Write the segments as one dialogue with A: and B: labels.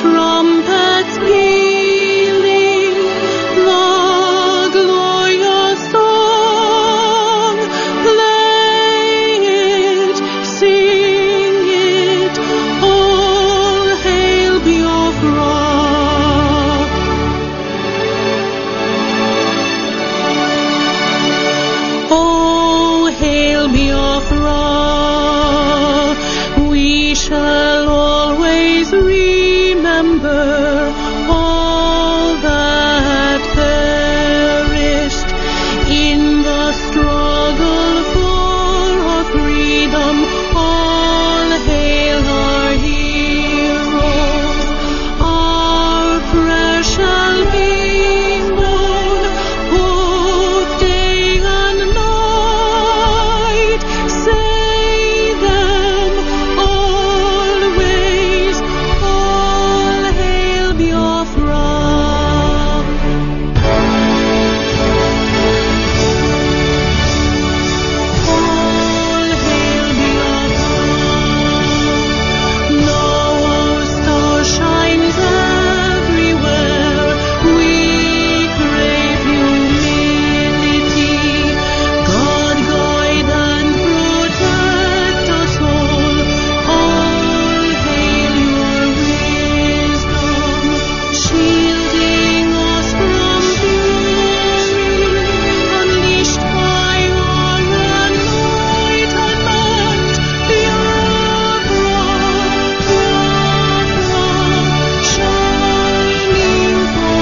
A: trumpets pealing, the glorious song, play it, sing it, all hail Biafra. Oh, hail Biafra, we shall always remember all that perished in the struggle for our freedom. All hail our heroes, our precious hymn, both day and night. Say them always, all hail Biafra. All hail Biafra. Now our star shines everywhere. We crave humility. God guide and protect us all. All hail your wisdom, shielding us from fury, unleashed by our anointed man, Biafra, shining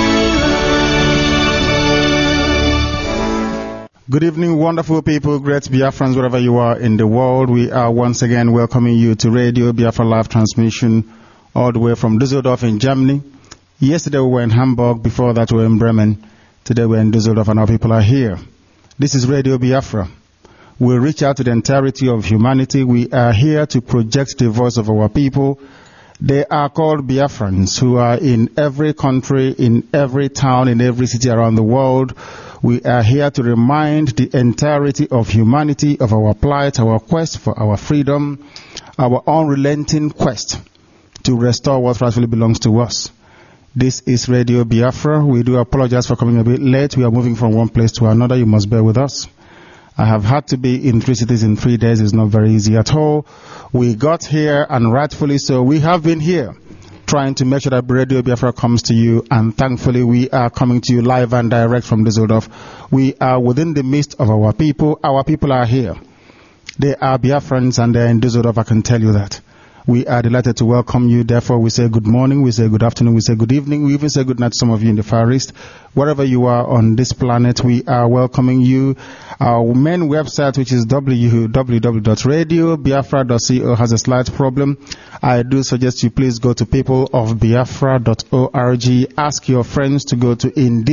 A: forever.
B: Good evening, wonderful people, great Biafrans, wherever you are in the world. We are once again welcoming you to Radio Biafra live transmission all the way from Düsseldorf in Germany. Yesterday we were in Hamburg, before that we were in Bremen. Today we're in Düsseldorf and our people are here. This is Radio Biafra. We reach out to the entirety of humanity. We are here to project the voice of our people. They are called Biafrans, who are in every country, in every town, in every city around the world. We are here to remind the entirety of humanity of our plight, our quest for our freedom, our unrelenting quest to restore what rightfully belongs to us. This is Radio Biafra. We do apologize for coming a bit late. We are moving from one place to another. You must bear with us. I have had to be in 3 cities in 3 days. It's not very easy at all. We got here, and rightfully so. We have been here trying to make sure that Radio Biafra comes to you, and thankfully we are coming to you live and direct from Düsseldorf. We are within the midst of our people. Our people are here. They are Biafrans and they're in Düsseldorf, I can tell you that. We are delighted to welcome you. Therefore, we say good morning, we say good afternoon, we say good evening, we even say good night to some of you in the Far East. Wherever you are on this planet, we are welcoming you. Our main website, which is www.radiobiafra.co, has a slight problem. I do suggest you please go to peopleofbiafra.org. Ask your friends to go to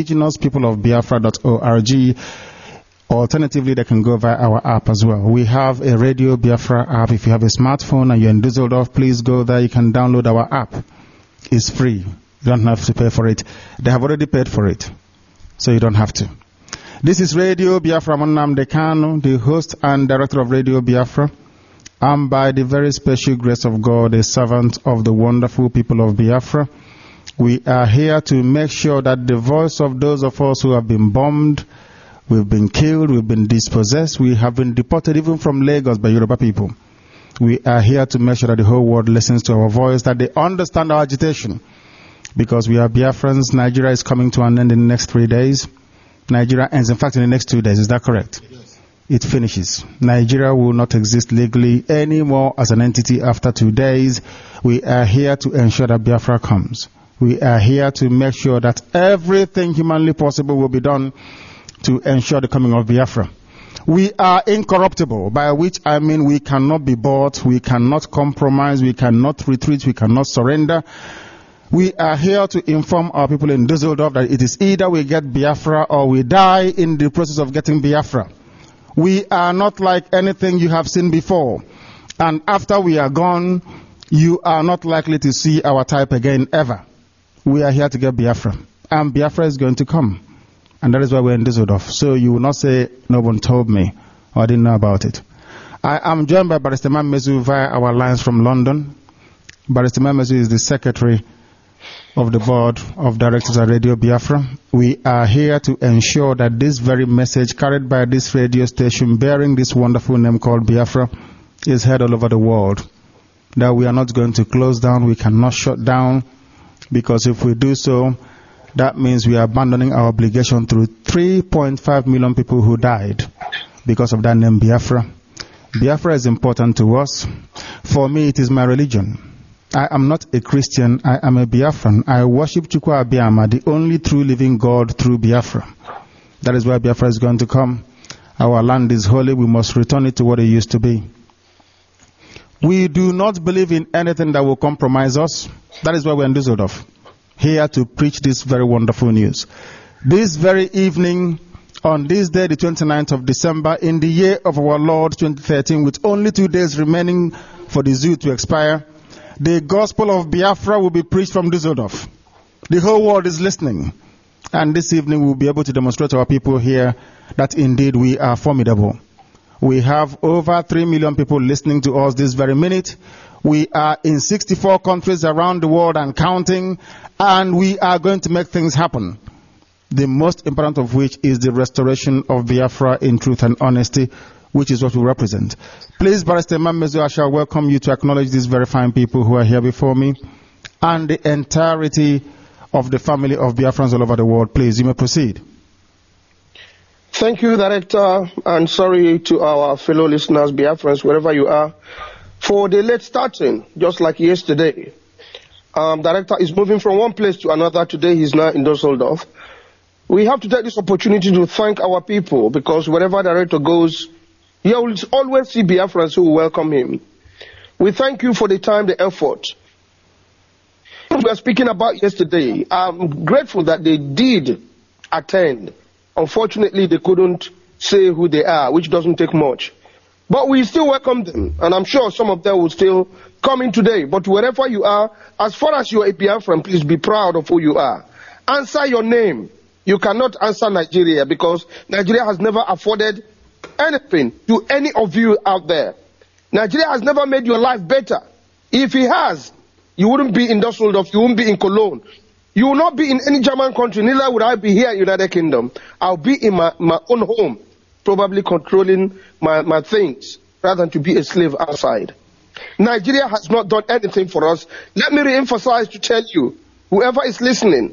B: indigenouspeopleofbiafra.org. Alternatively, they can go via our app as well. We have a Radio Biafra app. If you have a smartphone and you're in Düsseldorf, please go there. You can download our app. It's free. You don't have to pay for it. They have already paid for it, so you don't have to. This is Radio Biafra. I'm Nnamdi Kanu, the host and director of Radio Biafra. I'm, by the very special grace of God, a servant of the wonderful people of Biafra. We are here to make sure that the voice of those of us who have been bombed, we've been killed, we've been dispossessed, we have been deported even from Lagos by Yoruba people. We are here to make sure that the whole world listens to our voice, that they understand our agitation. Because we are Biafrans. Nigeria is coming to an end in the next 3 days. Nigeria ends, in fact, in the next 2 days. Is that correct? Yes. It finishes. Nigeria will not exist legally anymore as an entity after 2 days. We are here to ensure that Biafra comes. We are here to make sure that everything humanly possible will be done to ensure the coming of Biafra. We are incorruptible, by which I mean we cannot be bought, we cannot compromise, we cannot retreat, we cannot surrender. We are here to inform our people in Düsseldorf that it is either we get Biafra or we die in the process of getting Biafra. We are not like anything you have seen before. And after we are gone, you are not likely to see our type again ever. We are here to get Biafra. And Biafra is going to come. And that is why we're in Düsseldorf. So you will not say, no one told me, or I didn't know about it. I am joined by Barrister Mezu via our lines from London. Barrister Mezu is the secretary of the board of directors at Radio Biafra. We are here to ensure that this very message carried by this radio station bearing this wonderful name called Biafra is heard all over the world. That we are not going to close down, we cannot shut down, because if we do so, that means we are abandoning our obligation through 3.5 million people who died because of that name Biafra. Biafra is important to us. For me, it is my religion. I am not a Christian, I am a Biafran. I worship Chukwu Abiyama, the only true living God through Biafra. That is why Biafra is going to come. Our land is holy, we must return it to what it used to be. We do not believe in anything that will compromise us. That is why we are in Düsseldorf, here to preach this very wonderful news. This very evening, on this day, the 29th of December, in the year of our Lord 2013, with only 2 days remaining for the zoo to expire, the gospel of Biafra will be preached from Düsseldorf. The whole world is listening. And this evening we'll be able to demonstrate to our people here that indeed we are formidable. We have over 3 million people listening to us this very minute. We are in 64 countries around the world and counting, and we are going to make things happen. The most important of which is the restoration of Biafra in truth and honesty, which is what we represent. Please, Barrister Mamezu, I shall welcome you to acknowledge these very fine people who are here before me and the entirety of the family of Biafrans all over the world. Please, you may proceed.
C: Thank you, Director, and sorry to our fellow listeners, Biafrans, wherever you are, for the late starting, just like yesterday. Director is moving from one place to another. Today he's now in Düsseldorf. We have to take this opportunity to thank our people, because wherever Director goes, he will always see Biafrans who will welcome him. We thank you for the time, the effort. We were speaking about yesterday. I'm grateful that they did attend. Unfortunately, they couldn't say who they are, which doesn't take much. But we still welcome them, and I'm sure some of them will still come in today. But wherever you are, as far as you are a Biafran, please be proud of who you are. Answer your name. You cannot answer Nigeria, because Nigeria has never afforded anything to any of you out there. Nigeria has never made your life better. If it has, you wouldn't be in Düsseldorf, you wouldn't be in Cologne. You will not be in any German country, neither would I be here in the United Kingdom. I'll be in my own home, probably controlling my things, rather than to be a slave outside. Nigeria has not done anything for us. Let me re-emphasize to tell you, whoever is listening,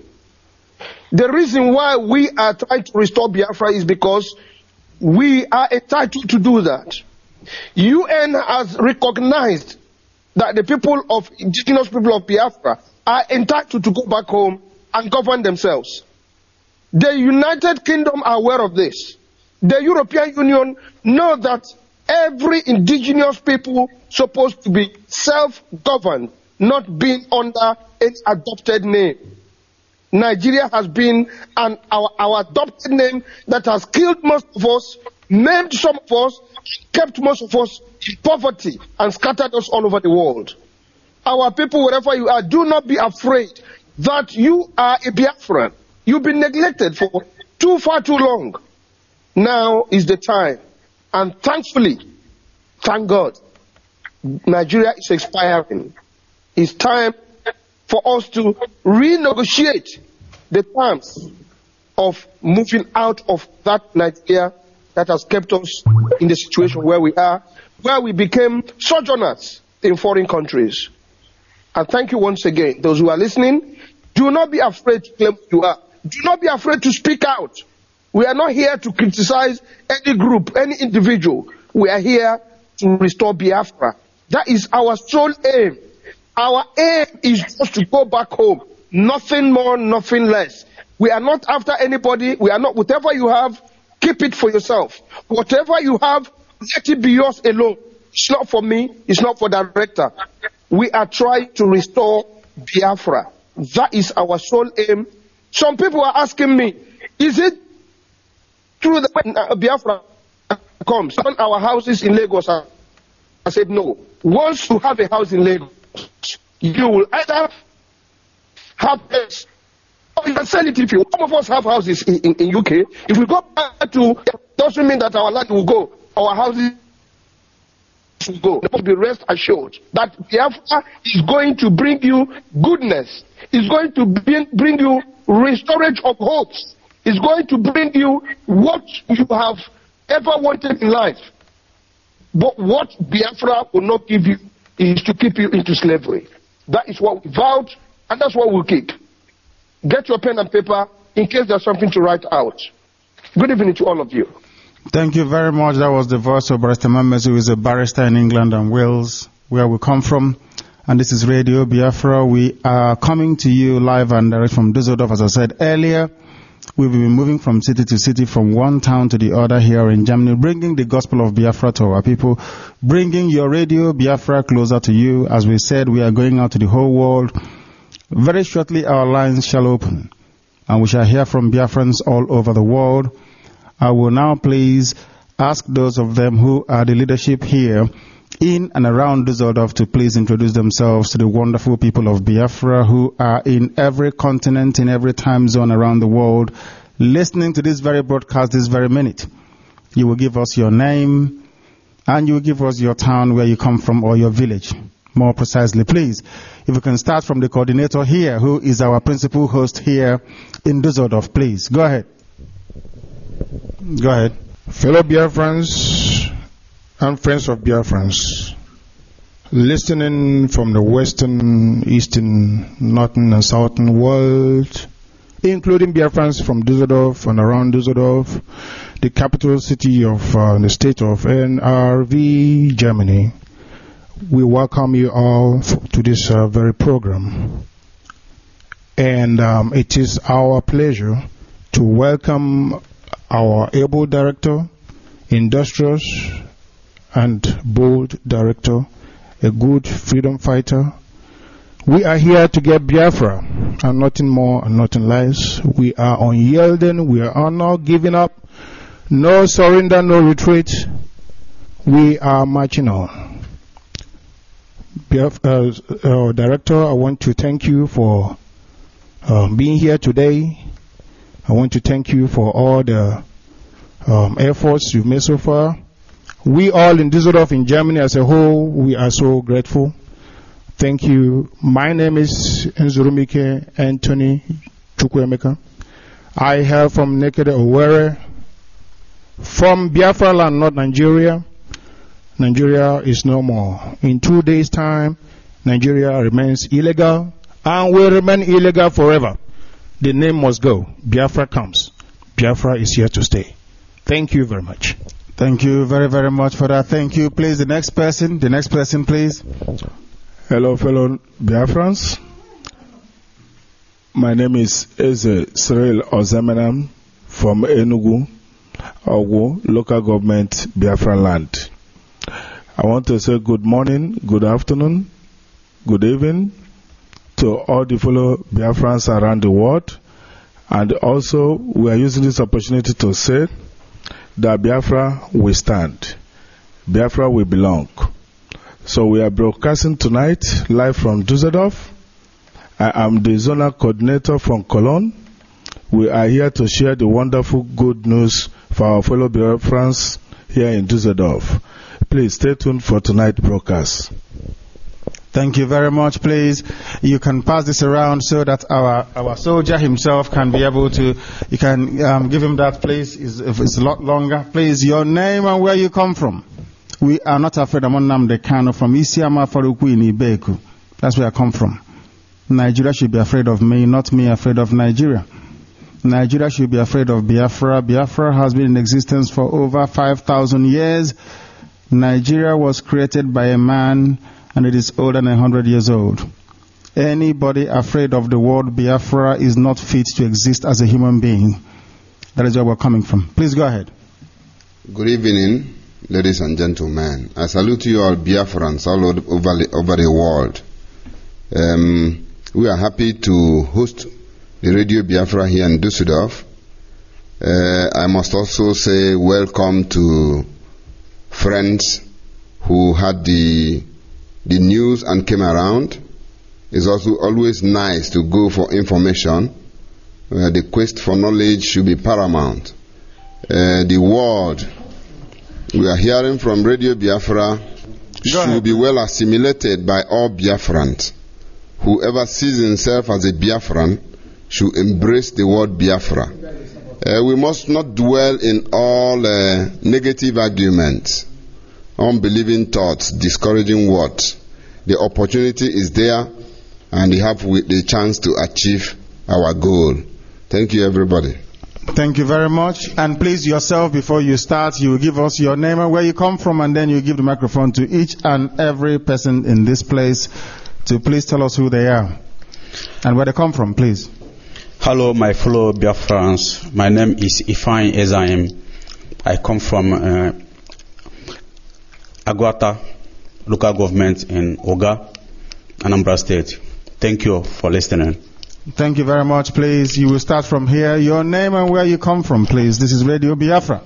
C: the reason why we are trying to restore Biafra is because we are entitled to do that. UN has recognized that the people of indigenous people of Biafra are entitled to go back home and govern themselves. The United Kingdom are aware of this. The European Union know that every indigenous people supposed to be self-governed, not being under an adopted name. Nigeria has been our adopted name that has killed most of us, maimed some of us, kept most of us in poverty, and scattered us all over the world. Our people, wherever you are, do not be afraid that you are a Biafran. You've been neglected for far too long. Now is the time. And thankfully, thank God, Nigeria is expiring. It's time for us to renegotiate the terms of moving out of that Nigeria that has kept us in the situation where we are, where we became sojourners in foreign countries. And thank you once again. Those who are listening, do not be afraid to claim who you are. Do not be afraid to speak out. We are not here to criticize any group, any individual. We are here to restore Biafra. That is our sole aim. Our aim is just to go back home. Nothing more, nothing less. We are not after anybody. We are not, whatever you have, keep it for yourself. Whatever you have, let it be yours alone. It's not for me. It's not for the director. We are trying to restore Biafra. That is our sole aim. Some people are asking me, is it true that when Biafra comes, on our houses in Lagos? I said no. Once you have a house in Lagos, you will either have this, or you can sell it if you. Some of us have houses in UK. If we go back to, doesn't mean that our land will go. Our houses will go. Be rest assured that Biafra is going to bring you goodness. It's going to bring you restorage of hopes. It's going to bring you what you have ever wanted in life. But what Biafra will not give you is to keep you into slavery. That is what we vowed, and that's what we'll keep. Get your pen and paper in case there's something to write out. Good evening to all of you.
B: Thank you very much. That was the voice of Barrister Mamezu, who is a barrister in England and Wales, where we come from. And this is Radio Biafra. We are coming to you live and direct from Düsseldorf. As I said earlier, we've been moving from city to city, from one town to the other here in Germany, bringing the gospel of Biafra to our people, bringing your Radio Biafra closer to you. As we said, we are going out to the whole world. Very shortly, our lines shall open, and we shall hear from Biafrans all over the world. I will now please ask those of them who are the leadership here in and around Düsseldorf to please introduce themselves to the wonderful people of Biafra who are in every continent, in every time zone around the world, listening to this very broadcast this very minute. You will give us your name, and you will give us your town where you come from, or your village, more precisely, please. If we can start from the coordinator here, who is our principal host here in Düsseldorf, please. Go ahead. Go ahead.
D: Fellow Biafrans and friends of Biafrans, listening from the western, eastern, northern, and southern world, including Biafrans from Düsseldorf and around Düsseldorf, the capital city of the state of NRV, Germany, we welcome you all to this very program. And it is our pleasure to welcome our able director, industrious and bold director, a good freedom fighter. We are here to get Biafra, and nothing more and nothing less. We are unyielding, we are not giving up, no surrender, no retreat. We are marching on. Director, I want to thank you for being here today. I want to thank you for all the efforts you've made so far. We all in Düsseldorf, in Germany as a whole, we are so grateful. Thank you. My name is Nzurumike Anthony Chukwuemeka. I hail from Nekede Owerri, from Biafra land, not Nigeria. Nigeria is no more. In 2 days' time, Nigeria remains illegal and will remain illegal forever. The name must go. Biafra comes. Biafra is here to stay. Thank you very much.
B: Thank you very, very much for that. Thank you. Please, the next person, please.
D: Hello, fellow Biafrans. My name is Eze Cyril Ozemenam from Enugu, Ogu, local government, Biafra land. I want to say good morning, good afternoon, good evening to all the fellow Biafrans around the world. And also, we are using this opportunity to say that Biafra will stand. Biafra will belong. So we are broadcasting tonight live from Düsseldorf. I am the zonal coordinator from Cologne. We are here to share the wonderful good news for our fellow Biafrans here in Düsseldorf. Please stay tuned for tonight's broadcast.
B: Thank you very much. Please, you can pass this around so that our soldier himself can be able to, you can give him that, please. It's a lot longer. Please, your name and where you come from. We are not afraid of Nnamdi Kanu from Isiama Faruku in Ibeku. That's where I come from. Nigeria should be afraid of me, not me afraid of Nigeria. Nigeria should be afraid of Biafra. Biafra has been in existence for over 5,000 years. Nigeria was created by a man, and it is older than 100 years old. Anybody afraid of the word Biafra is not fit to exist as a human being. That is where we're coming from. Please go ahead.
E: Good evening, ladies and gentlemen. I salute you all Biafrans all over the world. We are happy to host the Radio Biafra here in Düsseldorf. I must also say welcome to friends who had the news and came around. It's also always nice to go for information. The quest for knowledge should be paramount. The word we are hearing from Radio Biafra should be well assimilated by all Biafrans. whoever sees himself as a Biafran should embrace the word Biafra. We must not dwell in all negative arguments, unbelieving thoughts, discouraging words. The opportunity is there, and we have the chance to achieve our goal. Thank you, everybody.
B: Thank you very much. And please, yourself, before you start, you will give us your name and where you come from, and then you give the microphone to each and every person in this place to please tell us who they are and where they come from, please.
F: Hello, my fellow Biafrans. My name is Ifeanyi Ezaim. I come from Agwata local government in Oga, Anambra State. Thank you for listening.
B: Thank you very much. Please, you will start from here. Your name and where you come from, please. This is Radio Biafra.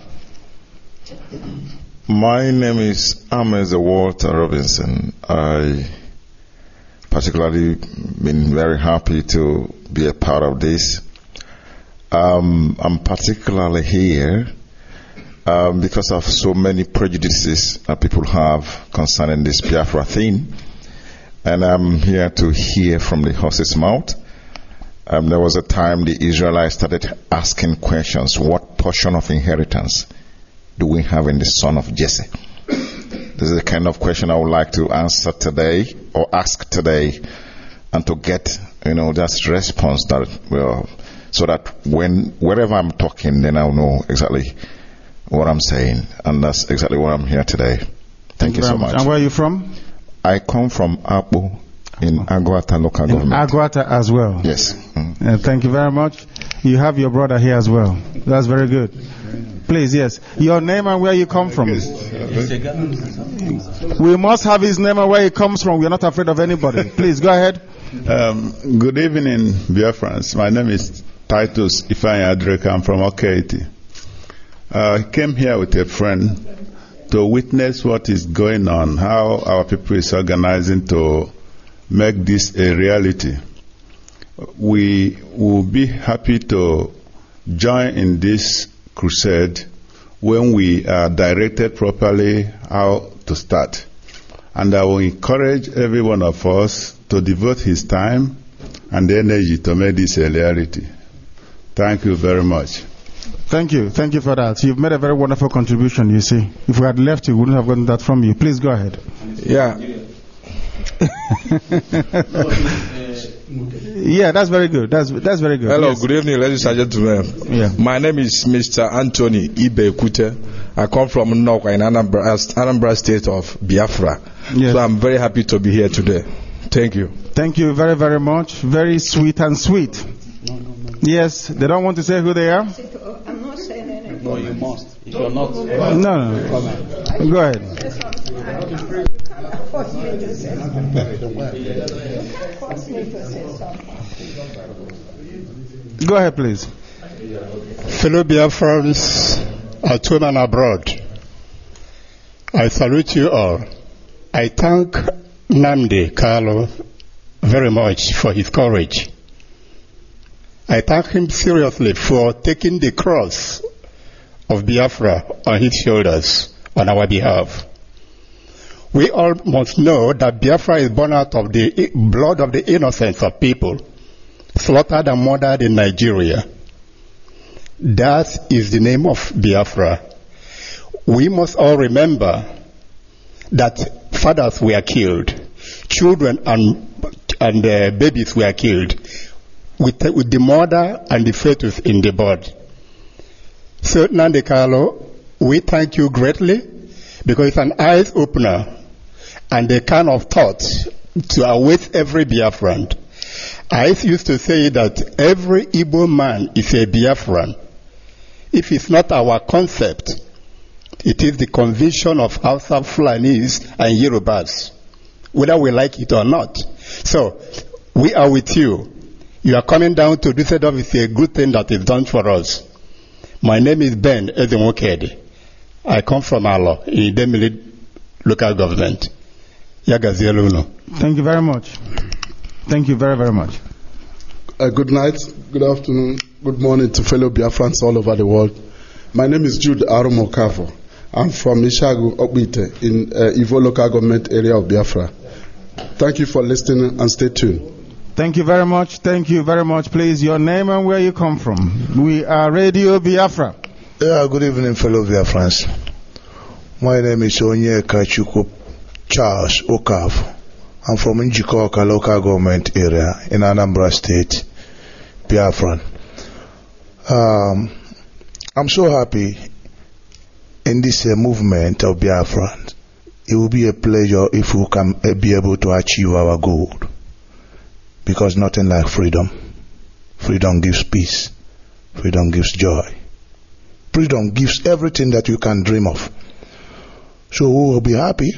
D: My name is Ameze Walter Robinson. I particularly been very happy to be a part of this. I'm particularly here because of so many prejudices that people have concerning this Biafra thing. And I'm here to hear from the horse's mouth. There was a time the Israelites started asking questions. What portion of inheritance do we have in the son of Jesse? This is the kind of question I would like to answer today, or ask today, and to get, that response that, so that wherever I'm talking, then I'll know exactly what I'm saying. And that's exactly what I'm here today. Thank you so much.
B: And where are you from?
D: I come from Apo in Agwata local government.
B: Agwata as well?
D: Yes.
B: Thank you very much. You have your brother here as well. That's very good. Please, yes. Your name and where you come from. We must have his name and where he comes from. We are not afraid of anybody. Please, go ahead.
G: Good evening, Biafrans. My name is Titus Ifeanyi Adreka. I'm from Okaiti. I came here with a friend to witness what is going on, how our people is organizing to make this a reality. We will be happy to join in this crusade when we are directed properly how to start. And I will encourage every one of us to devote his time and energy to make this a reality. Thank you very much.
B: Thank you. Thank you for that. You've made a very wonderful contribution, you see. If we had left you, we wouldn't have gotten that from you. Please go ahead.
H: Yeah.
B: Yeah, that's very good. That's very good.
H: Hello,
B: yes.
H: Good evening, ladies and gentlemen.
B: Yeah.
H: My name is Mr. Anthony Ibe Kute. I come from Nnokwa in Anambra State of Biafra.
B: Yes.
H: So I'm very happy to be here today. Thank you.
B: Thank you very, very much. Very sweet and sweet. Yes, they don't want to say who they are?
I: I'm not saying anything.
F: No, you must. If you're not.
B: No. Go ahead.
I: Force me to say something. Force me to say something.
B: Go ahead, please.
J: Fellow Biafrans at home and abroad, I salute you all. I thank Nnamdi Kanu very much for his courage. I thank him seriously for taking the cross of Biafra on his shoulders on our behalf. We all must know that Biafra is born out of the blood of the innocents of people slaughtered and murdered in Nigeria. That is the name of Biafra. We must all remember that fathers were killed, children and babies were killed with the murder and the fetus in the body. So, Nnamdi Kanu, we thank you greatly because it's an eye-opener and a kind of thought to await every Biafran. I used to say that every Igbo man is a Biafran. If it's not our concept, it is the conviction of Hausa, Fulanis, and Yorubas, whether we like it or not. So, we are with you. You are coming down to Düsseldorf. It's a good thing that is done for us. My name is Ben Ezemokedi. I come from Alo, in Idemili local government. Yagazialuno.
B: Thank you very much. Thank you very, very much.
K: Good night, good afternoon, good morning to fellow Biafrans all over the world. My name is Jude Arumokafo. I'm from Ishagu, Okbite, in Ivo local government area of Biafra. Thank you for listening and stay tuned.
B: Thank you very much. Thank you very much. Please, your name and where you come from. We are Radio Biafra.
I: Yeah, good evening, fellow Biafrans. My name is Onyeka Chukwu Charles Okav. I'm from Njikoka local government area in Anambra State, Biafran. I'm so happy in this movement of Biafran. It will be a pleasure if we can be able to achieve our goal. Because nothing like freedom. Freedom gives peace. Freedom gives joy. Freedom gives everything that you can dream of. So we will be happy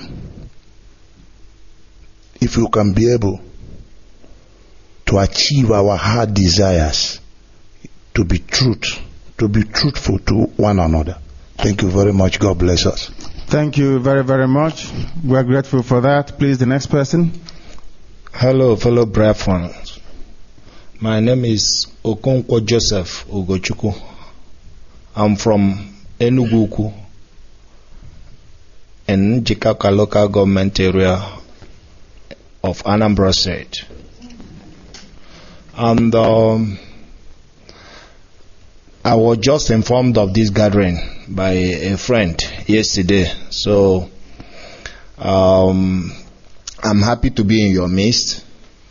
I: if you can be able to achieve our heart desires, to be truthful to one another. Thank you very much. God bless us.
B: Thank you very, very much. We're grateful for that. Please, the next person.
L: Hello, fellow Biafrans. My name is Okonkwo Joseph Ugochukwu. I'm from Enugu in Njikaka local government area of Anambra State. And I was just informed of this gathering by a friend yesterday. So I'm happy to be in your midst.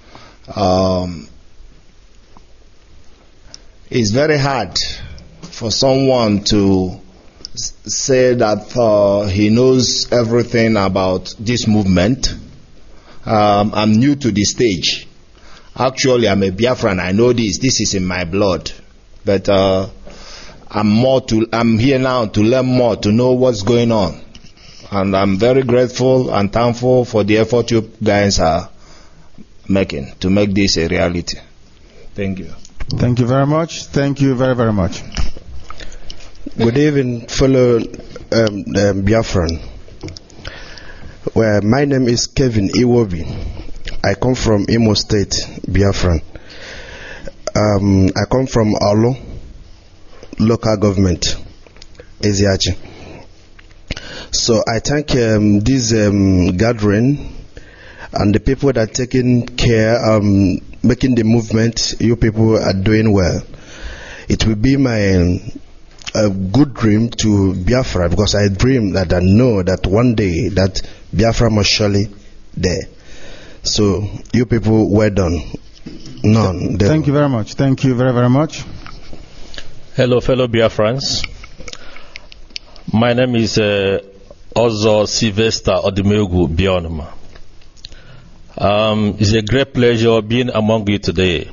L: It's very hard for someone to say that he knows everything about this movement. I'm new to the stage. Actually, I'm a Biafran. I know this. This is in my blood. But I'm here now to learn more, to know what's going on. And I'm very grateful and thankful for the effort you guys are making to make this a reality. Thank you.
B: Thank you very much. Thank you very, very much.
M: Good evening, fellow Biafran. Well, my name is Kevin Iwobi. I come from Imo State, Biafran. I come from Alo, local government, Eziachi. So I thank this gathering and the people that are taking care, making the movement. You people are doing well. It will be my good dream to Biafra, because I dream that I know that one day that Biafra must surely there. So you people, well done. None.
B: Thank you very much. Thank you very, very much.
N: Hello, fellow Biafrans. My name is Ozo Sylvester Odumegu Bionma. It's a great pleasure being among you today.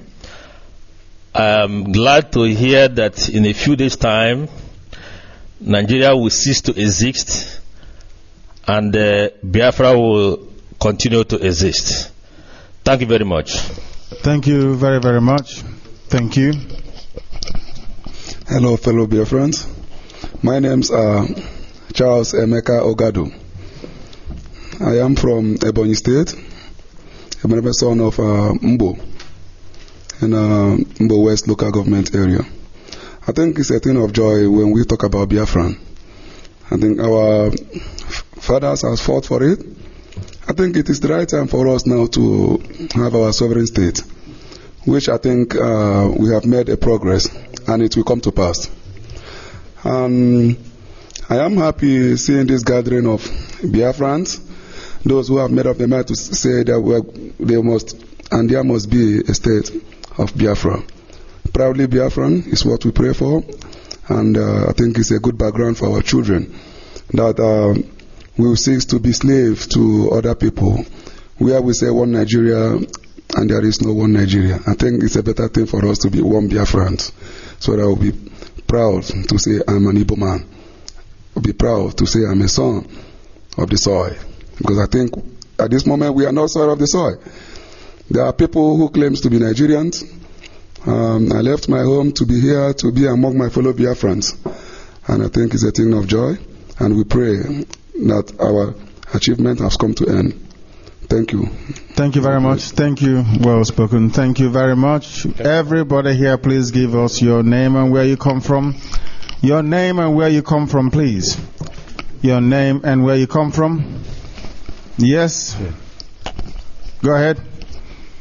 N: I'm glad to hear that in a few days' time, Nigeria will cease to exist and Biafra will continue to exist. Thank you very much.
B: Thank you very, very much. Thank you.
K: Hello, fellow Biafrans. My name's Charles Emeka Ogado. I am from Ebonyi State. I'm a son of Mbo in Mbo West local government area. I think it's a thing of joy when we talk about Biafran. I think our fathers have fought for it. I think it is the right time for us now to have our sovereign state, which I think we have made a progress, and it will come to pass. I am happy seeing this gathering of Biafrans, those who have made up their mind to say that there must be a state of Biafra. Proudly Biafran is what we pray for, and I think it's a good background for our children, that we will cease to be slaves to other people, where we say one Nigeria and there is no one Nigeria. I think it's a better thing for us to be one Biafrans, so that I will be proud to say I'm an Igbo man. I'll be proud to say I'm a son of the soil, because I think at this moment we are not soil of the soil. There are people who claim to be Nigerians. I left my home to be here, to be among my fellow Biafrans, and I think it's a thing of joy, and we pray that our achievement has come to end. Thank you.
B: Thank you very much. Thank you. Well spoken. Thank you very much. Everybody here, please give us your name and where you come from. Your name and where you come from, please. Your name and where you come from. Yes. Go ahead.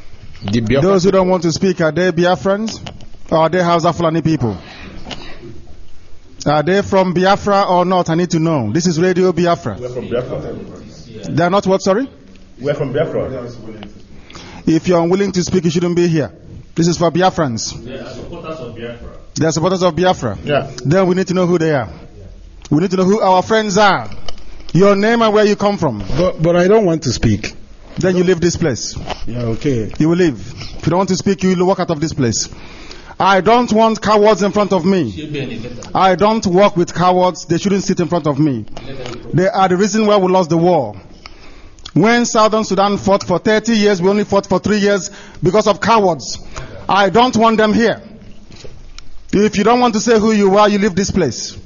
B: Those who don't want to speak, are they Biafrans? Or are they Hausa Fulani people? Are they from Biafra or not? I need to know. This is Radio Biafra.
O: We're from Biafra.
B: They are not what, sorry?
O: We're from Biafra.
B: If you're unwilling to speak, you shouldn't be here. This is for Biafrans.
N: They are supporters of Biafra.
B: They are supporters of Biafra.
O: Yeah.
B: Then we need to know who they are. We need to know who our friends are. Your name and where you come from.
P: But I don't want to speak.
B: Then you leave this place.
P: Yeah, okay.
B: You will leave. If you don't want to speak, you will walk out of this place. I don't want cowards in front of me. I don't work with cowards. They shouldn't sit in front of me. They are the reason why we lost the war. When Southern Sudan fought for 30 years, we only fought for 3 years because of cowards. I don't want them here. If you don't want to say who you are, you leave this place.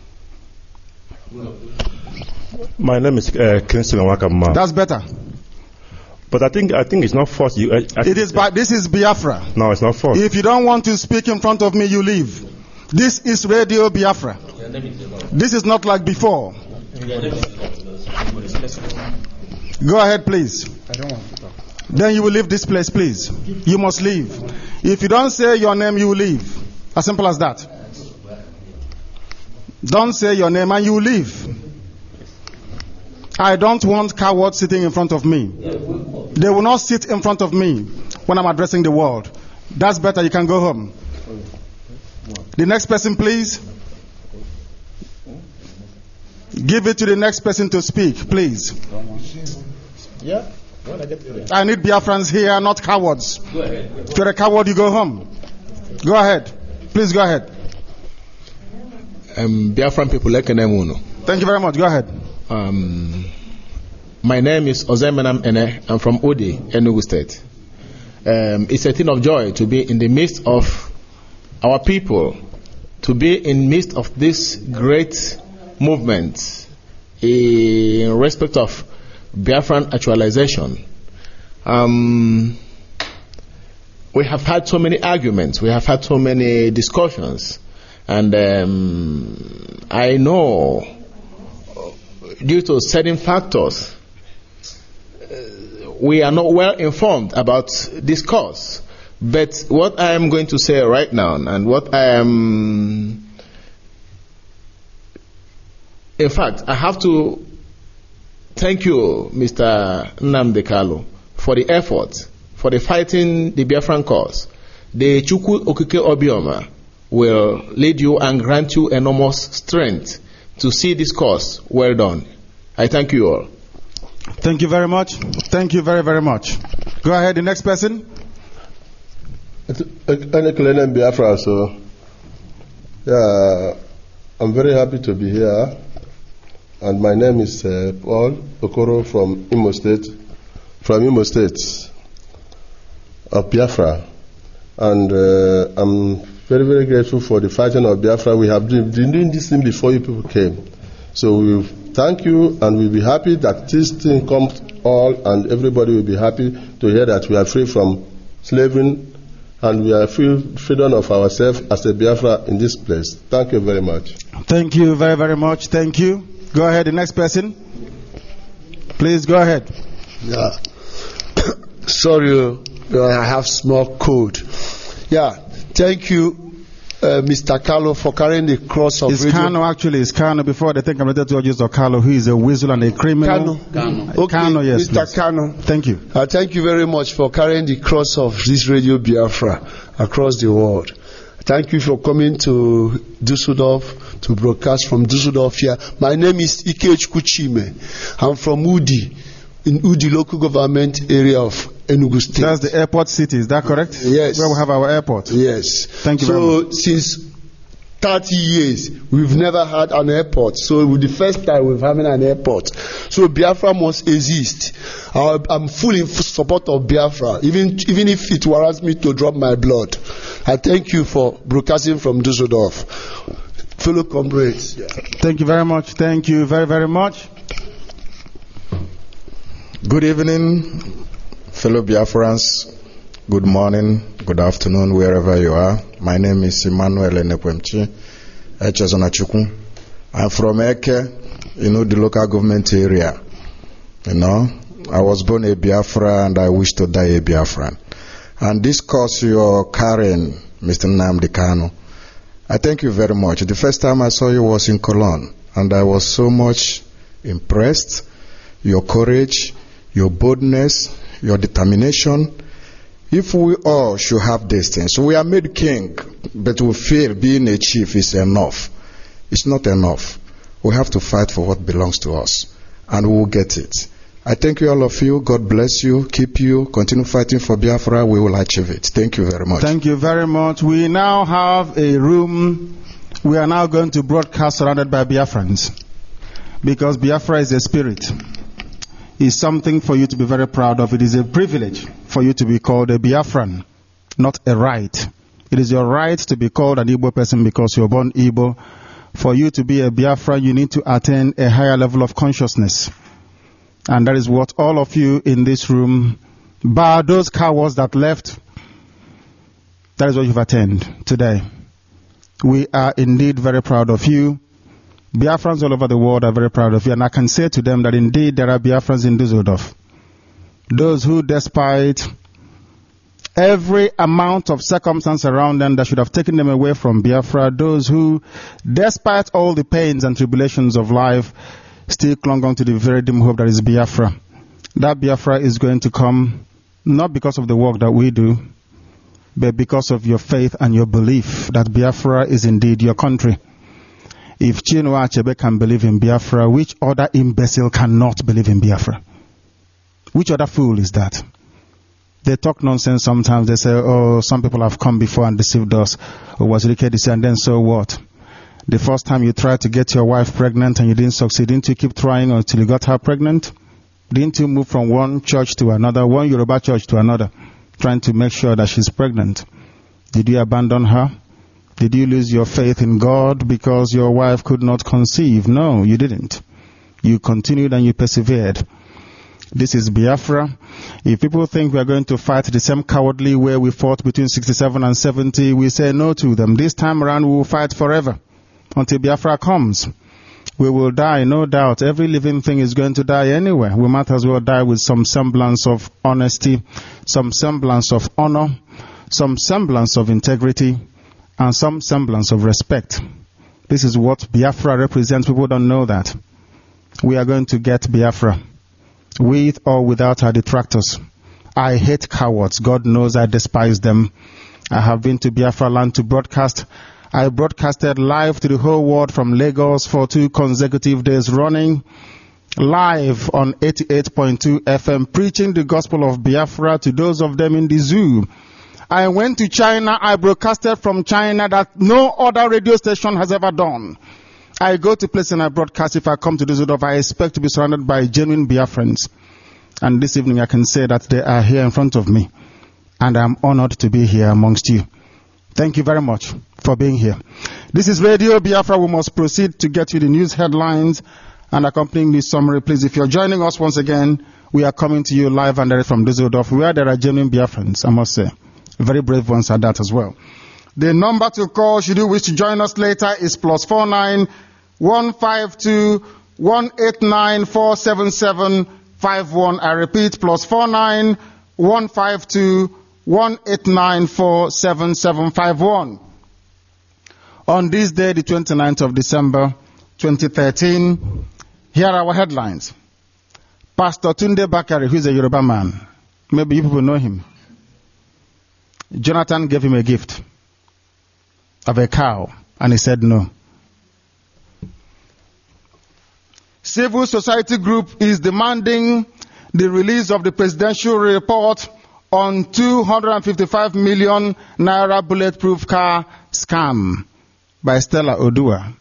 O: My name is Kingston Wakama.
B: That's better.
O: But I think it's not forced.
B: This is Biafra.
O: No, it's not forced.
B: If you don't want to speak in front of me, you leave. This is Radio Biafra. This is not like before. Go ahead, please.
P: I don't want to talk.
B: Then you will leave this place, please. You must leave. If you don't say your name, you will leave. As simple as that. Don't say your name and you will leave. I don't want cowards sitting in front of me. They will not sit in front of me when I'm addressing the world. That's better. You can go home. The next person, please. Give it to the next person to speak, please.
O: Yeah.
B: I need Biafrans here, not cowards. If you're a coward, you go home. Go ahead. Please go ahead.
Q: Biafran people,
B: thank you very much. Go ahead.
Q: My name is Ozemenam Ene. I'm from Udi, Enugu State. It's a thing of joy to be in the midst of our people, to be in the midst of this great movement in respect of Biafran actualization. We have had so many arguments, we have had so many discussions, and I know due to certain factors we are not well informed about this cause. But what I am going to say right now, and what I am, in fact, I have to thank you, Mr. Nnamdi Kalu, for the effort, for the fighting the Biafran cause. The Chukwu Okike Obioma will lead you and grant you enormous strength to see this cause well done. I thank you all.
B: Thank you very much. Thank you very, very much. Go ahead, the next person.
R: Biafra, so yeah, I'm very happy to be here. And my name is Paul Okoro from Imo State, of Biafra. And I'm very, very grateful for the fighting of Biafra. We have been doing this thing before you people came. So we thank you, and we'll be happy that this thing comes all, and everybody will be happy to hear that we are free from slavery, and we are freedom of ourselves as a Biafra in this place. Thank you very much.
B: Thank you very, very much. Thank you. Go ahead, the next person. Please go ahead.
S: Yeah. Sorry, I have small cold. Yeah. Thank you, Mr. Kalu, for carrying the cross of
B: It's
S: radio.
B: Kano, actually. It's Kano. Before they think I'm related to Dr. Kalu, who is a weasel and a criminal.
S: Kano. Okay,
B: Kano, yes.
S: Mr.
B: Please.
S: Kano.
B: Thank you.
S: Thank you very much for carrying the cross of this Radio Biafra across the world. Thank you for coming to Dusseldorf to broadcast from Dusseldorf here. My name is Ikechukwu Chime. I'm from Udi, in Udi local government area of Enugu State.
B: That's the airport city, is that correct?
S: Yes.
B: Where we have our airport.
S: Yes.
B: Thank you very much.
S: So since 30 years, we've never had an airport. So with the first time we're having an airport. So Biafra must exist. I'm fully in support of Biafra, even if it warrants me to drop my blood. I thank you for broadcasting from Dusseldorf. Fellow comrades. Yeah.
B: Thank you very much. Thank you very, very much.
H: Good evening, fellow Biafrans. Good morning, good afternoon, wherever you are. My name is Emmanuel Enekwemchi Echezonachukwu. I'm from Eke, the local government area. I was born a Biafra and I wish to die a Biafran. And this cause you're carrying, Mr. Nnamdi Kanu, I thank you very much. The first time I saw you was in Cologne, and I was so much impressed. Your courage, your boldness, your determination. If we all should have these things, we are made king, but we feel being a chief is enough. It's not enough. We have to fight for what belongs to us, and we will get it. I thank you, all of you. God bless you, keep you, continue fighting for Biafra. We will achieve it. Thank you very much.
B: Thank you very much. We now have a room. We are now going to broadcast surrounded by Biafrans, because Biafra is a spirit. It's something for you to be very proud of. It is a privilege for you to be called a Biafran, not a right. It is your right to be called an Igbo person because you're born Igbo. For you to be a Biafra, you need to attain a higher level of consciousness. And that is what all of you in this room, bar those cowards that left, that is what you've attained today. We are indeed very proud of you. Biafrans all over the world are very proud of you. And I can say to them that indeed there are Biafrans in Düsseldorf. Those who, despite every amount of circumstance around them that should have taken them away from Biafra, those who, despite all the pains and tribulations of life, still clung on to the very dim hope that is Biafra. That Biafra is going to come not because of the work that we do, but because of your faith and your belief that Biafra is indeed your country. If Chinua Achebe can believe in Biafra, which other imbecile cannot believe in Biafra? Which other fool is that? They talk nonsense sometimes. They say, oh, some people have come before and deceived us. Or was it and then so what? The first time you tried to get your wife pregnant and you didn't succeed, didn't you keep trying until you got her pregnant? Didn't you move from one church to another, one Yoruba church to another, trying to make sure that she's pregnant? Did you abandon her? Did you lose your faith in God because your wife could not conceive? No, you didn't. You continued and you persevered. This is Biafra. If people think we are going to fight the same cowardly way we fought between 67 and 70, we say no to them. This time around we will fight forever until Biafra comes. We will die, no doubt. Every living thing is going to die anyway. We might as well die with some semblance of honesty, some semblance of honor, some semblance of integrity, and some semblance of respect. This is what Biafra represents. People don't know that. We are going to get Biafra, with or without our detractors. I hate cowards. God knows I despise them. I have been to Biafra land to broadcast. I broadcasted live to the whole world from Lagos for 2 consecutive days running, live on 88.2 FM, preaching the gospel of Biafra to those of them in the zoo. I went to China. I broadcasted from China that no other radio station has ever done. I go to places and I broadcast. If I come to Düsseldorf, I expect to be surrounded by genuine Biafrans. And this evening I can say that they are here in front of me. And I'm honored to be here amongst you. Thank you very much for being here. This is Radio Biafra. We must proceed to get you the news headlines and accompanying news summary. Please, if you're joining us once again, we are coming to you live and direct from Düsseldorf, where there are genuine Biafrans, I must say. Very brave ones at that as well. The number to call, should you wish to join us later, is +49 152 189 477 51. I repeat, +49 152 189 477 51. On this day, the 29th of December 2013, here are our headlines. Pastor Tunde Bakari, who is a Yoruba man, maybe you people know him. Jonathan gave him a gift of a cow, and he said no. Civil society group is demanding the release of the presidential report on 255 million naira bulletproof car scam by Stella Odua.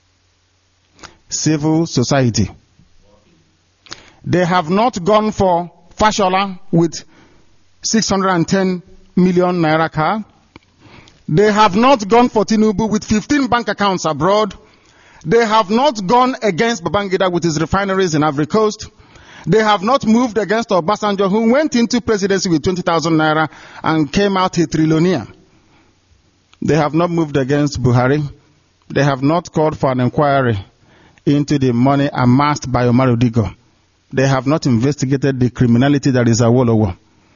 B: Civil society. They have not gone for Fashola with 610 million naira car. They have not gone for Tinubu with 15 bank accounts abroad. They have not gone against Babangida with his refineries in Ivory Coast. They have not moved against Obasanjo, who went into presidency with 20,000 naira and came out a trillionaire. They have not moved against Buhari. They have not called for an inquiry into the money amassed by Omar Odigo. They have not investigated the criminality that is Awolowo.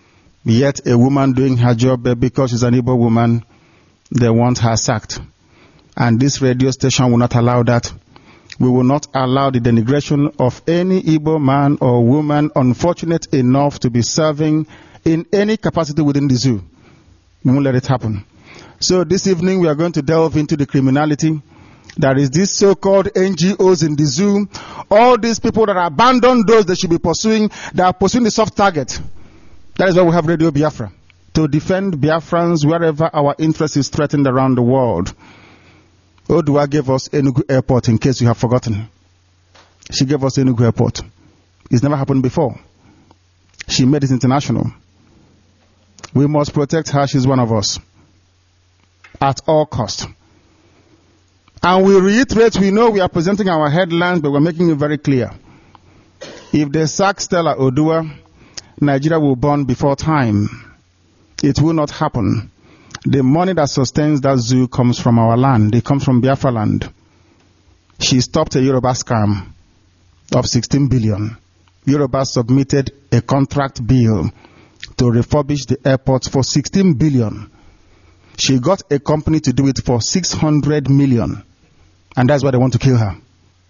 B: Yet a woman doing her job, because she's an Igbo woman, they want her sacked. And this radio station will not allow that. We will not allow the denigration of any Igbo man or woman unfortunate enough to be serving in any capacity within the zoo. We won't let it happen. So this evening we are going to delve into the criminality. There is these so-called NGOs in the zoo. All these people that abandon those they should be pursuing, they are pursuing the soft target. That is why we have Radio Biafra, to defend Biafrans wherever our interest is threatened around the world. Odua gave us Enugu Airport, in case you have forgotten. She gave us Enugu Airport. It's never happened before. She made it international. We must protect her. She's one of us. At all costs. And we reiterate, we know we are presenting our headlines, but we're making it very clear. If they sack Stella Odua, Nigeria will burn before time. It will not happen. The money that sustains that zoo comes from our land. It comes from Biafra land. She stopped a Yoruba scam of 16 billion. Yoruba submitted a contract bill to refurbish the airport for 16 billion. She got a company to do it for 600 million. And that's why they want to kill her.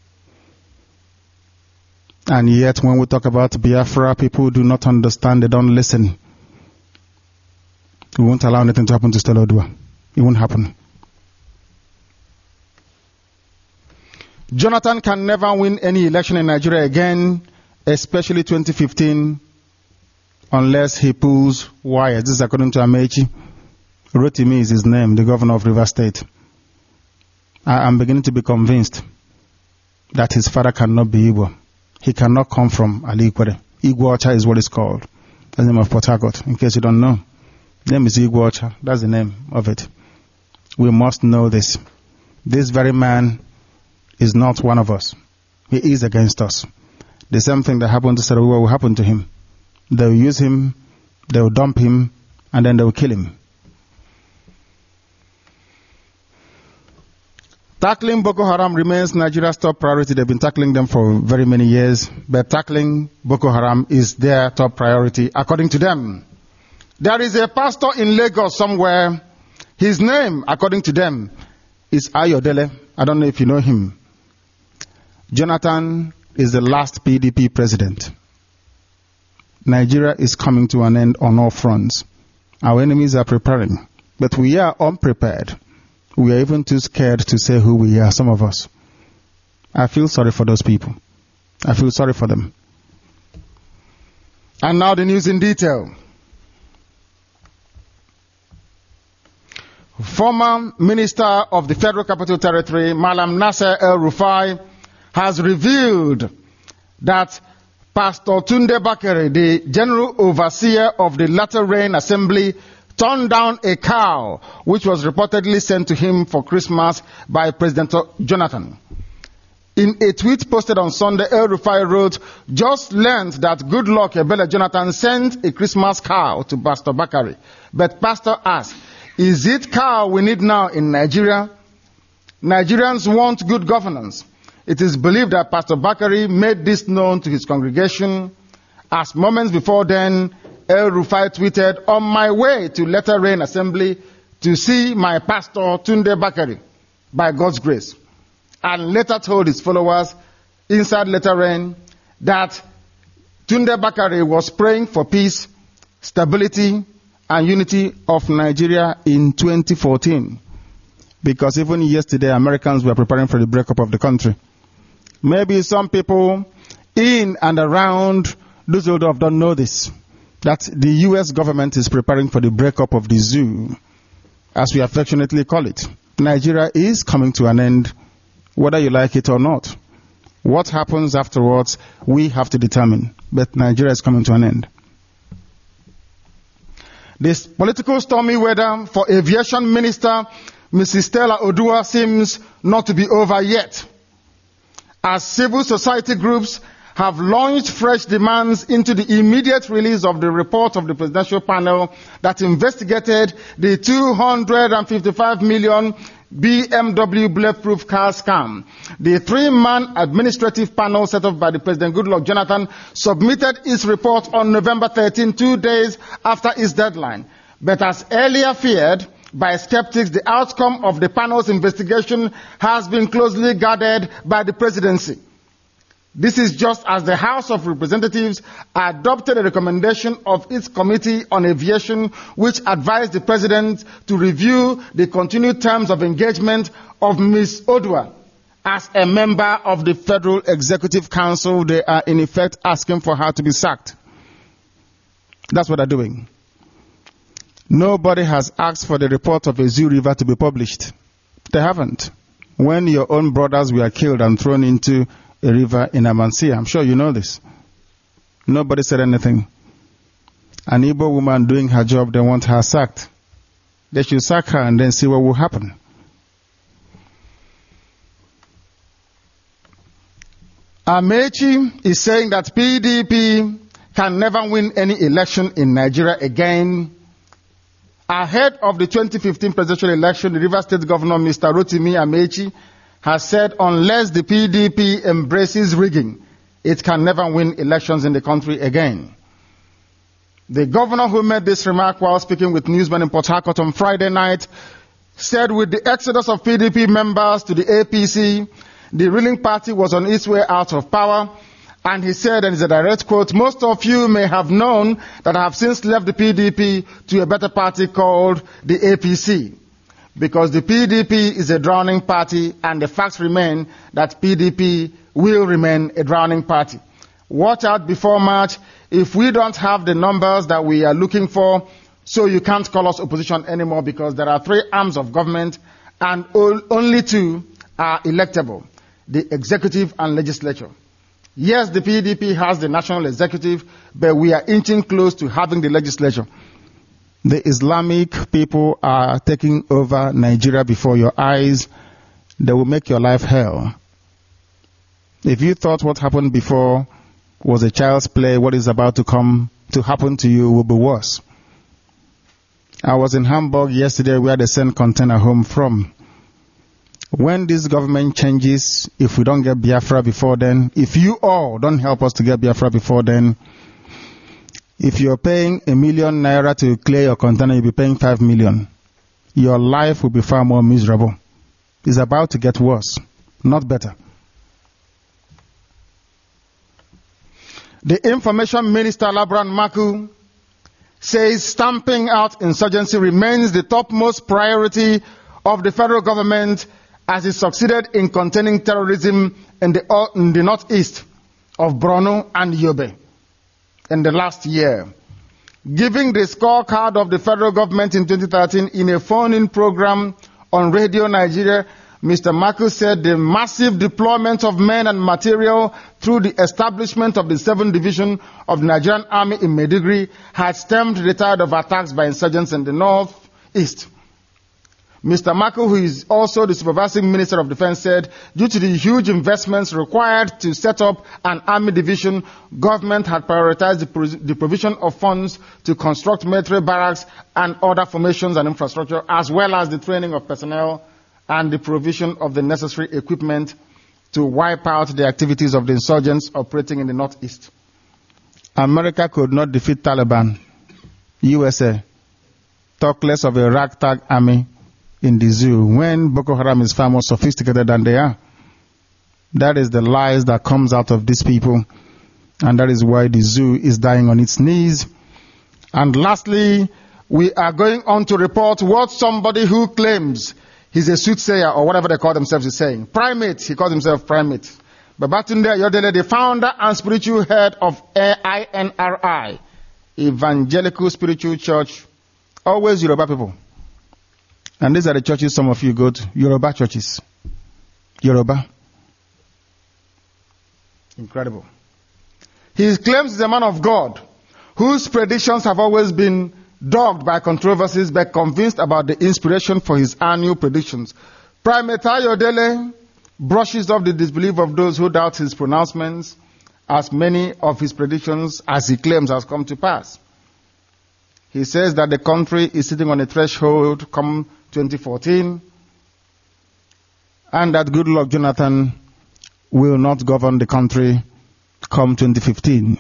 B: And yet when we talk about Biafra, people do not understand, they don't listen. We won't allow anything to happen to Stella Odua. It won't happen. Jonathan can never win any election in Nigeria again, especially 2015, unless he pulls wires. This is according to Amechi. Rotimi is his name, the governor of Rivers State. I am beginning to be convinced that his father cannot be Igbo. He cannot come from Ali Ikwere. Igbo Ocha is what it's called. That's the name of Port Harcourt, in case you don't know. The name is Igbo Ocha. That's the name of it. We must know this. This very man is not one of us. He is against us. The same thing that happened to Sarawiwa will happen to him. They will use him, they will dump him, and then they will kill him. Tackling Boko Haram remains Nigeria's top priority. They've been tackling them for very many years, but tackling Boko Haram is their top priority, according to them. There is a pastor in Lagos somewhere. His name, according to them, is Ayodele. I don't know if you know him. Jonathan is the last PDP president. Nigeria is coming to an end on all fronts. Our enemies are preparing, but we are unprepared. We are even too scared to say who we are, some of us. I feel sorry for those people. I feel sorry for them. And now the news in detail. Former Minister of the Federal Capital Territory, Malam Nasser El-Rufai, has revealed that Pastor Tunde Bakare, the General Overseer of the Latter Rain Assembly, turned down a cow which was reportedly sent to him for Christmas by President Jonathan. In a tweet posted on Sunday, El-Rufai wrote, "Just learned that Goodluck Ebele Jonathan sent a Christmas cow to Pastor Bakare. But Pastor asked, is it cow we need now in Nigeria? Nigerians want good governance. It is believed that Pastor Bakare made this known to his congregation, as moments before then, El-Rufai tweeted, on my way to Latter Rain Assembly to see my pastor Tunde Bakare, by God's grace. And later told his followers inside Latter Rain that Tunde Bakare was praying for peace, stability, and unity of Nigeria in 2014. Because even yesterday, Americans were preparing for the breakup of the country. Maybe some people in and around Dusseldorf don't know this, that the U.S. government is preparing for the breakup of the zoo, as we affectionately call it. Nigeria is coming to an end, whether you like it or not. What happens afterwards, we have to determine. But Nigeria is coming to an end. This political stormy weather for Aviation Minister Mrs. Stella Odua seems not to be over yet, as civil society groups have launched fresh demands into the immediate release of the report of the presidential panel that investigated the 255 million BMW bulletproof car scam. The three-man administrative panel set up by the President Goodluck Jonathan submitted its report on November 13, 2 days after its deadline. But as earlier feared by skeptics, the outcome of the panel's investigation has been closely guarded by the presidency. This is just as the House of Representatives adopted a recommendation of its Committee on Aviation, which advised the President to review the continued terms of engagement of Ms. Odua as a member of the Federal Executive Council. They are in effect asking for her to be sacked. That's what they're doing. Nobody has asked for the report of Ezu River to be published. They haven't. When your own brothers were killed and thrown into a river in Amansia, I'm sure you know this. Nobody said anything. An Igbo woman doing her job, they want her sacked. They should sack her and then see what will happen. Amechi is saying that PDP can never win any election in Nigeria again. Ahead of the 2015 presidential election, the Rivers State Governor, Mr. Rotimi Amechi, has said unless the PDP embraces rigging, it can never win elections in the country again. The governor who made this remark while speaking with newsmen in Port Harcourt on Friday night said with the exodus of PDP members to the APC, the ruling party was on its way out of power. And he said, and it's a direct quote, most of you may have known that I have since left the PDP to a better party called the APC. Because the PDP is a drowning party, and the facts remain that PDP will remain a drowning party. Watch out before March. If we don't have the numbers that we are looking for, so you can't call us opposition anymore, because there are three arms of government and only two are electable, the executive and legislature. Yes, the PDP has the national executive, but we are inching close to having the legislature. The Islamic people are taking over Nigeria before your eyes. They will make your life hell. If you thought what happened before was a child's play, what is about to come to happen to you will be worse. I was in Hamburg yesterday where they sent container home from. When this government changes, if we don't get Biafra before then, if you all don't help us to get Biafra before then, if you're paying ₦1 million to clear your container, you'll be paying 5 million. Your life will be far more miserable. It's about to get worse, not better. The Information Minister, Labran Maku, says stamping out insurgency remains the topmost priority of the federal government as it succeeded in containing terrorism in the northeast of Borno and Yobe in the last year. Giving the scorecard of the federal government in 2013 in a phone-in program on Radio Nigeria, Mr. Maku said the massive deployment of men and material through the establishment of the 7th Division of the Nigerian Army in Maiduguri had stemmed the tide of attacks by insurgents in the northeast. Mr. Maku, who is also the supervising Minister of Defense, said due to the huge investments required to set up an army division, government had prioritized the provision of funds to construct military barracks and other formations and infrastructure, as well as the training of personnel and the provision of the necessary equipment to wipe out the activities of the insurgents operating in the northeast. America could not defeat Taliban. USA, talk less of a ragtag army in the zoo when Boko Haram is far more sophisticated than they are. That is the lies that comes out of these people, and that is why the zoo is dying on its knees. And lastly, we are going on to report what somebody who claims he's a soothsayer or whatever they call themselves is saying. Primate, he calls himself primate. Babatunde Ayodele, the founder and spiritual head of INRI, Evangelical Spiritual Church, always Yoruba people. And these are the churches some of you go to, Yoruba churches. Yoruba. Incredible. He claims he's a man of God, whose predictions have always been dogged by controversies, but convinced about the inspiration for his annual predictions. Primate Ayodele brushes off the disbelief of those who doubt his pronouncements as many of his predictions as he claims has come to pass. He says that the country is sitting on a threshold come 2014, and that Goodluck Jonathan will not govern the country come 2015.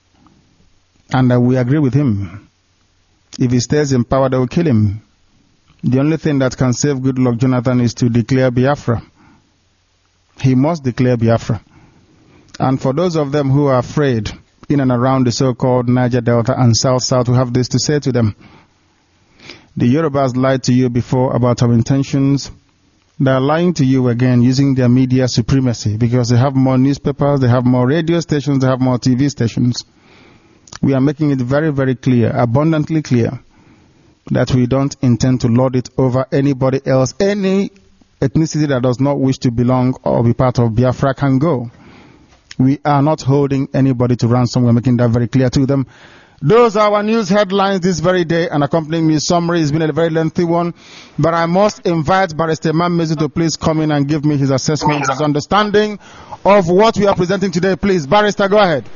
B: And we agree with him. If he stays in power, they will kill him. The only thing that can save Goodluck Jonathan is to declare Biafra. He must declare Biafra. And for those of them who are afraid in and around the so-called Niger Delta and South-South, we have this to say to them. The Yorubas lied to you before about our intentions. They are lying to you again using their media supremacy because they have more newspapers, they have more radio stations, they have more TV stations. We are making it very, very clear, abundantly clear, that we don't intend to lord it over anybody else. Any ethnicity that does not wish to belong or be part of Biafra can go. We are not holding anybody to ransom. We're making that very clear to them. Those are our news headlines this very day, and accompanying me summary has been a very lengthy one, but I must invite Barrister Mammezu to please come in and give me his assessment, his understanding of what we are presenting today. Please, Barrister, go ahead.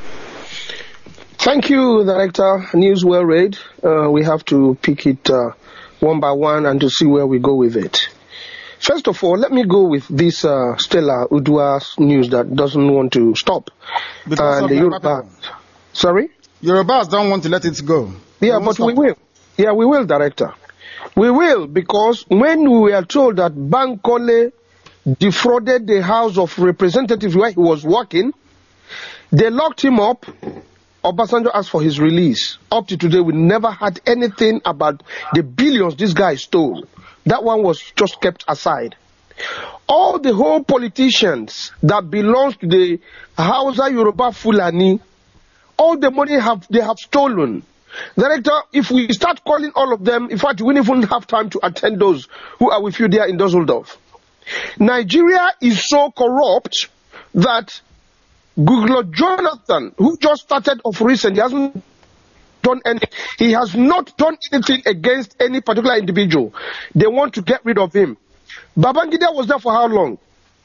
C: Thank you, Director. News well read. We have to pick it one by one and to see where we go with it. First of all, let me go with this Stella Udua's news that doesn't want to stop.
B: Because
C: the Yoruba. Sorry?
B: Yorubas don't want to let it go.
C: Yeah, but we will. Yeah, we will, Director. We will, because when we were told that Bankole defrauded the House of Representatives where he was working, they locked him up. Obasanjo asked for his release. Up to today, we never had anything about the billions this guy stole. That one was just kept aside. All the whole politicians that belongs to the Hausa Yoruba Fulani, all the money they have stolen. Director, if we start calling all of them, in fact, we won't even have time to attend those who are with you there in Dusseldorf. Nigeria is so corrupt that Goodluck Jonathan, who just started off recently, hasn't done anything. He has not done anything against any particular individual. They want to get rid of him. Babangida was there for how long?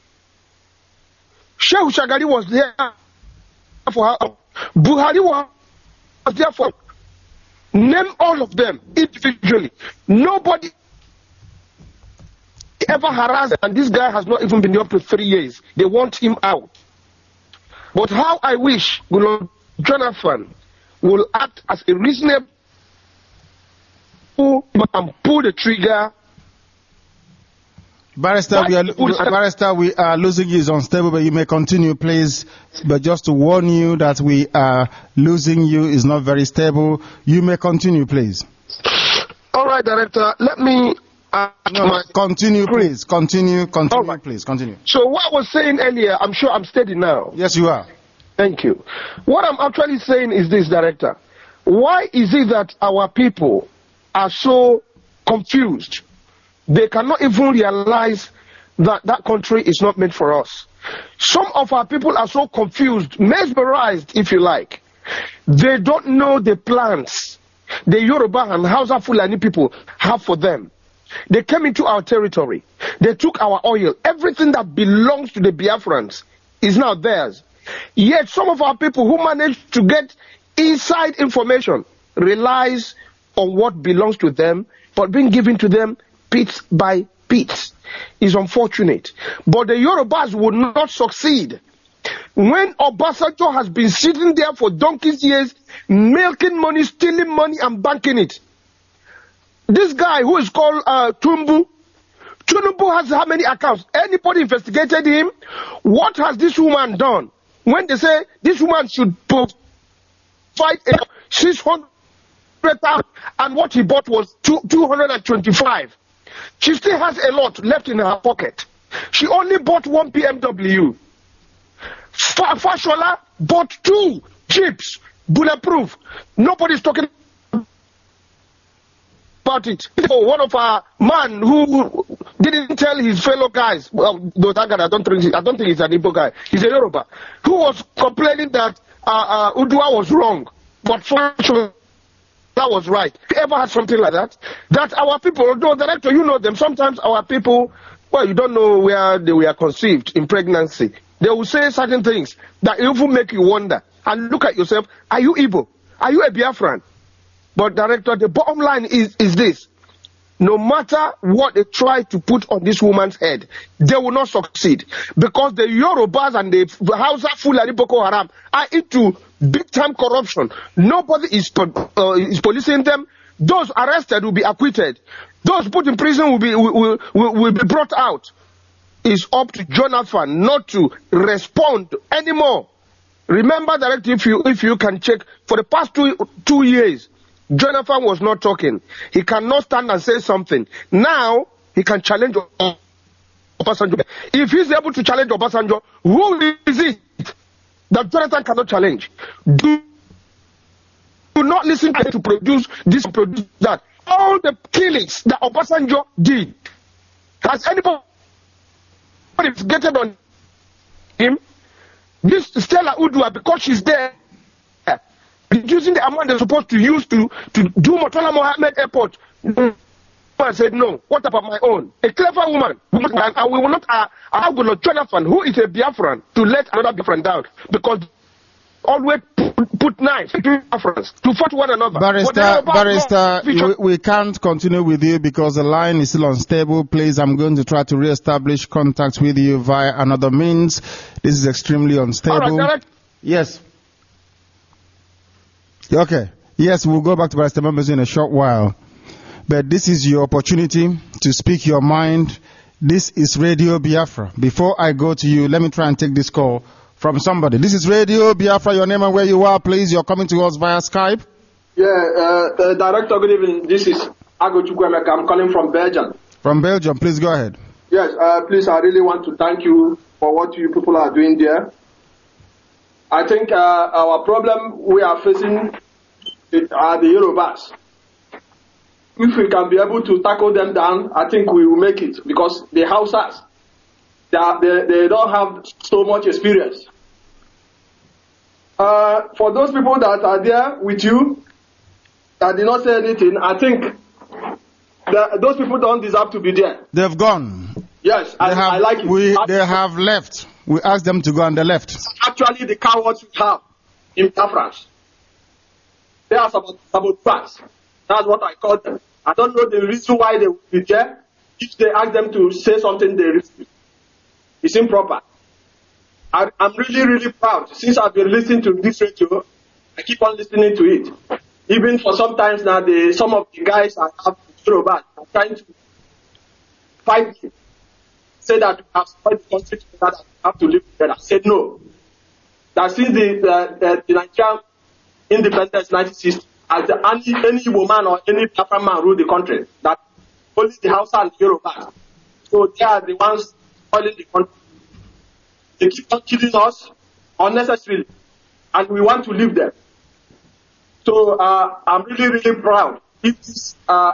C: Shehu Shagari was there for how long? Buhari was there for. Name all of them individually. Nobody ever harassed, and this guy has not even been up to 3 years. They want him out. But how I wish Jonathan will act as a reasonable and pull the trigger.
B: Barrister, we are losing you. Is unstable, but you may continue, please. But just to warn you that we are losing you is not very stable. You may continue, please.
C: All right, Director. Let me.
B: Continue, please. Continue, right. Please. Continue.
C: So what I was saying earlier, I'm sure I'm steady now.
B: Yes, you are.
C: Thank you. What I'm actually saying is this, Director. Why is it that our people are so confused? They cannot even realize that that country is not meant for us. Some of our people are so confused, mesmerized, if you like. They don't know the plans the Yoruba and Hausa Fulani people have for them. They came into our territory. They took our oil. Everything that belongs to the Biafrans is now theirs. Yet some of our people who managed to get inside information relies on what belongs to them, but being given to them bit by bit is unfortunate. But the Yorubas would not succeed. When Obasanjo has been sitting there for donkey's years, milking money, stealing money, and banking it. This guy who is called Tinubu has how many accounts? Anybody investigated him? What has this woman done? When they say this woman should provide 600,000 and what he bought was 225. She still has a lot left in her pocket. She only bought one BMW. Fashola bought 2 Jeeps, bulletproof. Nobody's talking about it. One of our man who didn't tell his fellow guys, well, that guy, I don't think he's an Igbo guy. He's a Yoruba, who was complaining that Udua was wrong, but Fashola that was right. If you ever had something like that? That our people, although Director, you know them, sometimes our people, well, you don't know where they were conceived in pregnancy. They will say certain things that even make you wonder and look at yourself. Are you Igbo? Are you a Biafran? But director, the bottom line is this. No matter what they try to put on this woman's head, they will not succeed. Because the Yorubas and the Hausa Fulani Boko Haram are into big-time corruption. Nobody is policing them. Those arrested will be acquitted. Those put in prison will be brought out. It's up to Jonathan not to respond anymore. Remember, director, if you can check, for the past two years, Jonathan was not talking. He cannot stand and say something. Now, he can challenge Obasanjo. If he's able to challenge Obasanjo, who is it that Jonathan cannot challenge? Do not listen to him to produce this, produce that. All the killings that Obasanjo did, has anybody getting on him? This Stella Udua, because she's there, reducing the amount they're supposed to use to do Murtala Mohammed Airport. I said, no, what about my own? A clever woman. And we will not allow Jonathan, who is a Biafran, to let another Biafran down. Because always put knives to Biafrans to fight one another.
B: Barrister, we can't continue with you because the line is still unstable. Please, I'm going to try to re-establish contact with you via another means. This is extremely unstable.
C: All right,
B: yes. Okay. Yes, we'll go back to Barrister members in a short while. But this is your opportunity to speak your mind. This is Radio Biafra. Before I go to you, let me try and take this call from somebody. This is Radio Biafra. Your name and where you are, please. You're coming to us via Skype.
T: Yeah, Director, good evening. This is Ago Chukwemeka. I'm calling from Belgium.
B: From Belgium, please go ahead.
T: Yes, please, I really want to thank you for what you people are doing there. I think our problem we are facing are the Yorubas. If we can be able to tackle them down, I think we will make it, because the Hausas, they don't have so much experience. For those people that are there with you, that did not say anything, I think those people don't deserve to be there.
B: They've gone.
T: Yes, I like it.
B: They have left. We asked them to go and they left.
T: Actually, the cowards we have in France, they are saboteurs. That's what I call them. I don't know the reason why they will be there. If they ask them to say something, they refuse. It's improper. I'm really, really proud. Since I've been listening to this radio, I keep on listening to it. Even for sometimes now, some of the guys I have are trying to fight me. Say that we have spoiled the country together, that we have to live together. I said no. That since the Nigerian independence 1960, as any woman or any Biafran man rule the country, that only the Hausa and the Yorubas. So they are the ones spoiling the country. They keep on killing us unnecessarily, and we want to live there. So I'm really, really proud. If this,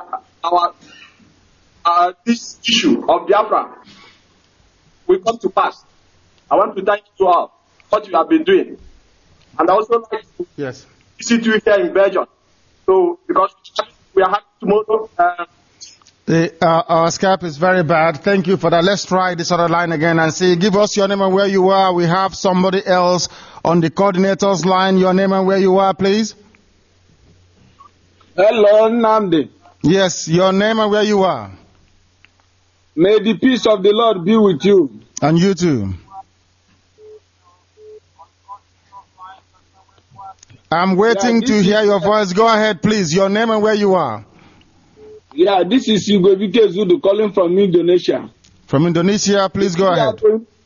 T: this issue of Biafra will come to pass, I want to thank you all for what you have been doing. And I also like to visit you here in Belgium. So, because we are having tomorrow.
B: Our Skype is very bad. Thank you for that. Let's try this other line again and see. Give us your name and where you are. We have somebody else on the coordinator's line. Your name and where you are, please.
U: Hello, Nnamdi.
B: Yes, your name and where you are.
U: May the peace of the Lord be with you.
B: And you too. I'm waiting to hear your voice. Go ahead, please. Your name and where you are.
U: Yeah, this is Yugobike Zudu calling from Indonesia.
B: From Indonesia, please go ahead.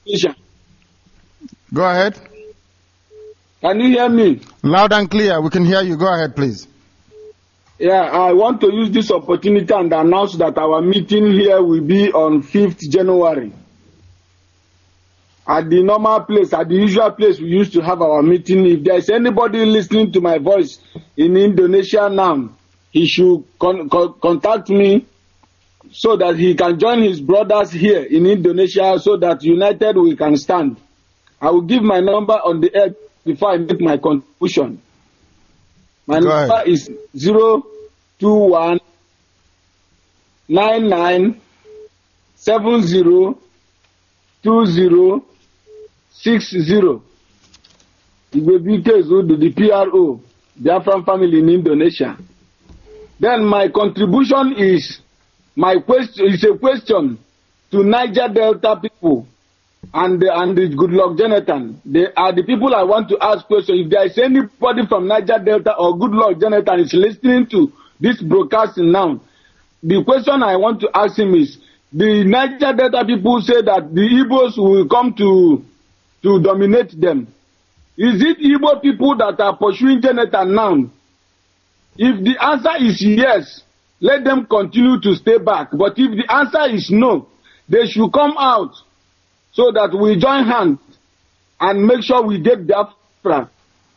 B: Go ahead.
U: Can you hear me?
B: Loud and clear. We can hear you. Go ahead, please.
U: Yeah, I want to use this opportunity and announce that our meeting here will be on 5th January. At the normal place, at the usual place we used to have our meeting. If there is anybody listening to my voice in Indonesia now, he should contact me so that he can join his brothers here in Indonesia so that united we can stand. I will give my number on the air before I make my contribution. My number is 021 99 70 20 60. Igwebike Zudu, the PRO, Biafran family in Indonesia. Then my contribution is a question to Niger Delta people and the Goodluck Jonathan. They are the people I want to ask questions. If there is anybody from Niger Delta or Goodluck Jonathan is listening to this broadcasting now, the question I want to ask him is, the Niger Delta people say that the Igbos will come to dominate them. Is it Igbo people that are pursuing Jonathan now? If the answer is yes, let them continue to stay back. But if the answer is no, they should come out so that we join hands and make sure we get Biafra.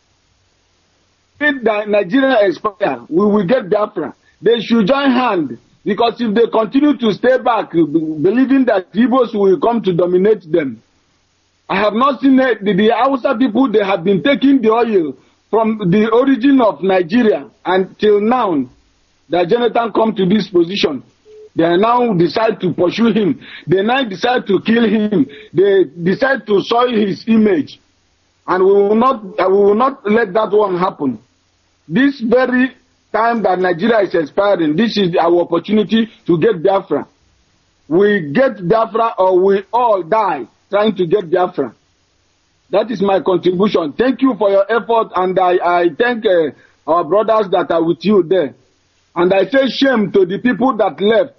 U: If Nigeria expire, we will get Biafra. They should join hands, because if they continue to stay back, believing that Igbos will come to dominate them, I have not seen the Hausa people. They have been taking the oil from the origin of Nigeria until now. That Jonathan come to this position. They now decide to pursue him. They now decide to kill him. They decide to soil his image. And we will not let that one happen. This very time that Nigeria is expiring, this is our opportunity to get Biafra. We get Biafra or we all die trying to get Biafra. That is my contribution. Thank you for your effort, and I thank our brothers that are with you there. And I say shame to the people that left.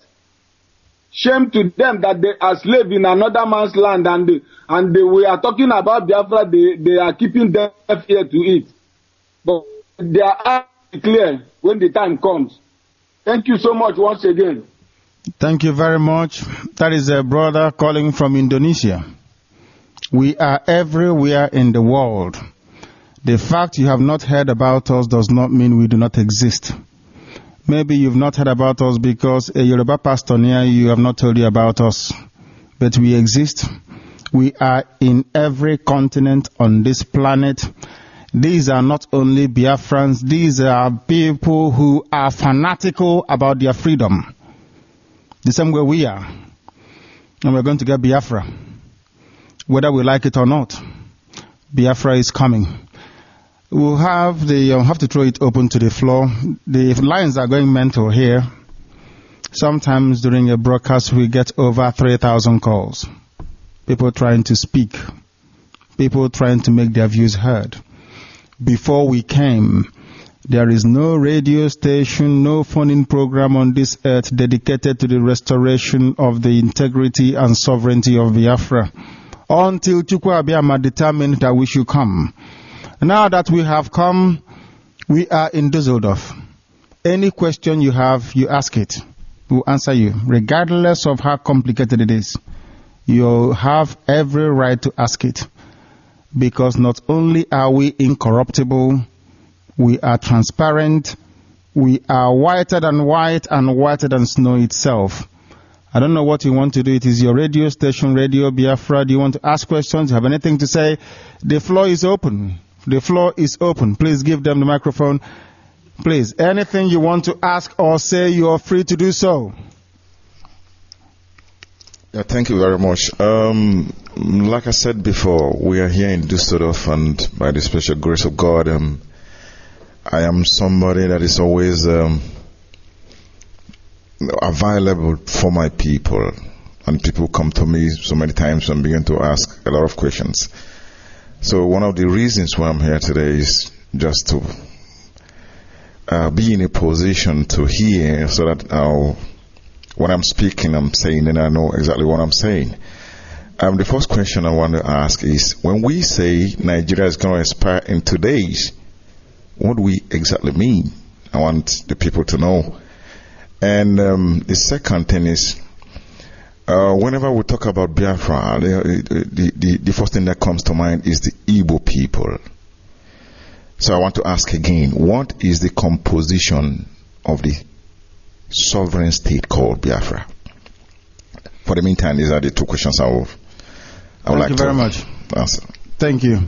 U: Shame to them that they are slaves in another man's land, and we are talking about Biafra. They are keeping deaf ear to it. But they are clear when the time comes. Thank you so much once again.
B: Thank you very much. That is a brother calling from Indonesia. We are everywhere in the world. The fact you have not heard about us does not mean we do not exist. Maybe you've not heard about us because a Yoruba pastor near you have not told you about us. But we exist. We are in every continent on this planet. These are not only Biafrans. These are people who are fanatical about their freedom. The same way we are. And we're going to get Biafra. Whether we like it or not, Biafra is coming. We'll have to throw it open to the floor. The lines are going mental here. Sometimes during a broadcast we get over 3,000 calls. People trying to speak. People trying to make their views heard. Before we came, there is no radio station, no phone-in program on this earth dedicated to the restoration of the integrity and sovereignty of Biafra, until Chukwu Abiyama determined that we should come. Now that we have come, we are in Düsseldorf. Any question you have, you ask it. We'll answer you, regardless of how complicated it is. You have every right to ask it. Because not only are we incorruptible, we are transparent, we are whiter than white and whiter than snow itself. I don't know what you want to do. It is your radio station, Radio Biafra. Do you want to ask questions? Do you have anything to say? The floor is open. The floor is open. Please give them the microphone. Please, anything you want to ask or say, you are free to do so.
A: Yeah, thank you very much. Like I said before, we are here in Düsseldorf, and by the special grace of God, I am somebody that is always available for my people, and people come to me so many times and begin to ask a lot of questions. So one of the reasons why I'm here today is just to be in a position to hear, so that when I'm speaking, I'm saying, and I know exactly what I'm saying. The first question I want to ask is, when we say Nigeria is going to expire in 2 days, what do we exactly mean? I want the people to know. And the second thing is, whenever we talk about Biafra, the first thing that comes to mind is the Igbo people. So I want to ask again, what is the composition of the sovereign state called Biafra? For the meantime, these are the two questions I would like to answer. Thank you very much.
B: Thank you.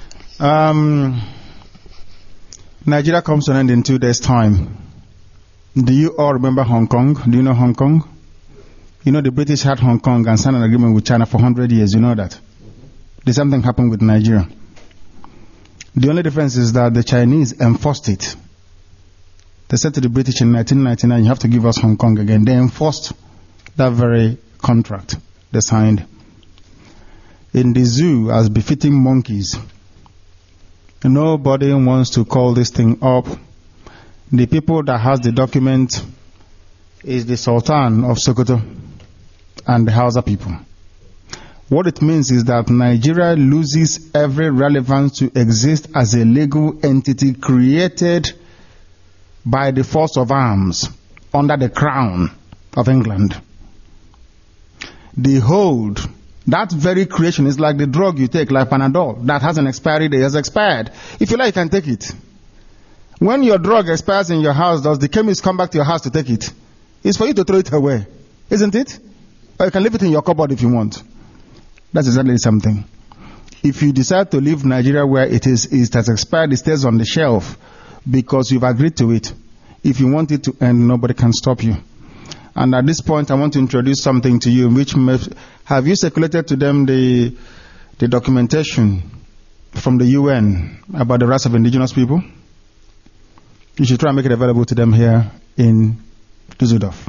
B: Nigeria comes to an end in 2 days' time. Do you all remember Hong Kong? Do you know Hong Kong? You know the British had Hong Kong and signed an agreement with China for 100 years. You know that? The same thing happened with Nigeria. The only difference is that the Chinese enforced it. They said to the British in 1999, you have to give us Hong Kong again. They enforced that very contract they signed. In the zoo, as befitting monkeys, nobody wants to call this thing up. The people that has the document is the Sultan of Sokoto and the Hausa people. What it means is that Nigeria loses every relevance to exist as a legal entity created by the force of arms under the crown of England. The hold, that very creation is like the drug you take, like Panadol, that has an expiry date, has expired. If you like, you can take it. When your drug expires in your house, does the chemist come back to your house to take it? It's for you to throw it away, isn't it? Or you can leave it in your cupboard if you want. That's exactly something. If you decide to leave Nigeria where it has expired, it stays on the shelf because you've agreed to it. If you want it to end, nobody can stop you. And at this point, I want to introduce something to you. Have you circulated to them the documentation from the UN about the rights of indigenous people? You should try and make it available to them here in Düsseldorf.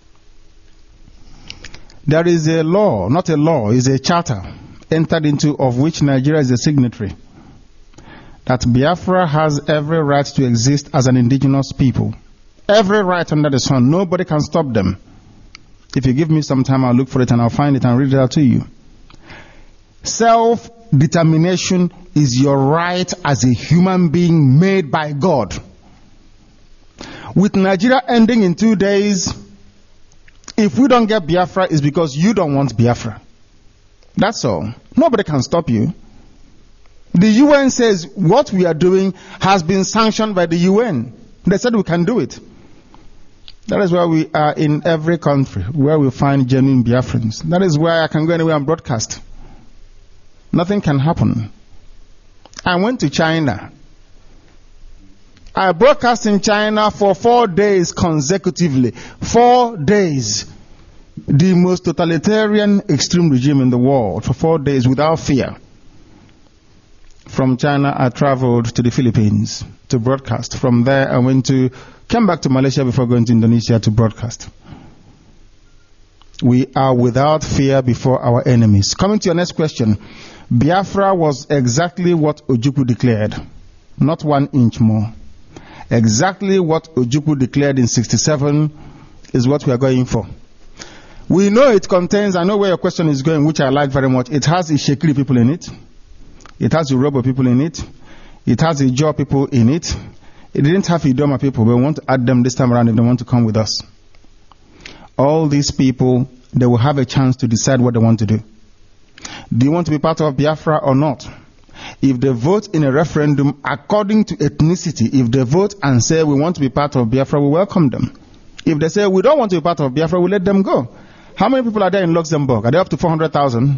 B: There is a law, not a law, is a charter entered into of which Nigeria is a signatory, that Biafra has every right to exist as an indigenous people. Every right under the sun. Nobody can stop them. If you give me some time, I'll look for it and I'll find it and read it out to you. Self-determination is your right as a human being made by God. With Nigeria ending in 2 days, if we don't get Biafra, it's because you don't want Biafra. That's all. Nobody can stop you. The UN says what we are doing has been sanctioned by the UN. They said we can do it. That is why we are in every country where we find genuine Biafrans. That is why I can go anywhere and broadcast. Nothing can happen. I went to China. I broadcast in China for 4 days consecutively. 4 days. The most totalitarian extreme regime in the world for 4 days without fear. From China, I traveled to the Philippines to broadcast. From there, I came back to Malaysia before going to Indonesia to broadcast. We are without fear before our enemies. Coming to your next question, Biafra was exactly what Ojukwu declared, not 1 inch more. Exactly what Ojukwu declared in 1967 is what we are going for. We know it contains, I know where your question is going, which I like very much. It has Ishekiri people in it. It has Yoruba people in it. It has Ijaw people in it. It didn't have Idoma people, but we want to add them this time around if they want to come with us. All these people, they will have a chance to decide what they want to do. Do you want to be part of Biafra or not? If they vote in a referendum according to ethnicity, if they vote and say we want to be part of Biafra, we welcome them. If they say we don't want to be part of Biafra, we let them go. How many people are there in Luxembourg? Are they up to 400,000?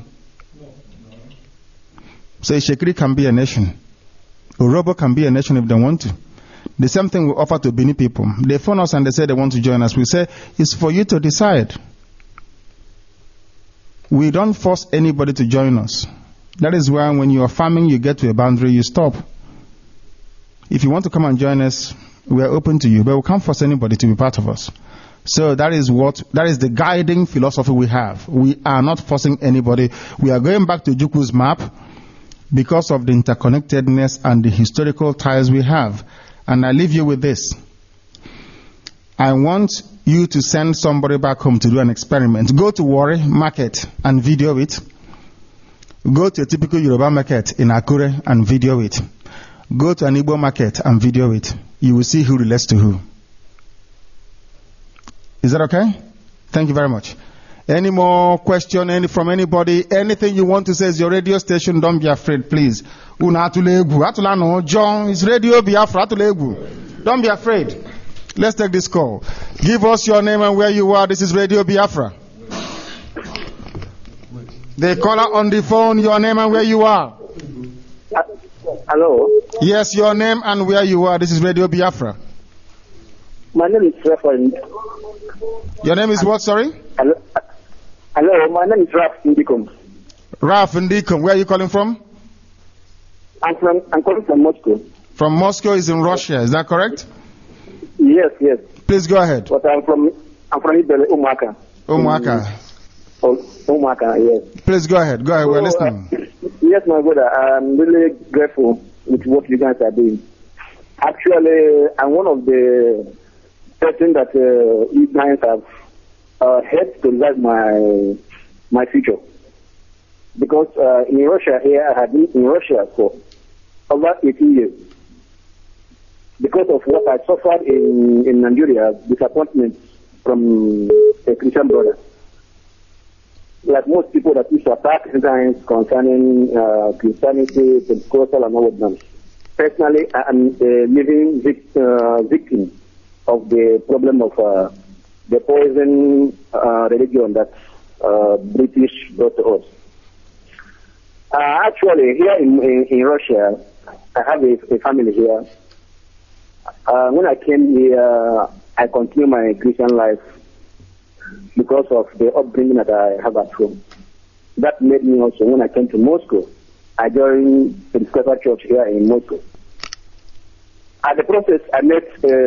B: So Ishekiri can be a nation. Urobo can be a nation if they want to. The same thing we offer to Bini people. They phone us and they say they want to join us. We say, it's for you to decide. We don't force anybody to join us. That is why when you are farming, you get to a boundary, you stop. If you want to come and join us, we are open to you, but we can't force anybody to be part of us. So that is the guiding philosophy we have. We are not forcing anybody. We are going back to Juku's map because of the interconnectedness and the historical ties we have. And I leave you with this. I want you to send somebody back home to do an experiment. Go to Warri Market and video it. Go to a typical Yoruba market in Akure and video it. Go to an Igbo market and video it. You will see who relates to who. Is that okay? Thank you very much. Any more question from anybody? Anything you want to say is your radio station. Don't be afraid, please. John, it's Radio Biafra. Don't be afraid. Let's take this call. Give us your name and where you are. This is Radio Biafra. The caller on the phone, your name and where you are.
E: Hello?
B: Yes, your name and where you are. This is Radio Biafra.
E: My name is Reverend.
B: Your name is what, sorry?
E: Hello, my name is Raf Indikum.
B: Ralph Ndikum, where are you calling from?
E: I'm calling from Moscow.
B: From Moscow is in Russia, is that correct?
E: Yes, yes.
B: Please go ahead.
E: But I'm from Ibele, Umaka.
B: Umaka.
E: Umaka, yes.
B: Please go ahead. Go ahead, we're listening.
E: Yes, my brother, I'm really grateful with what you guys are doing. Actually, I'm one of the person that you guys have helped to realize my future. Because in Russia here, I had been in Russia for over 18 years. Because of what I suffered in Nigeria, disappointment from a Christian brother. Like most people that used to attack sometimes concerning Christianity, Pentecostal and all of them. Personally, I am a living victim of the problem of the poison religion that British brought to us. Actually, here in Russia, I have a family here. When I came here, I continued my Christian life because of the upbringing that I have at home. That made me also, when I came to Moscow, I joined the Pentecostal church here in Moscow. At the process, I met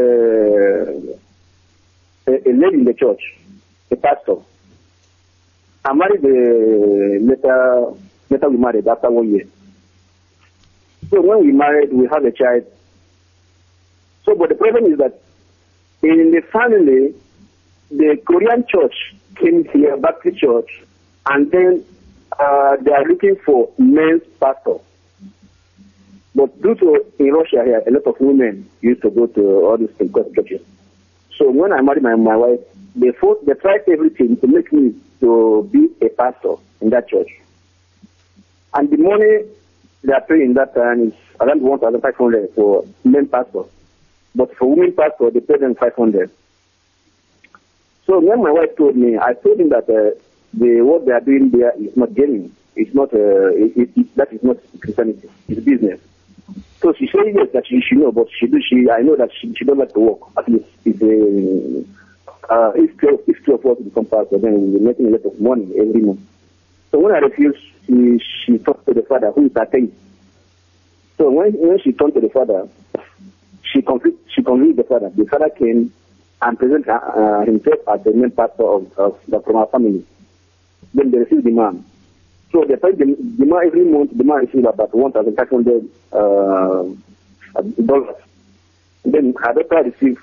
E: a lady in the church, a pastor. I married later we married after 1 year. So when we married, we had a child. So, but the problem is that in the family, the Korean church came here, Baptist church, and then they are looking for male pastors. But due to in Russia here, a lot of women used to go to all these Pentecostal churches. So when I married my wife, they tried everything to make me to be a pastor in that church. And the money they are paying that time is around 1,500 for men pastor. But for women pastor, they pay them 500. So when my wife told me, I told him that what they are doing there is not genuine. It's not that is not Christianity. It's business. So she said yes, that she know, but I know that she don't like to work. At least if 2 of us become pastor, then we're making a lot of money every month. So when I refused, she talked to the father, who is atheist. So when she turned to the father, she convinced the father. The father came and presented himself as the main pastor from our family. Then they received the man. So they paid the man every month. The man received about $1,500. Then her daughter received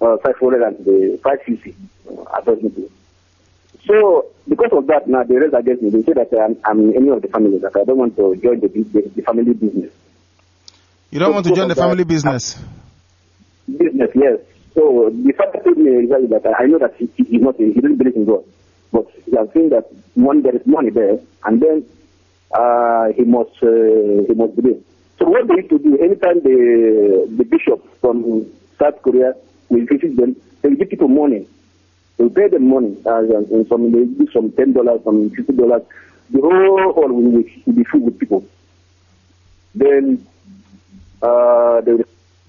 E: $550 approximately. So because of that, now they raised against me. They say that I'm any of the family, that I don't want to join the family business.
B: You don't want to join the family business?
E: Business, yes. So the father told me exactly that I know that he didn't believe in God. But he has seen that there is money there, and then he must believe. So what they used to do, anytime the bishop from South Korea will visit them, they will give people money. They will pay them money. They give some $10, some $50. The whole hall will be filled with people. Then they will.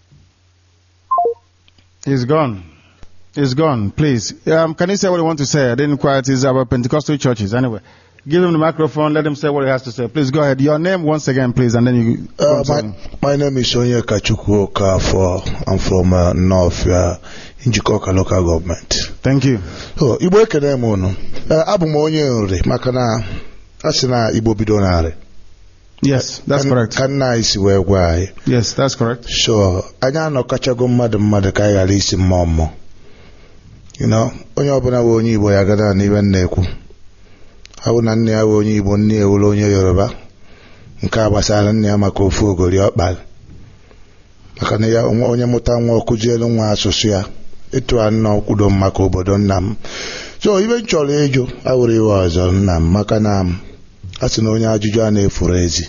B: He's gone. He's gone. Please. Can you say what you want to say? I didn't quite. It's about Pentecostal churches. Anyway, give him the microphone. Let him say what he has to say. Please go ahead. Your name once again, please, and then you.
I: My name is Onye Kachukwu Okafor. I'm from North Njikoka local government.
B: Thank you.
I: So, Igbo ekene m unu. Abụ m onye nri maka na asị na Igbo bido narị.
B: Yes, that's correct.
I: Can I see where why?
B: Yes, that's correct.
I: Sure. Anya no kachago mmadụ ka anyị ghara isi mmụọ. You know, onye ọbụla bụ onye Igbo ya gada n'ibe na-ekwu. Abụ na nne ya bụ onye Igbo, nne ya wụrụ onye Yoruba. Nke a gbasara nne ya maka ofu ogori ọkpara. Maka na ya onye mụta nwa ọkụzielu nwa asụsụ ya. Etu a nna ọkwudo maka obodo nna m. So ibe nchọrọ ịjụ awụrụ iwe ọzọ nna m maka na a sị na onye ajụjụ a na-efuru ezi.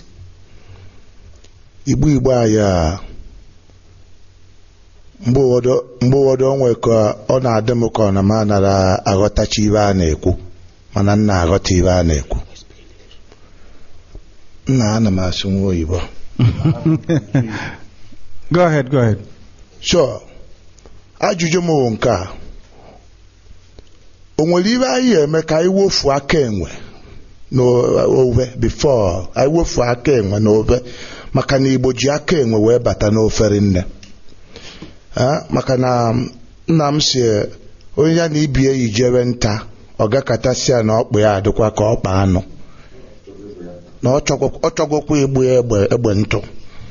I: Igbo anyị a mgbe ụfọdụ onwe ka ọ na-adị m ka ọ na m anara aghọtachi ibe a na-ekwu mana nna aghọta ibe a na-ekwu. Nna ana m asụ nwa oyibo.
B: Go ahead.
I: Sure. Ajụjụ m bụ nke a. O nwere ibe anyị eme ka anyị wofu aka enwe n'ofe before anyị wefu aka enwe n'ofe maka na Igbo ji aka enwe wee bata n'ofere nne maka na nna m si onye ya na ibie yi jere nta ọ gakọtasịa na ọkpụ ya adịkwa ka ọkpa anụ na ọ chọgokwa igbu egbe ntụ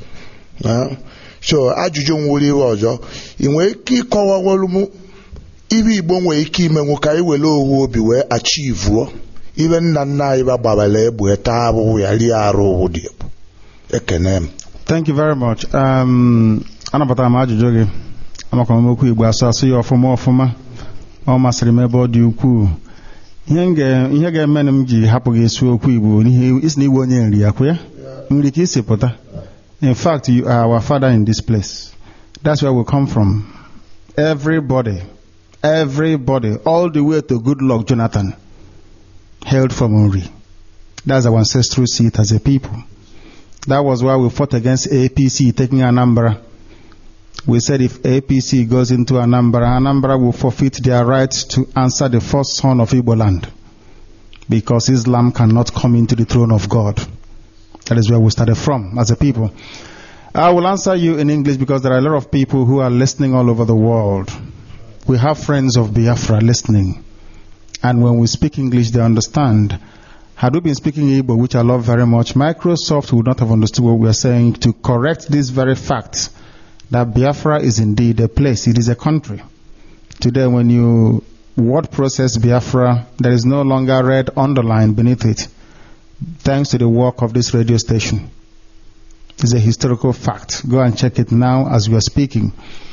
I: so ajụjụ nwere ihe ọzọ ị nwere ike ịkọwawolu m ibe Igbo nwere ike imenwu ka anyị were owu obi wee achivuo ibe nna nna anyị gbabara egbe taa abụghị ya rie arụ owu dị egbu. Ekene m.
B: Thank you very much. Anapụtara m ajụjụ gị amakwa m okwu Igbo asụ ya ọfụma ọ masịrị m ebe ọ dị ukwuu. Ihe ga-eme m ji hapụ gị esi okwu Igbo isi na Igbo onye nri ya kwụ ya nri ka isi pụta. In fact, you are our father in this place. That's where we come from. Everybody, all the way to Goodluck Jonathan, hailed from Uri. That's our ancestral seat as a people. That was why we fought against APC taking Anambra. We said if APC goes into Anambra will forfeit their right to answer the first son of Igbo land, because Islam cannot come into the throne of God. That is where we started from as a people. I will answer you in English because there are a lot of people who are listening all over the world. We have friends of Biafra listening. And when we speak English, they understand. Had we been speaking Igbo, which I love very much, Microsoft would not have understood what we are saying to correct this very fact that Biafra is indeed a place. It is a country. Today, when you word process Biafra, there is no longer red underline beneath it, thanks to the work of this radio station. It's a historical fact. Go and check it now as we are speaking.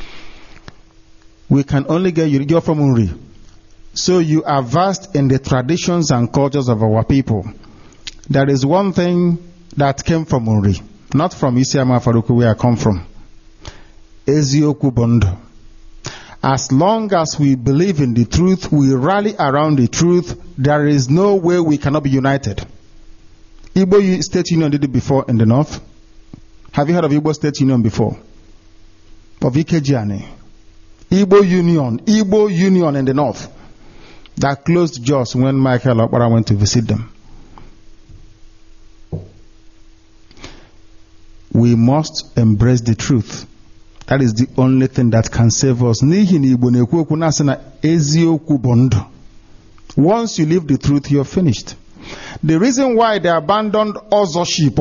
B: We can only get you. You're from Uri. So you are versed in the traditions and cultures of our people. There is one thing that came from Uri, not from Isiama Faruku, where I come from. Ezioku Bondo. As long as we believe in the truth, we rally around the truth, there is no way we cannot be united. Igbo State Union did it before in the north. Have you heard of Igbo State Union before? Of Ikejiani. Igbo Union in the north. That closed just when Michael Okpara went to visit them. We must embrace the truth. That is the only thing that can save us. Once you leave the truth, you're finished. The reason why they abandoned authorship,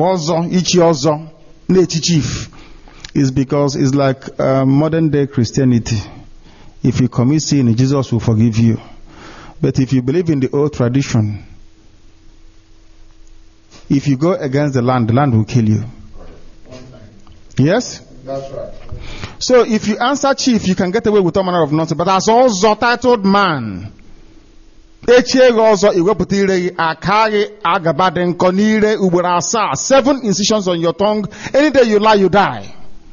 B: chief, is because it's like modern day Christianity. If you commit sin, Jesus will forgive you. But if you believe in the old tradition, if you go against the land will kill you. Yes?
I: That's right.
B: So if you answer chief, you can get away with all manner of nonsense. But as also titled man, 7 incisions on your tongue. Any day you lie, you die.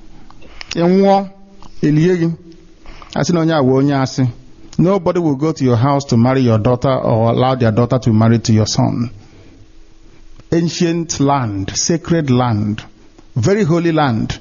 B: Nobody will go to your house to marry your daughter or allow their daughter to marry to your son. Ancient land, sacred land, very holy land.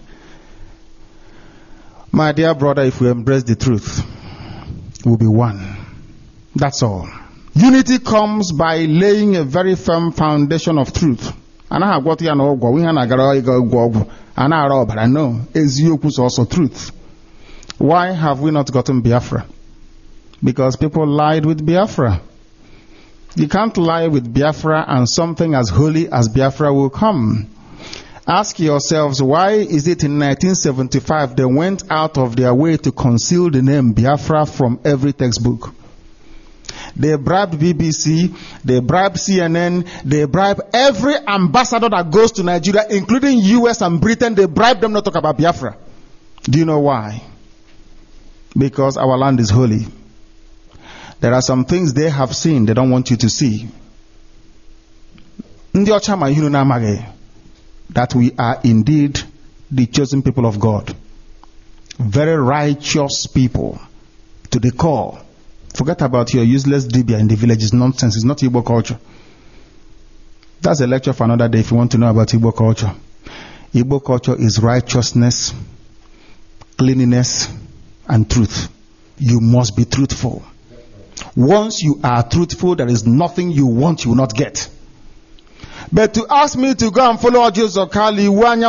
B: My dear brother, if we embrace the truth, we'll be one. That's all. Unity comes by laying a very firm foundation of truth. And I have got here no go. We have go. And I know Ezioku is also truth. Why have we not gotten Biafra? Because people lied with Biafra. You can't lie with Biafra and something as holy as Biafra will come. Ask yourselves, why is it in 1975 they went out of their way to conceal the name Biafra from every textbook? They bribed BBC, they bribed CNN, they bribed every ambassador that goes to Nigeria, including US and Britain, they bribed them not to talk about Biafra. Do you know why? Because our land is holy. There are some things they have seen they don't want you to see. That we are indeed the chosen people of God. Very righteous people to the core. Forget about your useless dibia in the village. It's nonsense. It's not Igbo culture. That's a lecture for another day if you want to know about Igbo culture. Igbo culture is righteousness, cleanliness, and truth. You must be truthful. Once you are truthful, there is nothing you want you will not get. But to ask me to go and follow Joseph Kali,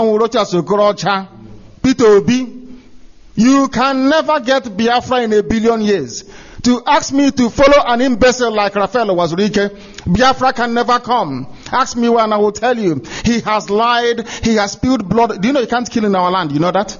B: Peter Obi, you can never get Biafra in a billion years. To ask me to follow an imbecile like Rafael Wazurike, Biafra can never come. Ask me when I will tell you. He has lied, he has spilled blood. Do you know you can't kill in our land? You know that?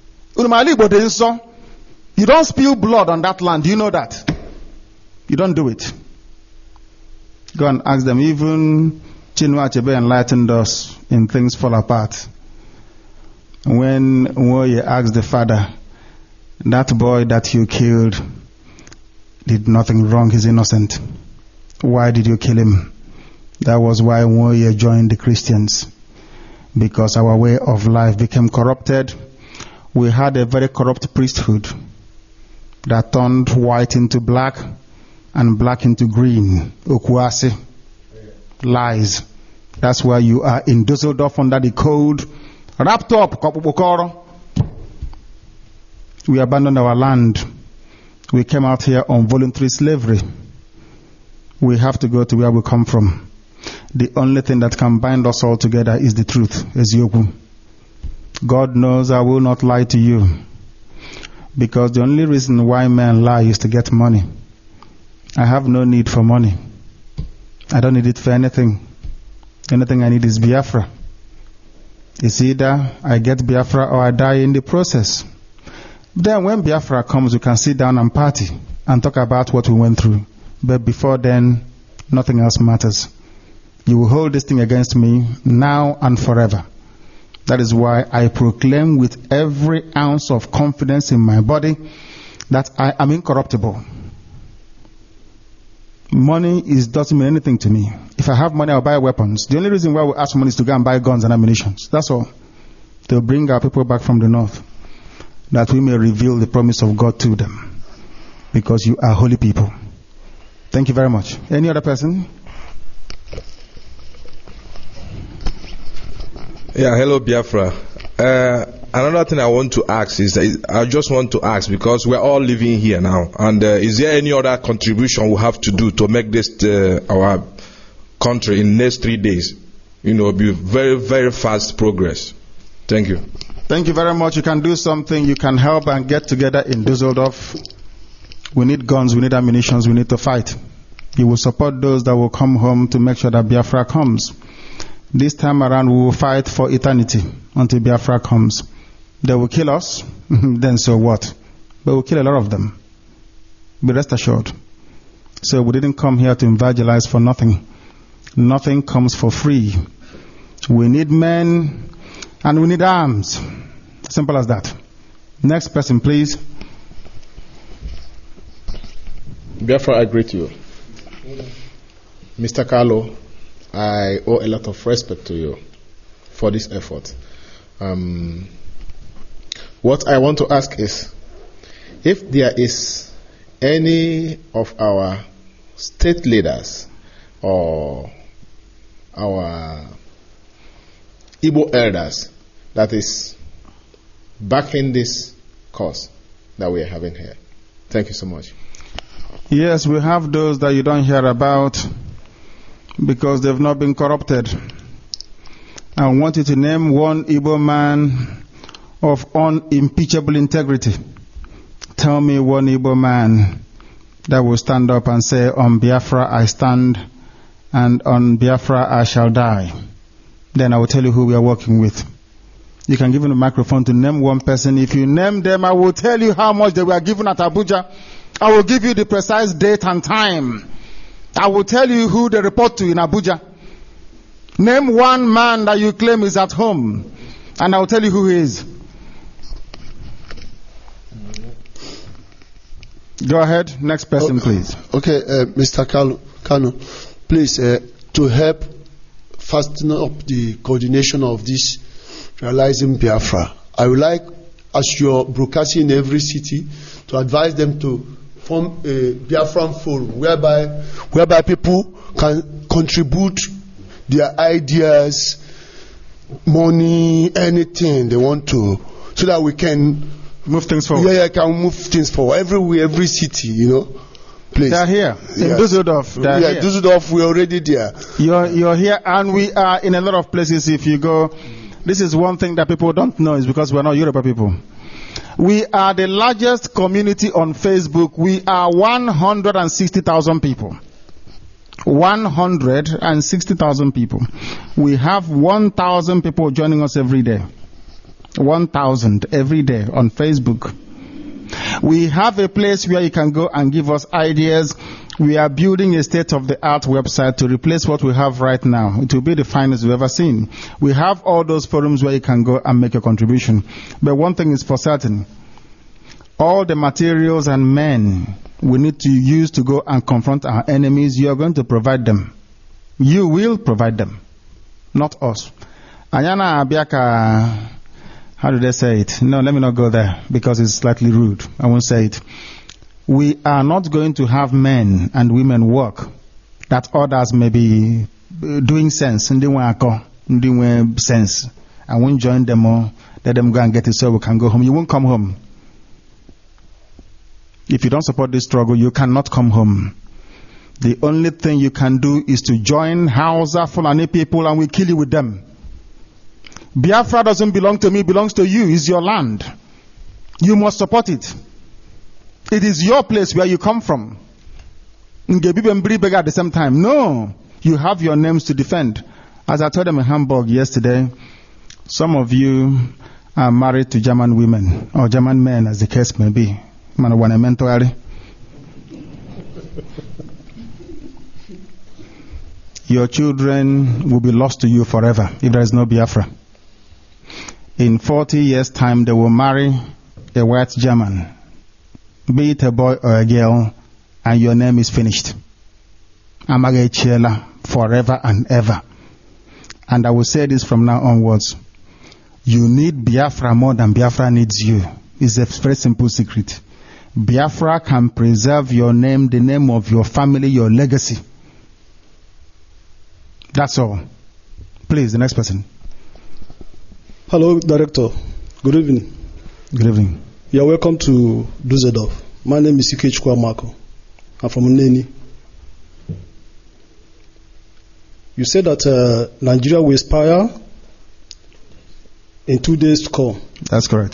B: You don't spill blood on that land. Do you know that? You don't do it. Go and ask them. Even Chinua Achebe enlightened us in Things Fall Apart. When Nwoye asked the father, that boy that you killed did nothing wrong, he's innocent. Why did you kill him? That was why Nwoye joined the Christians. Because our way of life became corrupted. We had a very corrupt priesthood that turned white into black and black into green. Okuasi. Lies. That's why you are in Dusseldorf under the code. Wrapped up. We abandoned our land. We came out here on voluntary slavery. We have to go to where we come from. The only thing that can bind us all together is the truth. Ezioku. God knows I will not lie to you. Because the only reason why men lie is to get money. I have no need for money. I don't need it for anything. Anything I need is Biafra. It's either I get Biafra or I die in the process. Then when Biafra comes, we can sit down and party and talk about what we went through. But before then, nothing else matters. You will hold this thing against me now and forever. That is why I proclaim with every ounce of confidence in my body that I am incorruptible. Money doesn't mean anything to me. If I have money, I'll buy weapons. The only reason why we ask for money is to go and buy guns and ammunition. That's all. They'll bring our people back from the north, that we may reveal the promise of God to them. Because you are holy people. Thank you very much. Any other person?
D: Yeah, hello Biafra. Another thing I want to ask is, I just want to ask, because we're all living here now, and is there any other contribution we have to do to make this our country in the next 3 days, be very, very fast progress? Thank you.
B: Thank you very much. You can do something. You can help and get together in Dusseldorf. We need guns, we need ammunition, we need to fight. You will support those that will come home to make sure that Biafra comes. This time around we will fight for eternity until Biafra comes. They will kill us, then so what? But we'll kill a lot of them. Be rest assured. So we didn't come here to evangelize for nothing. Nothing comes for free. We need men and we need arms. Simple as that. Next person, please.
Q: Biafra, I greet you. Mr. Carlo, I owe a lot of respect to you for this effort. What I want to ask is, if there is any of our state leaders or our Igbo elders that is backing this cause that we are having here. Thank you so much.
B: Yes, we have those that you don't hear about because they've not been corrupted. I want you to name one Igbo man of unimpeachable integrity. Tell me one Igbo man that will stand up and say, on Biafra I stand and on Biafra I shall die. Then I will tell you who we are working with. You can give him a microphone to name one person. If you name them, I will tell you how much they were given at Abuja. I will give you the precise date and time. I will tell you who they report to in Abuja. Name one man that you claim is at home, and I will tell you who he is. Go ahead. Next person, please.
S: Okay, Mr. Kano, please, to help fasten up the coordination of this realizing Biafra, I would like, as you're broadcasting in every city, to advise them to form a Biafran forum whereby people can contribute their ideas, money, anything they want to, so that we can
B: move things forward.
S: Yeah, can move things forward everywhere, every city, Please.
B: They are here in Dusseldorf. They are here.
S: Dusseldorf, we're already there.
B: You're here, and we are in a lot of places. If you go, this is one thing that people don't know is because we're not Yoruba people. We are the largest community on Facebook. We are 160,000 people. 160,000 people. We have 1,000 people joining us every day. 1,000 every day on Facebook. We have a place where you can go and give us ideas. We are building a state-of-the-art website to replace what we have right now. It will be the finest we've ever seen. We have all those forums where you can go and make a contribution. But one thing is for certain. All the materials and men we need to use to go and confront our enemies, you are going to provide them. You will provide them. Not us. Anyana Abiaka, how do they say it? No, let me not go there because it's slightly rude. I won't say it. We are not going to have men and women work that others may be doing sense. Doing sense. I won't join them or let them go and get it so we can go home. You won't come home. If you don't support this struggle, you cannot come home. The only thing you can do is to join Hausa, Fulani people, and we kill you with them. Biafra doesn't belong to me, it belongs to you. It's your land. You must support it. It is your place where you come from. At the same time. No. You have your names to defend. As I told them in Hamburg yesterday, some of you are married to German women, or German men as the case may be. Your children will be lost to you forever if there is no Biafra. In 40 years' time, they will marry a white German, be it a boy or a girl, and your name is finished. Amage Chiela, forever and ever. And I will say this from now onwards. You need Biafra more than Biafra needs you. It's a very simple secret. Biafra can preserve your name, the name of your family, your legacy. That's all. Please, the next person.
G: Hello, Director. Good evening.
B: Good evening.
G: You are welcome to Dusseldorf. My name is Ike Chukwamako. I'm from Neni. You said that Nigeria will expire in 2 days to come.
B: That's correct.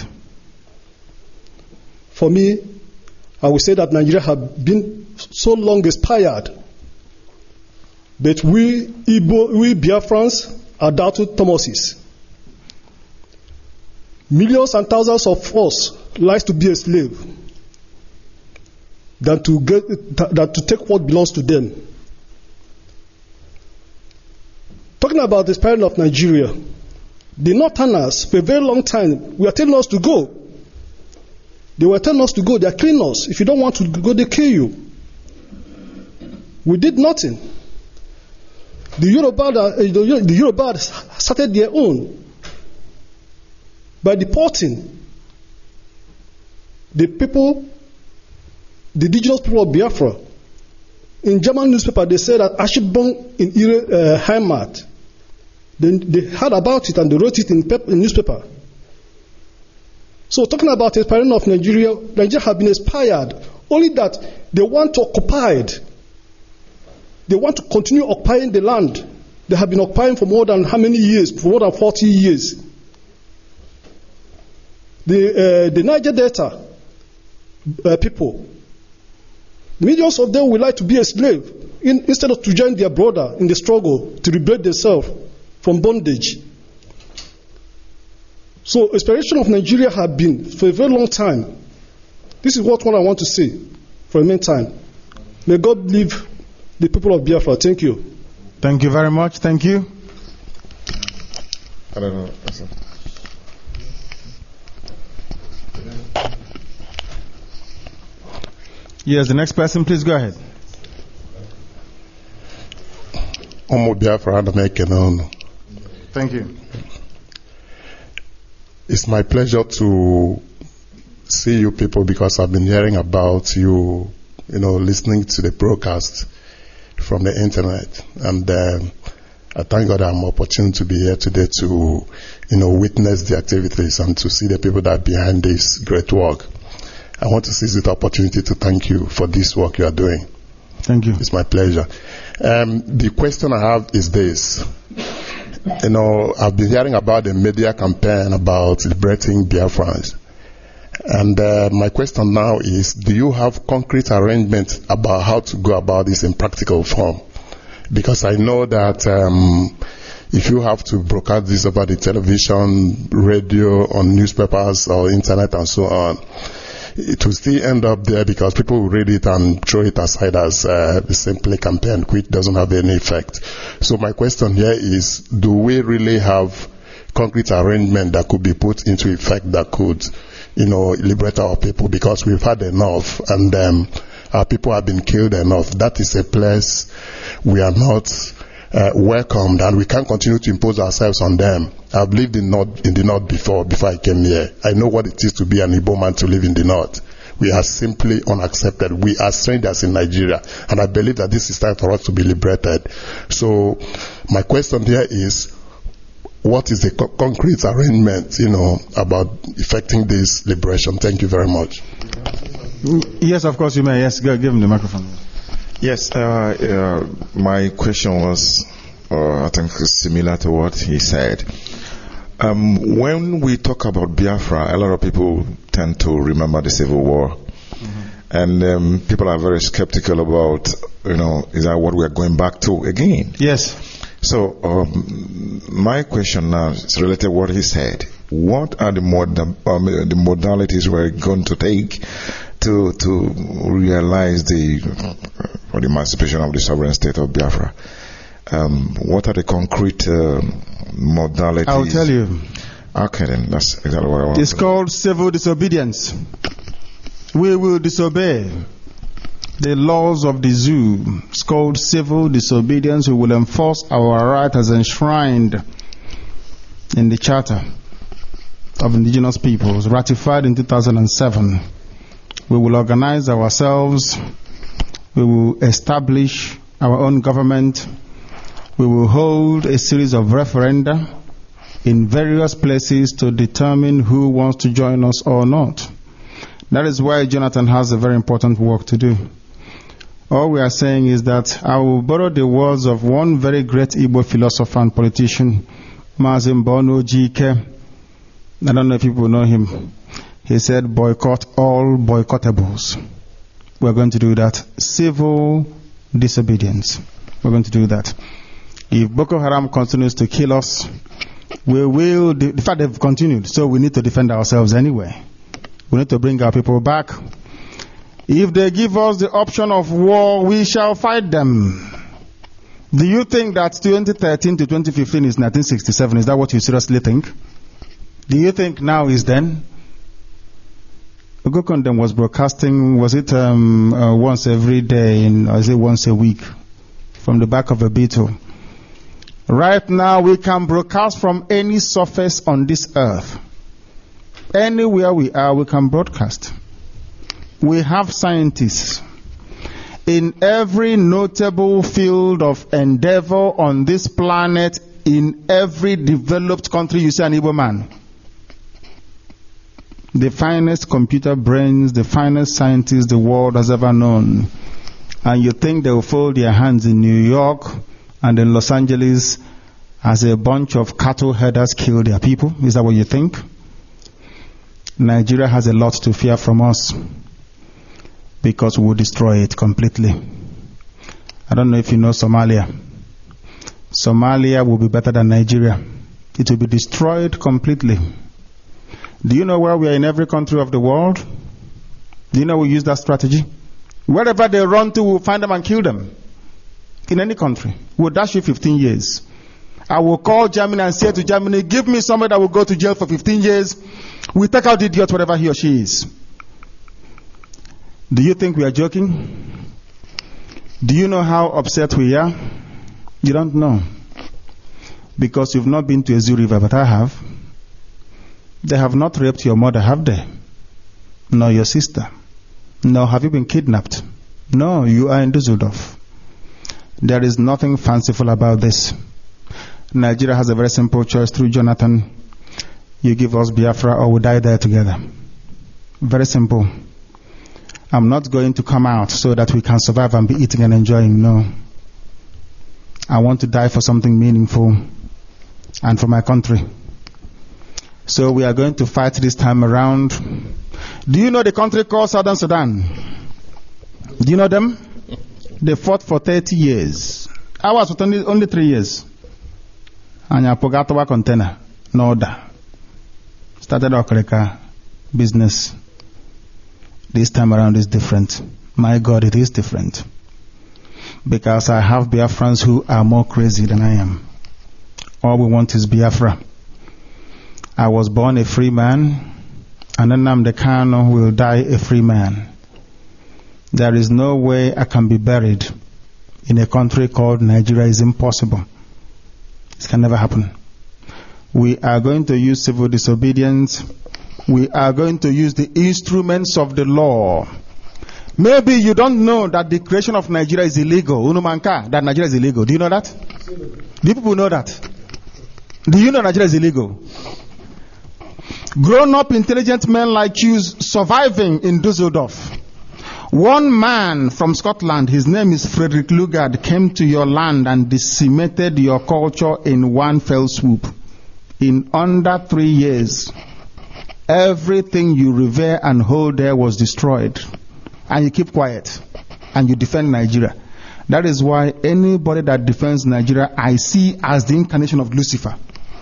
G: For me, I would say that Nigeria has been so long expired, but we Biafrans are doubted Thomases. Millions and thousands of us like to be a slave than to take what belongs to them. Talking about the expiring of Nigeria, the Northerners for a very long time were telling us to go. They were telling us to go. They are killing us. If you don't want to go, they kill you. We did nothing. The Yoruba started their own by deporting the people, the indigenous people of Biafra. In German newspaper, they said that Ashibong in Ihre Heimat. Then they heard about it and they wrote it in newspaper. So talking about the expiring of Nigeria, Nigeria has been expired. Only that they want to occupy it. They want to continue occupying the land. They have been occupying for more than how many years? For more than 40 years. The Niger Delta people, millions of them would like to be a slave instead of to join their brother in the struggle to liberate themselves from bondage. So expiration of Nigeria has been for a very long time. This is what I want to say for a meantime. May God leave the people of Biafra. Thank you.
B: Thank you very much. Thank you.
A: I don't know.
B: Yes, the next person, please go ahead. Thank you.
V: It's my pleasure to see you people because I've been hearing about you, listening to the broadcast from the internet. And I thank God I'm opportune to be here today to, witness the activities and to see the people that are behind this great work. I want to seize the opportunity to thank you for this work you are doing.
B: Thank you.
V: It's my pleasure. The question I have is this. You know, I've been hearing about the media campaign about liberating Biafrans. And my question now is, do you have concrete arrangements about how to go about this in practical form? Because I know that if you have to broadcast this over the television, radio, on newspapers or internet and so on, it will still end up there because people will read it and throw it aside as the simply campaign, which doesn't have any effect. So my question here is, do we really have concrete arrangement that could be put into effect that could, liberate our people? Because we've had enough, and our people have been killed enough. That is a place we are not welcomed, and we can't continue to impose ourselves on them. I've lived in the north before I came here. I know what it is to be an Igbo man to live in the north. We are simply unaccepted. We are strangers in Nigeria, and I believe that this is time for us to be liberated. So my question here is, what is the concrete arrangement, about effecting this liberation? Thank you very much.
B: Yes, of course you may. Yes, give him the microphone.
A: Yes, my question was, I think, similar to what he said. When we talk about Biafra, a lot of people tend to remember the Civil War. Mm-hmm. And people are very skeptical about, is that what we are going back to again?
B: Yes.
A: So, my question now is related to what he said. What are the modalities we're going to take to realize the emancipation of the sovereign state of Biafra? What are the concrete modalities?
B: I'll tell you.
A: Okay, then that's exactly what I want.
B: It's called civil disobedience. We will disobey the laws of the zoo. It's called civil disobedience. We will enforce our right as enshrined in the Charter of Indigenous Peoples, ratified in 2007. We will organize ourselves. We will establish our own government. We will hold a series of referenda in various places to determine who wants to join us or not. That is why Jonathan has a very important work to do. All we are saying is that I will borrow the words of one very great Igbo philosopher and politician, Mazi Mbono Jike. I don't know if people know him. He said, boycott all boycottables. We're going to do that. Civil disobedience. We're going to do that. If Boko Haram continues to kill us, we will, in fact they've continued, so we need to defend ourselves anyway. We need to bring our people back. If they give us the option of war, we shall fight them. Do you think that 2013 to 2015 is 1967? Is that what you seriously think? Do you think now is then? Ogokondem was broadcasting, was it once every day, or is it once a week? From the back of a Beetle. Right now, we can broadcast from any surface on this earth. Anywhere we are, we can broadcast. We have scientists in every notable field of endeavor on this planet. In every developed country, you see an Igbo man. The finest computer brains, the finest scientists the world has ever known. And you think they will fold their hands in New York and in Los Angeles as a bunch of cattle herders kill their people? Is that what you think? Nigeria has a lot to fear from us because we will destroy it completely. I don't know if you know Somalia. Somalia will be better than Nigeria. It will be destroyed completely. Do you know where we are in every country of the world? Do you know we use that strategy? Wherever they run to, we'll find them and kill them. In any country. We'll dash you 15 years. I will call Germany and say to Germany, give me somebody that will go to jail for 15 years. We take out the idiot, whatever he or she is. Do you think we are joking? Do you know how upset we are? You don't know. Because you've not been to a Zoo River, but I have. They have not raped your mother, have they? Nor your sister. No, have you been kidnapped? No, you are in Dusseldorf. There is nothing fanciful about this. Nigeria has a very simple choice through Jonathan. You give us Biafra or we die there together. Very simple. I'm not going to come out so that we can survive and be eating and enjoying. No. I want to die for something meaningful and for my country. So we are going to fight this time around. Do you know the country called Southern Sudan? Do you know them? They fought for 30 years. Ours was only 3 years. And Pogatawa container, no order. Started Okreka business. This time around is different. My God, it is different. Because I have Biafrans who are more crazy than I am. All we want is Biafra. I was born a free man, and then Nnamdi Kanu will die a free man. There is no way I can be buried in a country called Nigeria. It's impossible. It can never happen. We are going to use civil disobedience. We are going to use the instruments of the law. Maybe you don't know that the creation of Nigeria is illegal. Unumanka, that Nigeria is illegal. Do you know that? Do people know that? Do you know Nigeria is illegal? Grown-up intelligent men like you surviving in Dusseldorf. One man from Scotland, his name is Frederick Lugard, came to your land and decimated your culture in one fell swoop. In under 3 years, everything you revere and hold there was destroyed. And you keep quiet. And you defend Nigeria. That is why anybody that defends Nigeria, I see as the incarnation of Lucifer.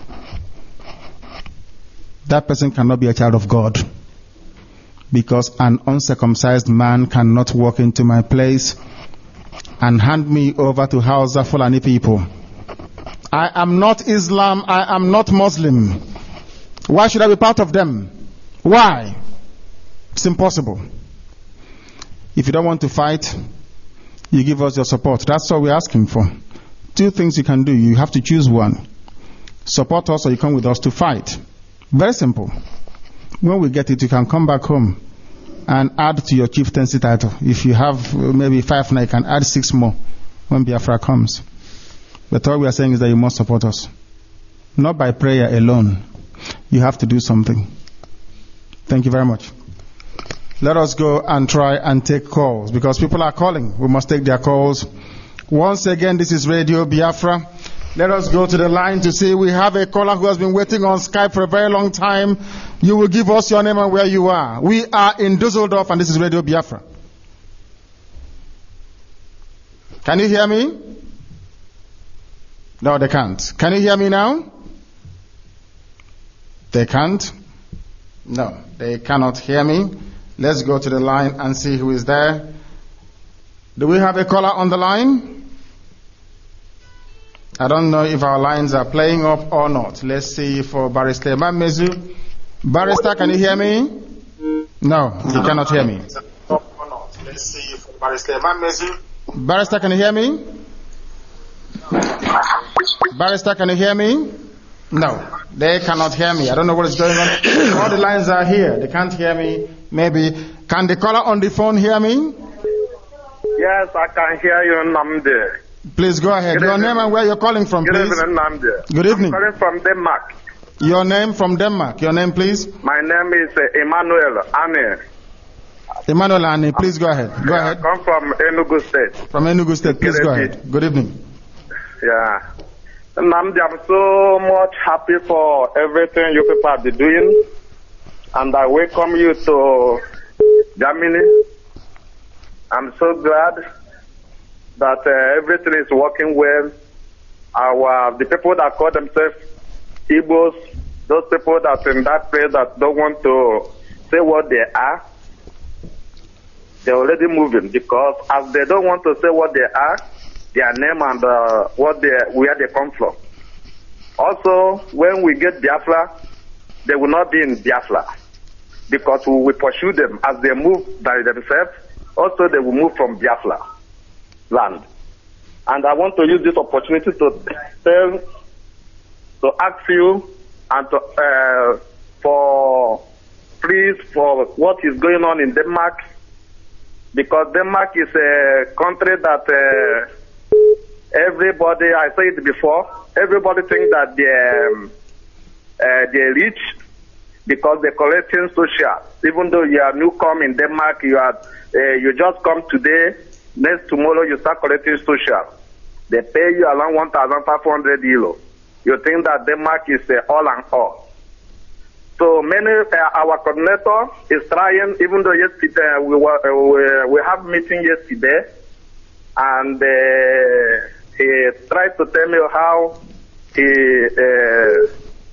B: That person cannot be a child of God. Because an uncircumcised man cannot walk into my place and hand me over to Hausa Fulani people. I am not Islam. I am not Muslim. Why should I be part of them? Why? It's impossible. If you don't want to fight, you give us your support. That's all we're asking for. 2 things you can do. You have to choose one. Support us or you come with us to fight. Very simple. When we get it, you can come back home and add to your chieftaincy title. If you have maybe 5 now, you can add 6 more when Biafra comes. But all we are saying is that you must support us. Not by prayer alone. You have to do something. Thank you very much. Let us go and try and take calls because people are calling. We must take their calls. Once again, this is Radio Biafra. Let us go to the line to see. We have a caller who has been waiting on Skype for a very long time. You will give us your name and where you are. We are in Dusseldorf and this is Radio Biafra. Can you hear me? No, they can't. Can you hear me now? They can't? No, they cannot hear me. Let's go to the line and see who is there. Do we have a caller on the line? I don't know if our lines are playing up or not. Let's see for Barrister Mamezu. Barrister, can you hear me? No, he cannot hear me. Let's see for Barrister Mamezu. Barrister, can you hear me? Barrister, can you hear me? No, they cannot hear me. I don't know what is going on. All the lines are here. They can't hear me. Maybe. Can the caller on the phone hear me?
F: Yes, I can hear you, Nnamdi.
B: Please go ahead. Your name and where you're calling from, please.
F: Good evening, Nnamdi.
B: Good evening.
F: I'm calling from Denmark.
B: Your name from Denmark. Your name, please.
F: My name is Emmanuel Ane.
B: Emmanuel Ane, please go ahead. Go ahead.
F: I come from Enugu State.
B: From Enugu State, please go ahead. Good evening.
F: Yeah. Nnamdi, I'm so much happy for everything you people are doing. And I welcome you to Germany. I'm so glad that everything is working well. The people that call themselves Igbos, those people that in that place that don't want to say what they are, they're already moving because as they don't want to say what they are, their name and where they come from. Also, when we get Biafra, they will not be in Biafra because we will pursue them as they move by themselves. Also, they will move from Biafra land. And I want to use this opportunity to ask you and for what is going on in Denmark, because Denmark is a country that everybody, I said it before, everybody thinks that they're rich, because they're collecting social. Even though you are newcomer in Denmark, you just come today, next tomorrow you start collecting social. They pay you around 1,500 euro. You think that Denmark is all and all. So many, our coordinator is trying, even though yesterday we have meeting yesterday, and he tried to tell me how the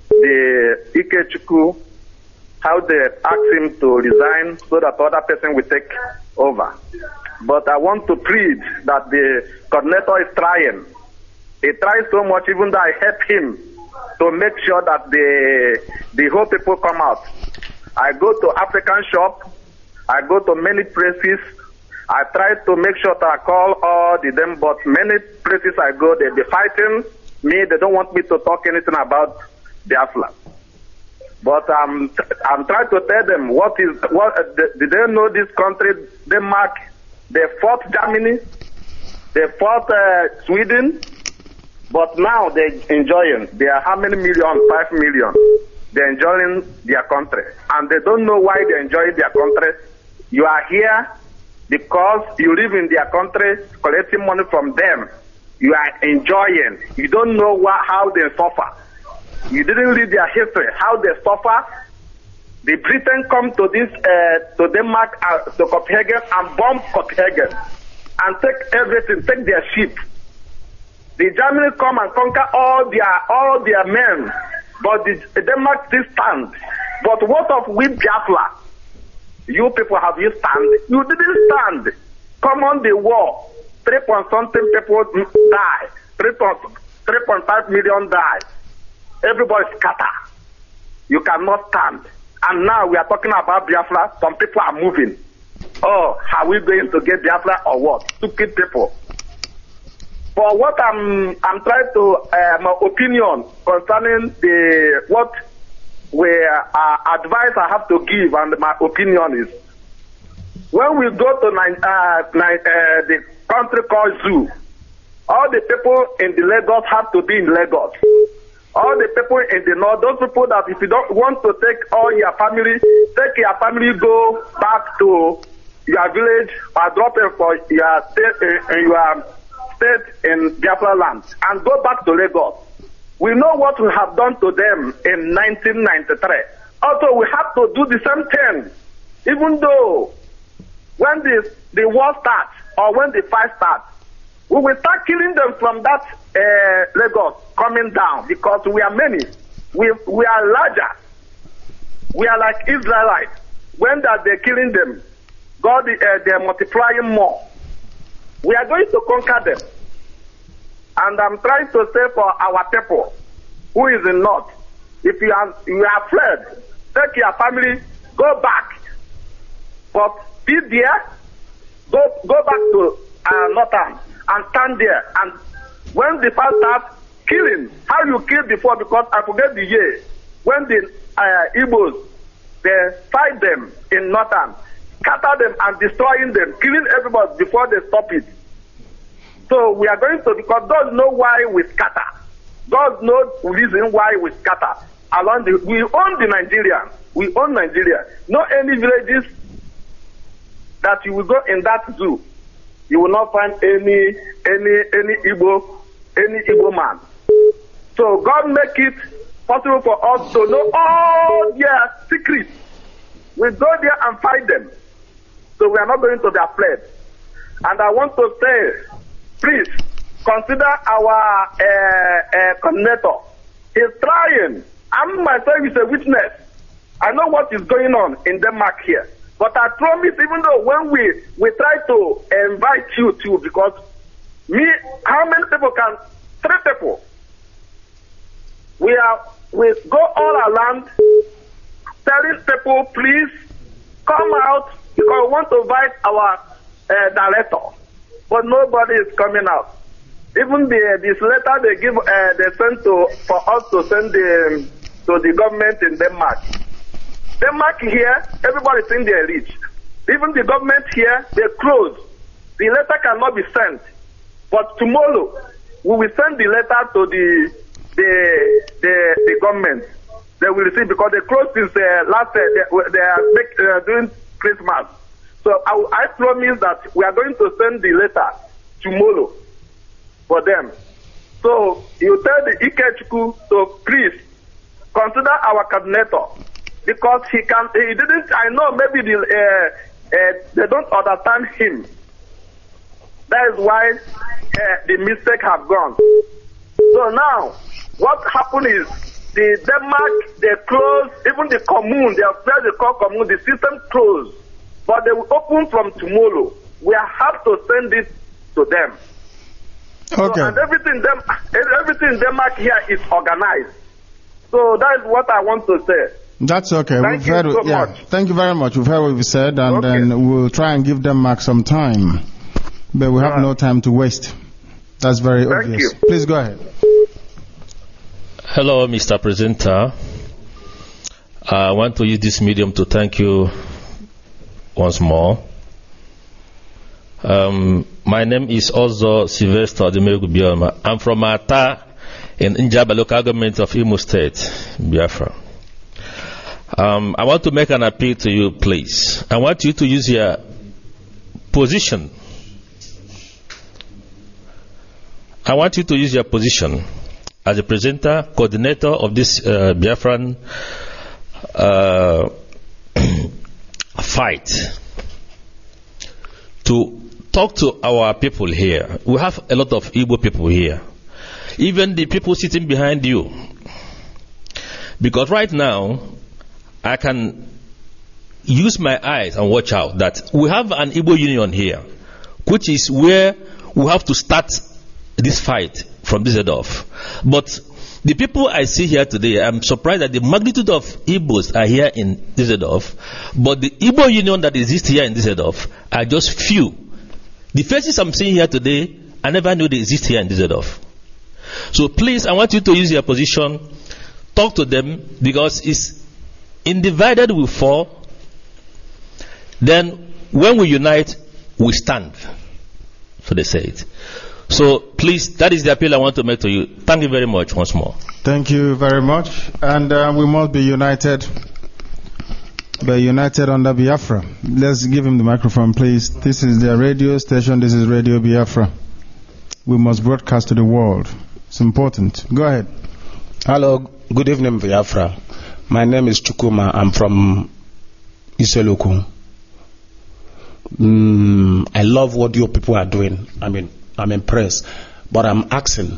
F: Ikechukwu, how they asked him to resign so that other person will take over. But I want to plead that the coordinator is trying. He tries so much, even though I help him to make sure that the whole people come out. I go to African shop, I go to many places, I try to make sure that I call all them, but many places I go, they be fighting me, they don't want me to talk anything about Biafra. But I'm trying to tell them did they know this country, Denmark, they fought Germany, they fought Sweden, but now they're enjoying. They are how many million? 5 million. They're enjoying their country. And they don't know why they enjoy their country. You are here because you live in their country, collecting money from them. You are enjoying. You don't know how they suffer. You didn't read their history, how they suffer. The Britain come to to Denmark, to Copenhagen, and bomb Copenhagen, and take everything, take their ship. The Germany come and conquer all their men, but the Denmark still stand. But what of we Biafra? You people, have you stand? You didn't stand. Come on the war. 3-point-something people die. 3.5 million die. Everybody scatter. You cannot stand. And now we are talking about Biafra. Some people are moving. Oh, are we going to get Biafra or what? Stupid people. For what I'm trying to, my opinion concerning what advice I have to give, and my opinion is, when we go to the country called Zoo, all the people in the Lagos have to be in Lagos. All the people in the north, those people that if you don't want to take all your family, take your family, go back to your village or drop it for your state in Biafra land and go back to Lagos. We know what we have done to them in 1993. Also, we have to do the same thing, even though when the war starts or when the fight starts, we will start killing them from that Lagos coming down, because we are many. We are larger. We are like Israelites. When they're killing them, God, they're multiplying more. We are going to conquer them. And I'm trying to say for our people who is in North, if you are afraid, take your family, go back. But be there, go back to Northern and stand there. And when the fight starts, killing, how you killed before, because I forget the year, when the Igbos, they fight them in Northern, scatter them and destroying them, killing everybody before they stop it. So we are going to, because God knows why we scatter. God knows the reason why we scatter. We own the Nigeria. We own Nigeria. No any villages that you will go in that zoo, you will not find any Igbo man. So God make it possible for us to know all their secrets. We go there and fight them. So we are not going to be afraid. And I want to say, please consider our coordinator. He's trying. I myself is a witness. I know what is going on in Denmark here. But I promise, even though when we try to invite you to, because how many people can? 3 people. We go all around telling people, please come out, because we want to invite our director. But nobody is coming out. Even this letter they sent for us to send to the government in Denmark. Denmark here, everybody thinks they're rich. Even the government here, they close. The letter cannot be sent. But tomorrow, we will send the letter to the government. they will receive, because they closed since last they are doing Christmas. So I promise that we are going to send the letter tomorrow for them. So you tell the Ikechukwu to please consider our coordinator, because he didn't. I know maybe they don't understand him. That is why the mistake have gone. So now, what happened is the Denmark, they closed, even the commune, they call commune, the system closed, but they will open from tomorrow. We have to send it to them.
B: Okay.
F: So, and everything Denmark here is organized. So that is what I want to say.
B: That's okay.
F: Thank you so much.
B: Thank you very much. We've heard what you said, and then we'll try and give Denmark some time. But we have no time to waste. That's very obvious.
F: You.
B: Please go ahead.
N: Hello, Mr. Presenter. I want to use this medium to thank you once more. My name is also Sylvester Ademegu Bioma. I'm from Ata in Njaba local government of Imo State, Biafra. I want to make an appeal to you, please. I want you to use your position. I want you to use your position as a presenter, coordinator of this Biafran fight to talk to our people here. We have a lot of Igbo people here. Even the people sitting behind you. Because right now, I can use my eyes and watch out that we have an Igbo union here, which is where we have to start this fight from this head off. But the people I see here today, I'm surprised that the magnitude of Igbos are here in this head off, but the Igbo union that exists here in this head off are just few. The faces I'm seeing here today, I never knew they exist here in this head off. So please, I want you to use your position, talk to them, because it's in divided we fall. Then when we unite, we stand. So they say it. So please, that is the appeal I want to make to you. Thank you very much once more.
B: Thank you very much. And we must be united. Be united under Biafra. Let's give him the microphone, please. This is their radio station. This is Radio Biafra. We must broadcast to the world. It's important. Go ahead.
I: Hello. Good evening, Biafra. My name is Chukuma. I'm from Iseluku. I love what your people are doing. I'm impressed. But I'm asking,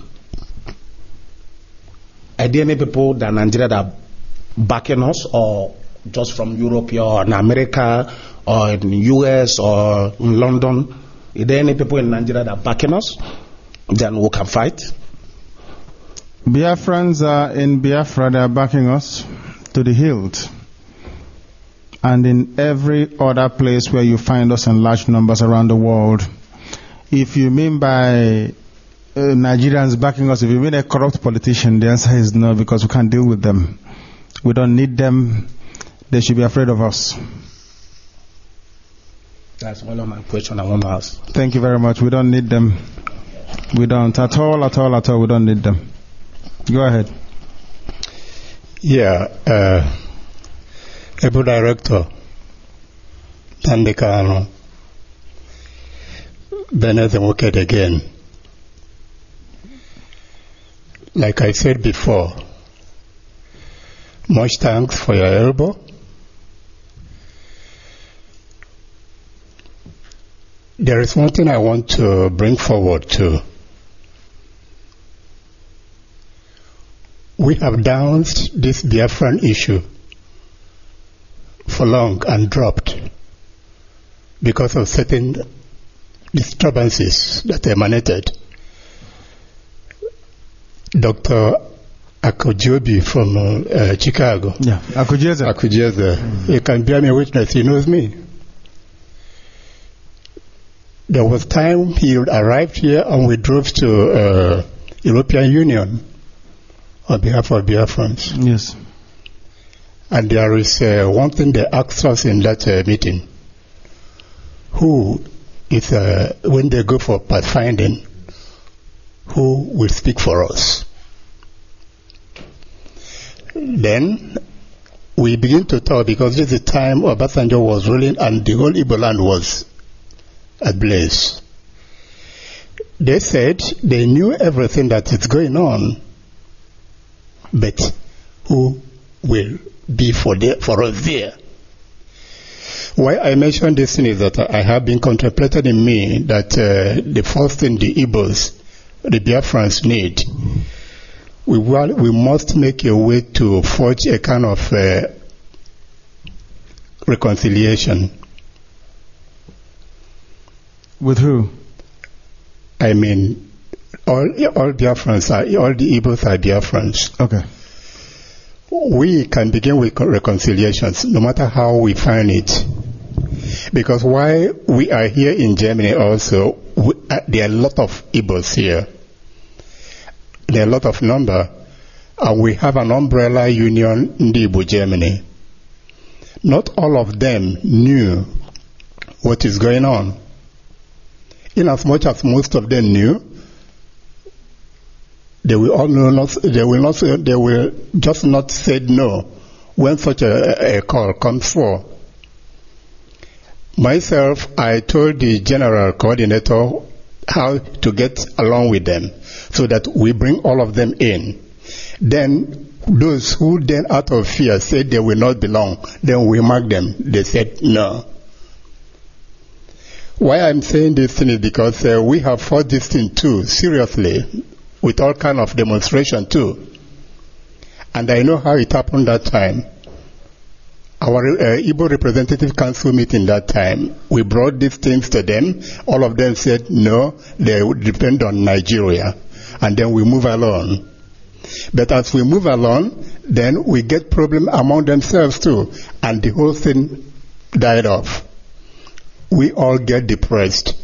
I: are there any people that Nigeria that are backing us, or just from Europe or in America or in the US or in London? Are there any people in Nigeria that are backing us? Then we can fight.
B: Biafrans are in Biafra, they are backing us to the hilt. And in every other place where you find us in large numbers around the world. If you mean by Nigerians backing us, if you mean a corrupt politician, the answer is no, because we can't deal with them. We don't need them. They should be afraid of us.
I: That's one of my questions I want to ask.
B: Thank you very much. We don't need them. We don't. At all, we don't need them. Go ahead.
J: Yeah. Able Director, Tandekano, Bennett Moked again. Like I said before, much thanks for your elbow. There is one thing I want to bring forward too. We have danced this Biafran issue for long and dropped because of certain disturbances that emanated. Dr. Akojobi from Chicago.
B: Yeah,
J: Akujeze. He can bear me witness, he knows me. There was time he arrived here and we drove to European Union on behalf of Biafrans.
B: Yes.
J: And there is one thing they asked us in that meeting. Who is, when they go for pathfinding, who will speak for us? Then we begin to talk, because this is the time Obasanjo was ruling and the whole Igbo land was ablaze. They said they knew everything that is going on, but who will be for us there? Why I mention this thing is that I have been contemplated in me that the first thing the Igbos, the Biafrans need, we must make a way to forge a kind of reconciliation.
B: With who?
J: I mean, all Biafrans all the Igbos are Biafrans.
B: Okay.
J: We can begin with reconciliations, no matter how we find it. Because while we are here in Germany also, there are a lot of Igbos here. There are a lot of number. And we have an umbrella union in the Igbo Germany. Not all of them knew what is going on. In as much as most of them knew, they will just not say no when such a call comes for. Myself, I told the general coordinator how to get along with them so that we bring all of them in. Then those who then out of fear said they will not belong, then we mark them. They said no. Why I'm saying this thing is because we have fought this thing too, seriously, with all kind of demonstration too. And I know how it happened that time. Our Igbo Representative Council meeting that time, we brought these things to them. All of them said no, they would depend on Nigeria. And then we move along. But as we move along, then we get problem among themselves too. And the whole thing died off. We all get depressed.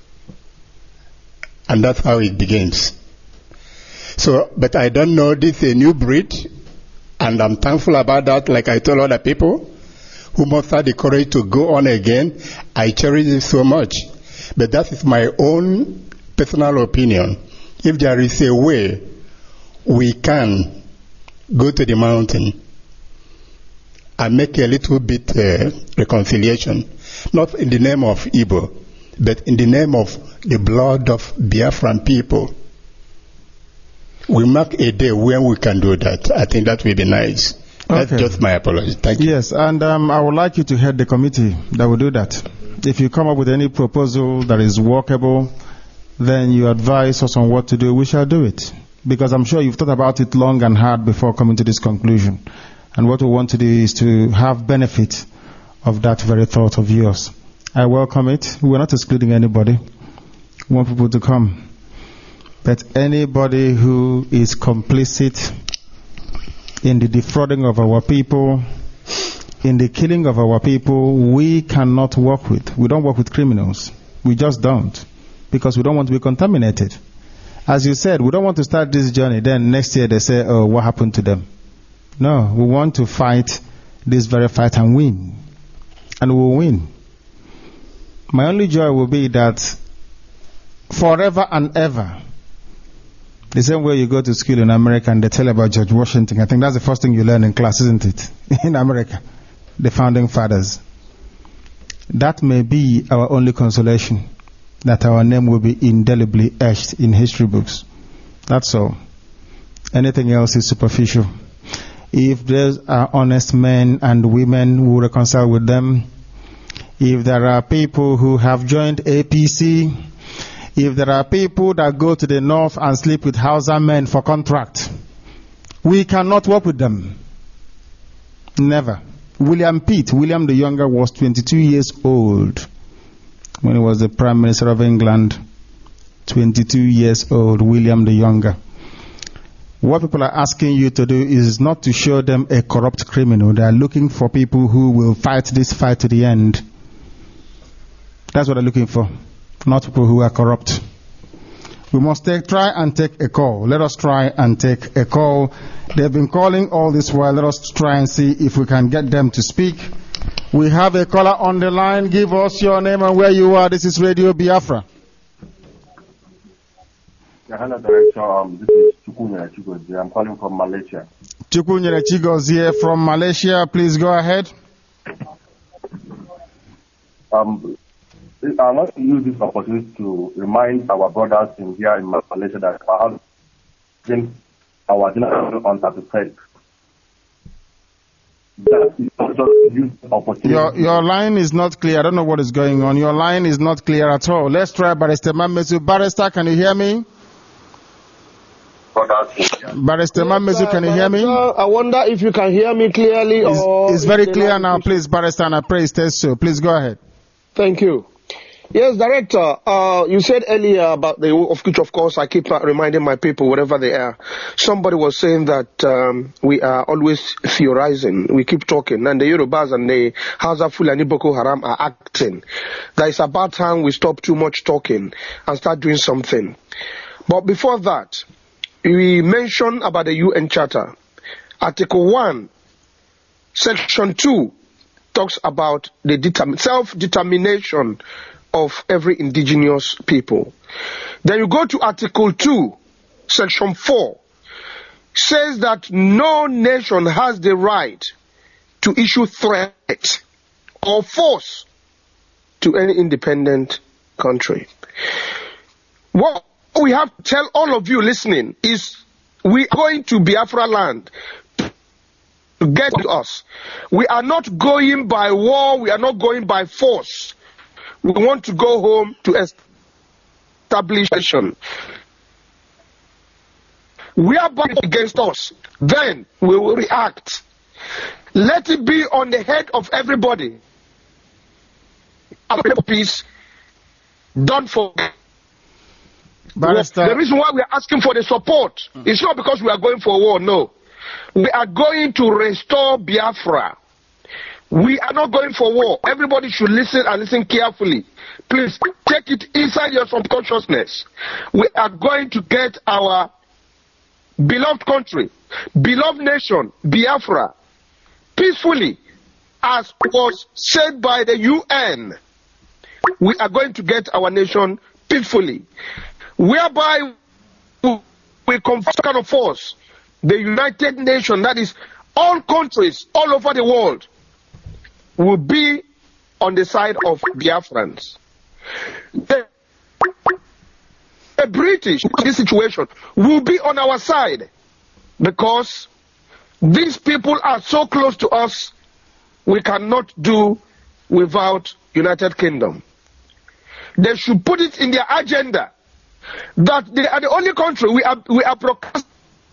J: And that's how it begins. So, but I don't know, this is a new breed, and I'm thankful about that, like I told other people who must have the courage to go on again. I cherish it so much. But that is my own personal opinion. If there is a way we can go to the mountain and make a little bit reconciliation, not in the name of Igbo, but in the name of the blood of Biafran people, we mark a day when we can do that. I think that will be nice. That's just my apology. Thank you.
B: Yes, and I would like you to head the committee that will do that. If you come up with any proposal that is workable, then you advise us on what to do. We shall do it. Because I'm sure you've thought about it long and hard before coming to this conclusion. And what we want to do is to have benefit of that very thought of yours. I welcome it. We're not excluding anybody. We want people to come. But anybody who is complicit in the defrauding of our people, in the killing of our people, we cannot work with. We don't work with criminals. We just don't. Because we don't want to be contaminated. As you said, we don't want to start this journey, then next year they say, oh, what happened to them? No, we want to fight this very fight and win. And we'll win. My only joy will be that forever and ever, the same way you go to school in America and they tell about George Washington, I think that's the first thing you learn in class, isn't it? In America, the founding fathers. That may be our only consolation, that our name will be indelibly etched in history books. That's all. Anything else is superficial. If there are honest men and women who reconcile with them, if there are people who have joined APC, if there are people that go to the north and sleep with Hausa men for contract, we cannot work with them. Never. William the Younger, was 22 years old when he was the Prime Minister of England. 22 years old, William the Younger. What people are asking you to do is not to show them a corrupt criminal. They are looking for people who will fight this fight to the end. That's what they're looking for. Not people who are corrupt. We must try and take a call. Let us try and take a call. They've been calling all this while. Let us try and see if we can get them to speak. We have a caller on the line. Give us your name and where you are. This is Radio Biafra.
L: Yeah, hello, Director. This is Chukwunya Chukwuji. I'm calling from Malaysia.
B: Chukwunyere Chigozie from Malaysia, please go ahead.
L: I want to use this opportunity to remind our brothers here in Malaysia that our generation on 33rd.
B: Your line is not clear. I don't know what is going on. Your line is not clear at all. Let's try Barrister Mamezu. Barrister, can you hear me? Barrister Mamezu, can you hear me?
C: I wonder if you can hear me clearly.
B: It's very clear now, please, Barrister, and I pray it stays so. Please go ahead.
C: Thank you. Yes, Director, you said earlier about the of which, of course, I keep reminding my people, wherever they are. Somebody was saying that we are always theorizing. We keep talking. And the Yorubas and the Hausa Fulani Boko Haram are acting. That it's about time we stop too much talking and start doing something. But before that, we mentioned about the UN Charter. Article 1, Section 2, talks about the self-determination of every indigenous people. Then you go to Article 2, Section 4, says that no nation has the right to issue threat or force to any independent country. What we have to tell all of you listening is we are going to Biafra land to get to us. We are not going by war, we are not going by force. We want to go home to establish a nation. We are back against us. Then we will react. Let it be on the head of everybody. Peace. Don't forget. The reason why we are asking for the support is not because we are going for war, no. We are going to restore Biafra. We are not going for war. Everybody should listen and listen carefully. Please take it inside your subconsciousness. We are going to get our beloved country, beloved nation, Biafra, peacefully, as was said by the UN. We are going to get our nation peacefully, whereby we confess kind of force the United Nations, that is all countries all over the world, will be on the side of Biafrans. The British, in this situation, will be on our side because these people are so close to us, we cannot do without United Kingdom. They should put it in their agenda that they are the only country we are broadcasting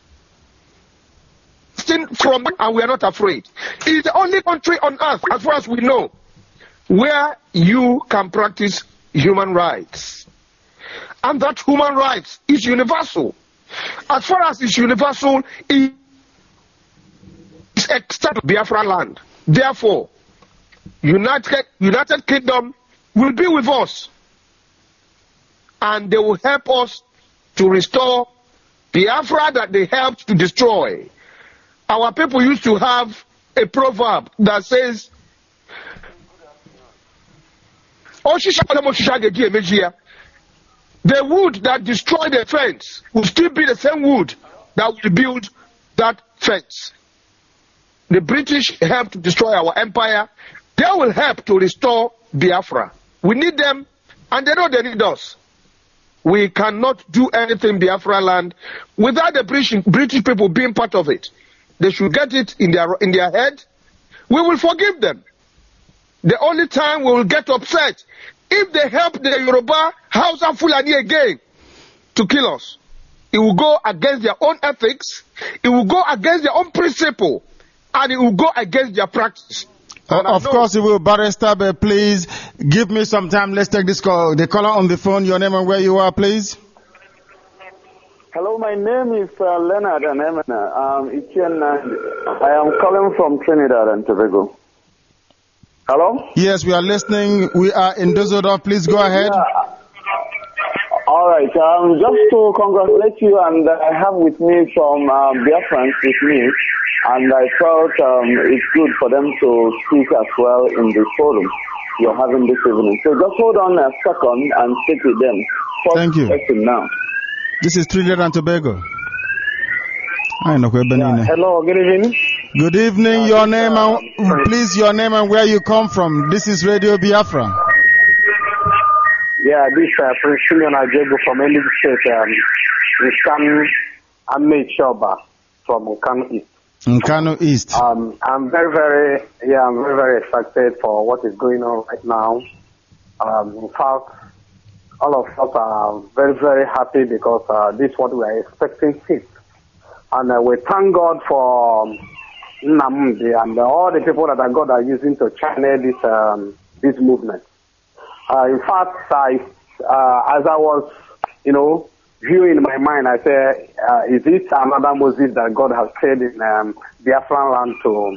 C: from, and we are not afraid. It is the only country on earth, as far as we know, where you can practice human rights. And that human rights is universal. As far as it's universal, it is extended to Biafra land. Therefore, United Kingdom will be with us. And they will help us to restore Biafra that they helped to destroy. Our people used to have a proverb that says, the wood that destroyed the fence will still be the same wood that will build that fence. The British helped to destroy our empire. They will help to restore Biafra. We need them, and they know they need us. We cannot do anything Biafra land without the British people being part of it. They should get it in their head. We will forgive them. The only time we will get upset if they help the Yoruba, Hausa, Fulani again to kill us. It will go against their own ethics, it will go against their own principle, and it will go against their practice.
B: Of course it will, Barrister, but please give me some time. Let's take this call. The caller on the phone, your name and where you are, please.
M: Hello, my name is Leonard Anemena. I am calling from Trinidad and Tobago. Hello?
B: Yes, we are listening. We are in Dusseldorf. Please go ahead.
M: Yeah. All right. Just to congratulate you, and I have with me some Biafrans with me, and I felt it's good for them to speak as well in the forum you're having this evening. So just hold on a second and speak with them.
B: Thank you.
M: Now.
B: This is Trinidad and Tobago.
K: Hello, good evening.
B: Good evening. Your name and please your name and where you come from. This is Radio Biafra.
K: Yeah, this Prince Simeon Ajegu from Enugu State. I'm Nate Shoba from Nkanu East.
B: Nkanu East.
K: I'm very excited for what is going on right now. In fact, all of us are very happy because this is what we are expecting since. And we thank God for Nnamdi and all the people that God are using to channel this movement. In fact, as I was, viewing in my mind, I said, is it another Moses that God has said in Biafran land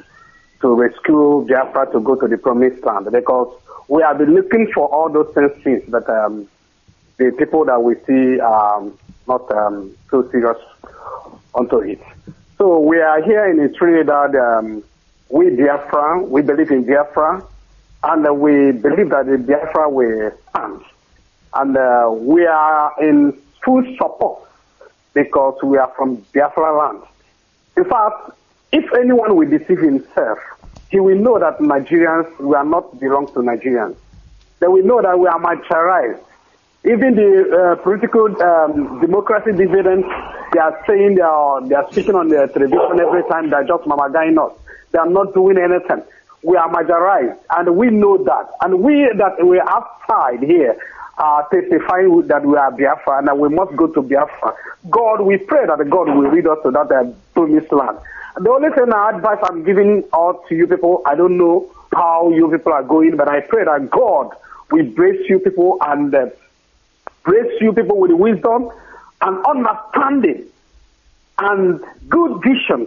K: to rescue Biafra to go to the promised land? Because we have been looking for all those things since that the people that we see are not so serious onto it. So we are here in Trinidad. We Biafra, we believe in Biafra, and we believe that the Biafra will stand. And we are in full support because we are from Biafra land. In fact, if anyone will deceive himself, he will know that Nigerians will not belong to Nigerians. They will know that we are majorized. Even the political democracy dividends, they are saying they are speaking on the television every time. They are just mamagaing us. They are not doing anything. We are majorized, and we know that. And we are outside here testifying that we are Biafra and that we must go to Biafra. God, we pray that God will lead us to that promised land. The only thing advice I'm giving out to you people, I don't know how you people are going, but I pray that God will brace you people and brace you people with wisdom and understanding and good vision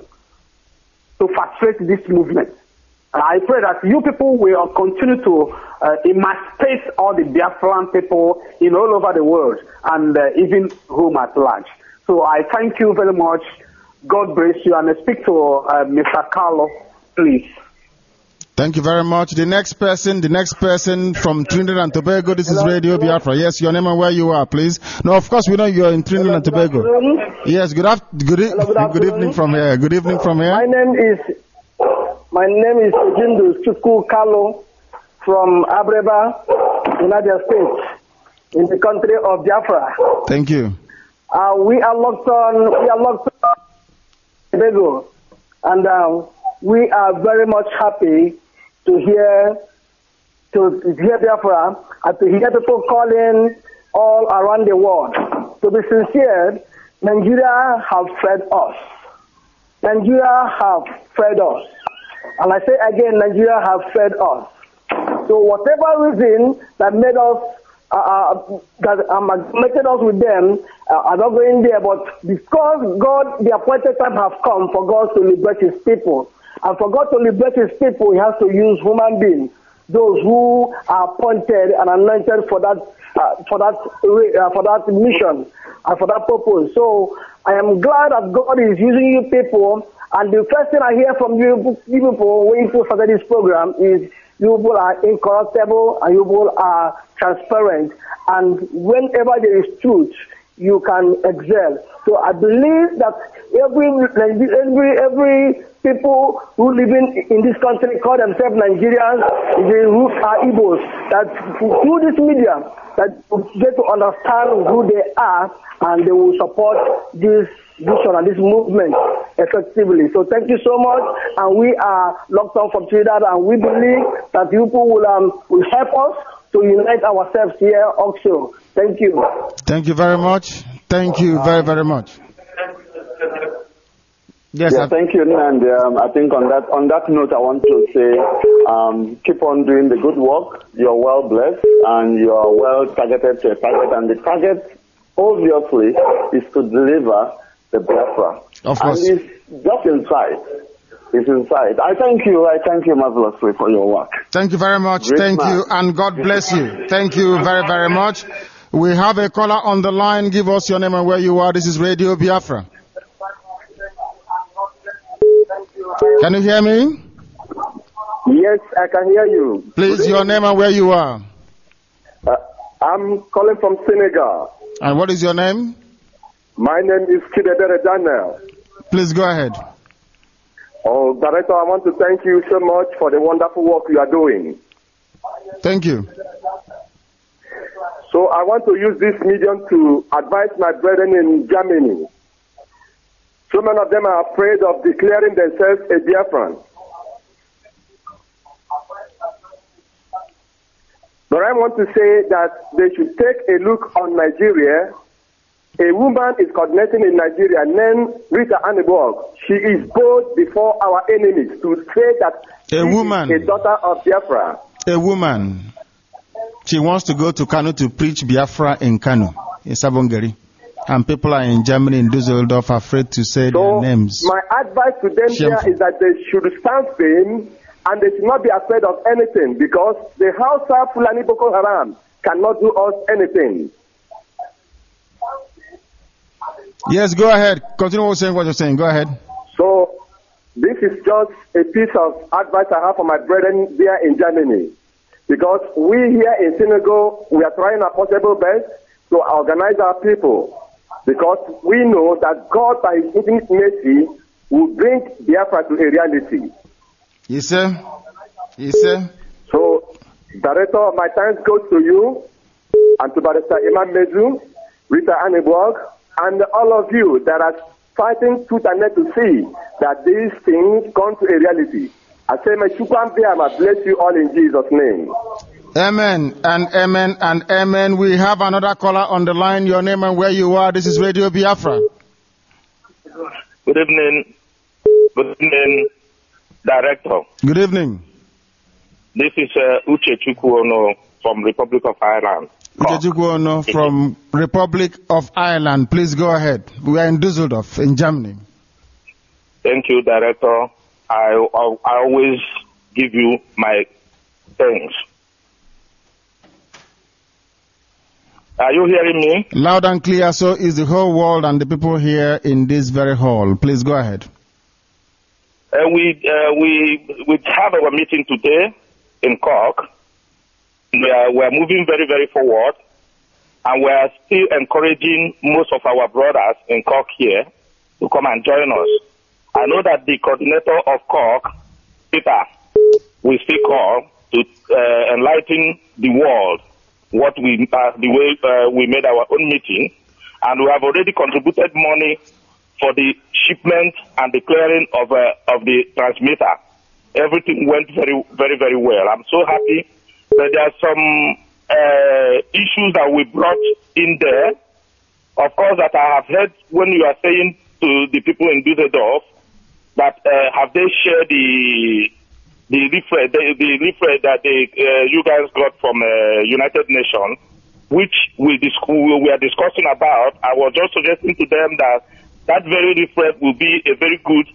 K: to frustrate this movement. And I pray that you people will continue to emancipate all the Biafran people in all over the world and even home at large. So I thank you very much. God bless you. And I speak to Mr. Carlo, please.
B: Thank you very much. The next person from Trinidad and Tobago. This is Radio Biafra. Yes, your name and where you are, please. No, of course we know you are in Trinidad and Tobago. Yes, good evening from here. Good evening from here.
K: My name is Jindu Chukwu Carlo from Abreba, United States, in the country of Biafra.
B: Thank you.
K: We are locked on Tobago, and we are very much happy to hear Biafra and to hear people calling all around the world. To be sincere, Nigeria have fed us. Nigeria have fed us. And I say again, Nigeria have fed us. So whatever reason that made us, making us with them, are not going there, but because God, the appointed time have come for God to liberate his people. And for God to liberate his people, he has to use human beings, those who are appointed and anointed for that mission and for that purpose. So I am glad that God is using you people. And the first thing I hear from you people when you started this program is you people are incorruptible and you people are transparent. And whenever there is truth, you can excel. So I believe that every people who live in this country call themselves Nigerians, they who are Igbos, that through this media, that get to understand who they are and they will support this vision and this movement effectively. So thank you so much, and we are locked on from Trinidad, and we believe that you people will help us to unite ourselves here also. Thank you.
B: Thank you very much. Thank you very much.
K: Yes, thank you, and I think on that note, I want to say, keep on doing the good work. You're well blessed, and you are well targeted to a target, and the target, obviously, is to deliver the Biafra.
B: Of course.
K: And it's just inside. It's inside. I thank you marvelously for your work.
B: Thank you very much.
K: Great
B: Thank
K: man.
B: you, and God bless you. Thank you very much. We have a caller on the line. Give us your name and where you are. This is Radio Biafra. Can you hear me?
K: Yes, I can hear you.
B: Please, your name and where you are.
K: I'm calling from Senegal.
B: And what is your name?
K: My name is Kidebere Daniel.
B: Please go ahead.
F: Oh, Director, I want to thank you so much for the wonderful work you are doing.
B: Thank you.
F: So I want to use this medium to advise my brethren in Germany. So many of them are afraid of declaring themselves a Biafran. But I want to say that they should take a look on Nigeria. A woman is coordinating in Nigeria named Rita Anneborg. She is bold before our enemies to say that
B: a woman
F: is a daughter of Biafra.
B: A woman. She wants to go to Kano to preach Biafra in Kano, in Sabongeri. And people are in Germany, in Dusseldorf, afraid to say their names.
F: My advice to them here is that they should stand firm and they should not be afraid of anything, because the Hausa Fulani Boko Haram cannot do us anything.
B: Yes, go ahead. Continue saying what you're saying. Go ahead.
F: So, this is just a piece of advice I have for my brethren there in Germany. Because we here in Senegal, we are trying our possible best to organize our people. Because we know that God, by His infinite mercy, will bring Biafra to a reality.
B: Yes, sir. Yes, sir.
F: So, Director, my thanks goes to you and to Barrister Imam Mezu, Rita Anneborg, and all of you that are fighting tooth and nail to see that these things come to a reality. I say, may Chukwambia bless you all in Jesus' name.
B: Amen and amen and amen. We have another caller on the line. Your name and where you are. This is Radio Biafra.
O: Good evening. Good evening, Director.
B: Good evening.
O: This is Uche Chukwuono from Republic of Ireland.
B: Uche Chukwuono from Republic of Ireland. Please go ahead. We are in Dusseldorf, in Germany.
O: Thank you, Director. I always give you my thanks. Are you hearing me?
B: Loud and clear. So is the whole world and the people here in this very hall. Please go ahead.
O: We have our meeting today in Cork. We are moving very, very forward, and we are still encouraging most of our brothers in Cork here to come and join us. I know that the coordinator of Cork, Peter, will still call to enlighten the world the way we made our own meeting, and we have already contributed money for the shipment and the clearing of the transmitter. Everything went very, very, very well. I'm so happy that there are some issues that we brought in there. Of course, that I have heard when you are saying to the people in Dusseldorf that have they shared the leaflet that you guys got from United Nations, which we are discussing about. I was just suggesting to them that very leaflet will be a very good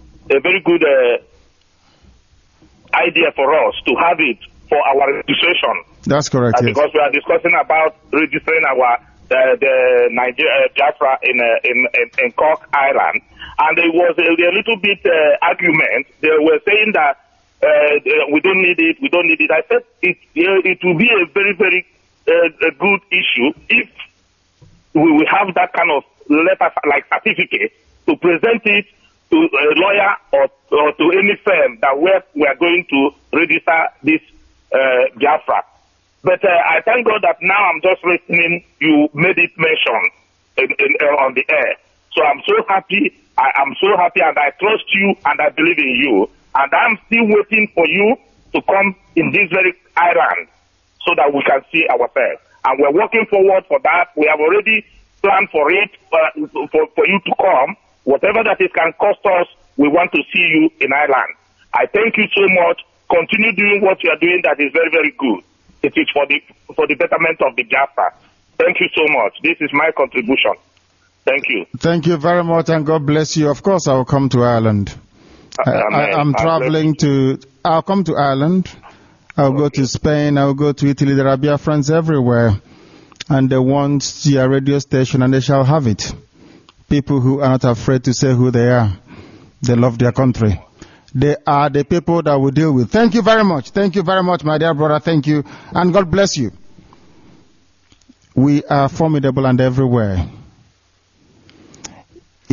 O: idea for us to have it for our registration.
B: That's correct. Yes.
O: Because we are discussing about registering our the Nigeria Biafra in Cork, Ireland, and there was a little bit argument. They were saying that we don't need it. We don't need it. I said it will be a very, very a good issue if we will have that kind of letter, like certificate, to present it to a lawyer or to any firm that we are going to register this Biafra. But I thank God that now I'm just listening. You made it mention on the air, so I'm so happy. I'm so happy, and I trust you, and I believe in you. And I'm still waiting for you to come in this very island so that we can see ourselves. And we're working forward for that. We have already planned for it, for you to come. Whatever that it can cost us, we want to see you in Ireland. I thank you so much. Continue doing what you are doing. That is very, very good. It is for the betterment of the Biafra. Thank you so much. This is my contribution. Thank you.
B: Thank you very much, and God bless you. Of course, I will come to Ireland. I'm traveling I'll come to Ireland. I'll go to Spain. I'll go to Italy. There are Biafrans everywhere. And they want your radio station, and they shall have it. People who are not afraid to say who they are. They love their country. They are the people that we deal with. Thank you very much. Thank you very much, my dear brother. Thank you. And God bless you. We are formidable and everywhere.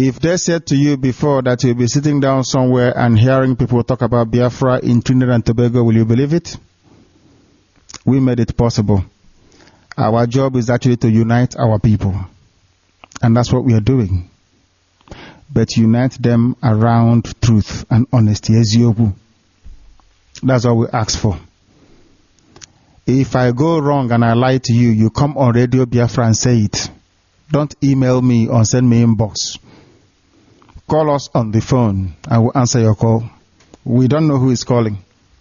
B: If they said to you before that you'll be sitting down somewhere and hearing people talk about Biafra in Trinidad and Tobago, will you believe it? We made it possible. Our job is actually to unite our people. And that's what we are doing. But unite them around truth and honesty. Eziogu. That's all we ask for. If I go wrong and I lie to you, you come on Radio Biafra and say it. Don't email me or send me inbox. Call us on the phone. I will answer your call. We don't know who is calling.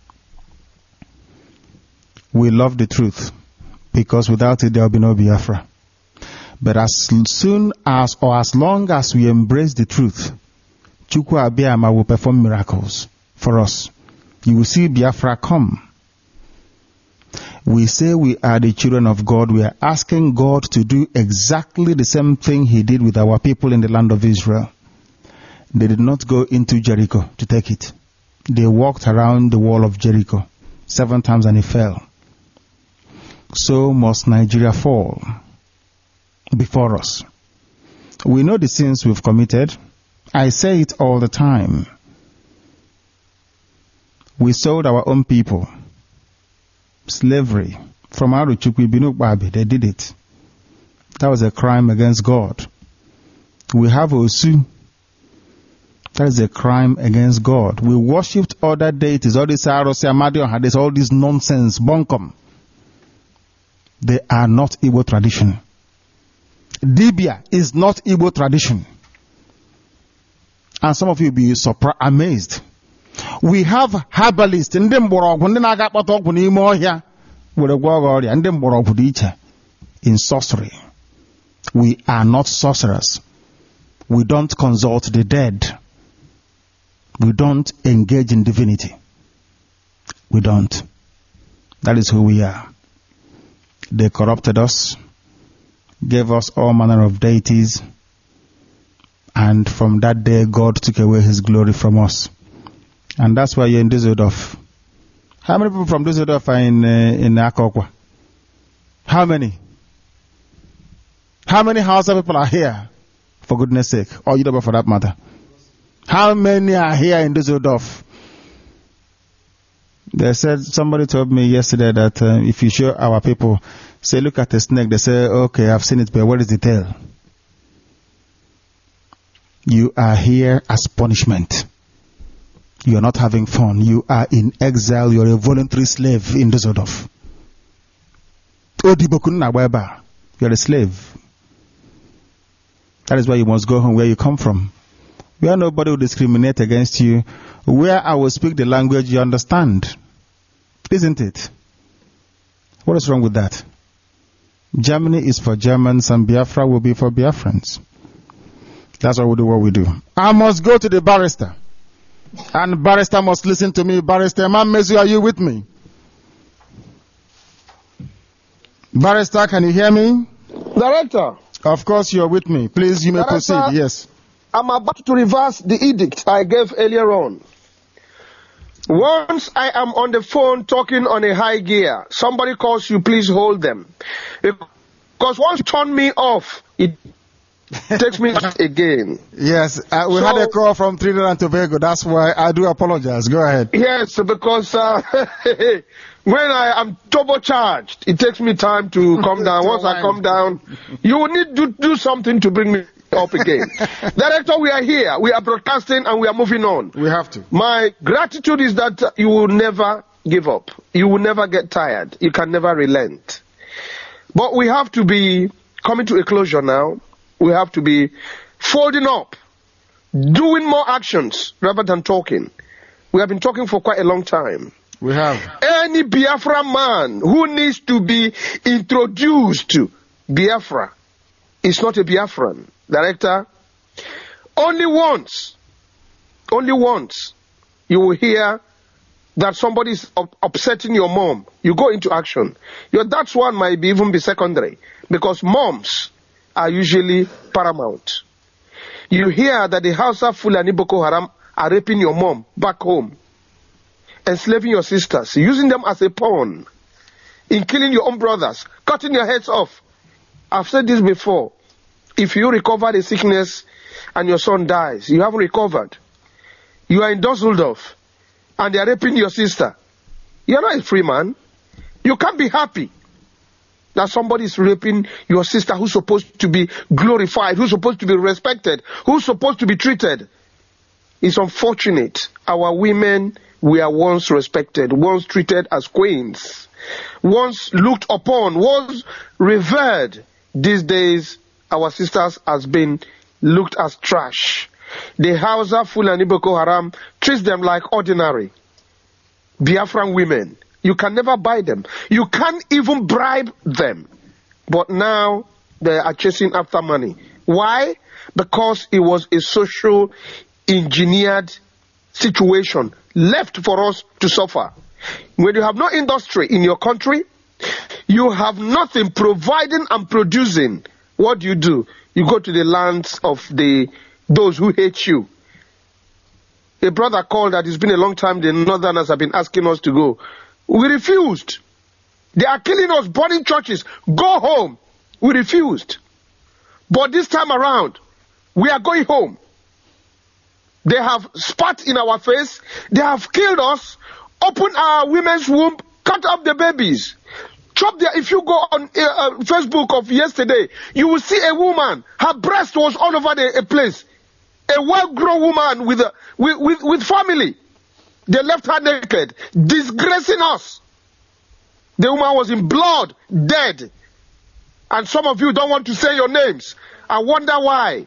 B: We love the truth, because without it there will be no Biafra. But as soon as or as long as we embrace the truth, Chukwu Abiyama will perform miracles for us. You will see Biafra come. We say we are the children of God. We are asking God to do exactly the same thing He did with our people in the land of Israel. They did not go into Jericho to take it. They walked around the wall of Jericho 7 times and it fell. So must Nigeria fall before us. We know the sins we've committed. I say it all the time. We sold our own people. Slavery. From Aruchukwu Binukbabi, they did it. That was a crime against God. We have Osu. That is a crime against God. We worshipped other deities, all this Arosi, Amadio, Hades, all this nonsense, bonkom. They are not Igbo tradition. Dibia is not Igbo tradition. And some of you will be amazed. We have herbalists in sorcery. We are not sorcerers. We don't consult the dead. We don't engage in divinity. We don't. That is who we are. They corrupted us, gave us all manner of deities, and from that day God took away His glory from us. And that's why you're in Düsseldorf. How many people from Düsseldorf are in Akokwa? How many? How many Hausa people are here? For goodness sake. Or Yoruba for that matter. How many are here in Düsseldorf? They said, somebody told me yesterday that if you show our people, say, look at the snake, they say, okay, I've seen it, but what is the tail? You are here as punishment. You are not having fun. You are in exile. You are a voluntary slave in Düsseldorf. You are a slave. That is why you must go home where you come from. Where nobody will discriminate against you. Where I will speak the language you understand. Isn't it? What is wrong with that? Germany is for Germans and Biafra will be for Biafrans. That's why we do what we do. I must go to the barrister. And barrister must listen to me. Barrister Mamezu, are you with me? Barrister, can you hear me?
C: Director.
B: Of course you're with me. Please, you may proceed. Yes.
C: I'm about to reverse the edict I gave earlier on. Once I am on the phone talking on a high gear, somebody calls you, please hold them. Because once you turn me off, it takes me again.
B: Yes, we had a call from Trinidad and Tobago. That's why I do apologize. Go ahead.
C: Yes, because when I am turbocharged, it takes me time to come down. Once I come down, you will need to do something to bring me up again. Director, we are here. We are broadcasting and we are moving on.
B: We have to.
C: My gratitude is that you will never give up. You will never get tired. You can never relent. But we have to be coming to a closure now. We have to be folding up, doing more actions rather than talking. We have been talking for quite a long time.
B: We have.
C: Any Biafra man who needs to be introduced to Biafra is not a Biafran. Director, only once you will hear that somebody is upsetting your mom. You go into action. That one might even be secondary because moms are usually paramount. You hear that the Hausa Fulani Boko Haram are raping your mom back home, enslaving your sisters, using them as a pawn in killing your own brothers, cutting your heads off. I've said this before. If you recover the sickness, and your son dies. You haven't recovered. You are in Dusseldorf and they are raping your sister. You are not a free man. You can't be happy that somebody is raping your sister who's supposed to be glorified, who's supposed to be respected, who's supposed to be treated. It's unfortunate. Our women were once respected, once treated as queens, once looked upon, once revered. These days, our sisters has been looked as trash. The Hausa, Fulani, Boko Haram treats them like ordinary Biafran women. You can never buy them. You can't even bribe them. But now they are chasing after money. Why? Because it was a social engineered situation left for us to suffer. When you have no industry in your country, you have nothing providing and producing. What do? You go to the lands of those who hate you. A brother called that it's been a long time the Northerners have been asking us to go. We refused. They are killing us, burning churches. Go home. We refused. But this time around, we are going home. They have spat in our face. They have killed us, opened our women's womb, cut up the babies. Chop their, if you go on Facebook of yesterday, you will see a woman, her breast was all over the place. A well-grown woman with family. They left her naked, disgracing us. The woman was in blood, dead. And some of you don't want to say your names. I wonder why.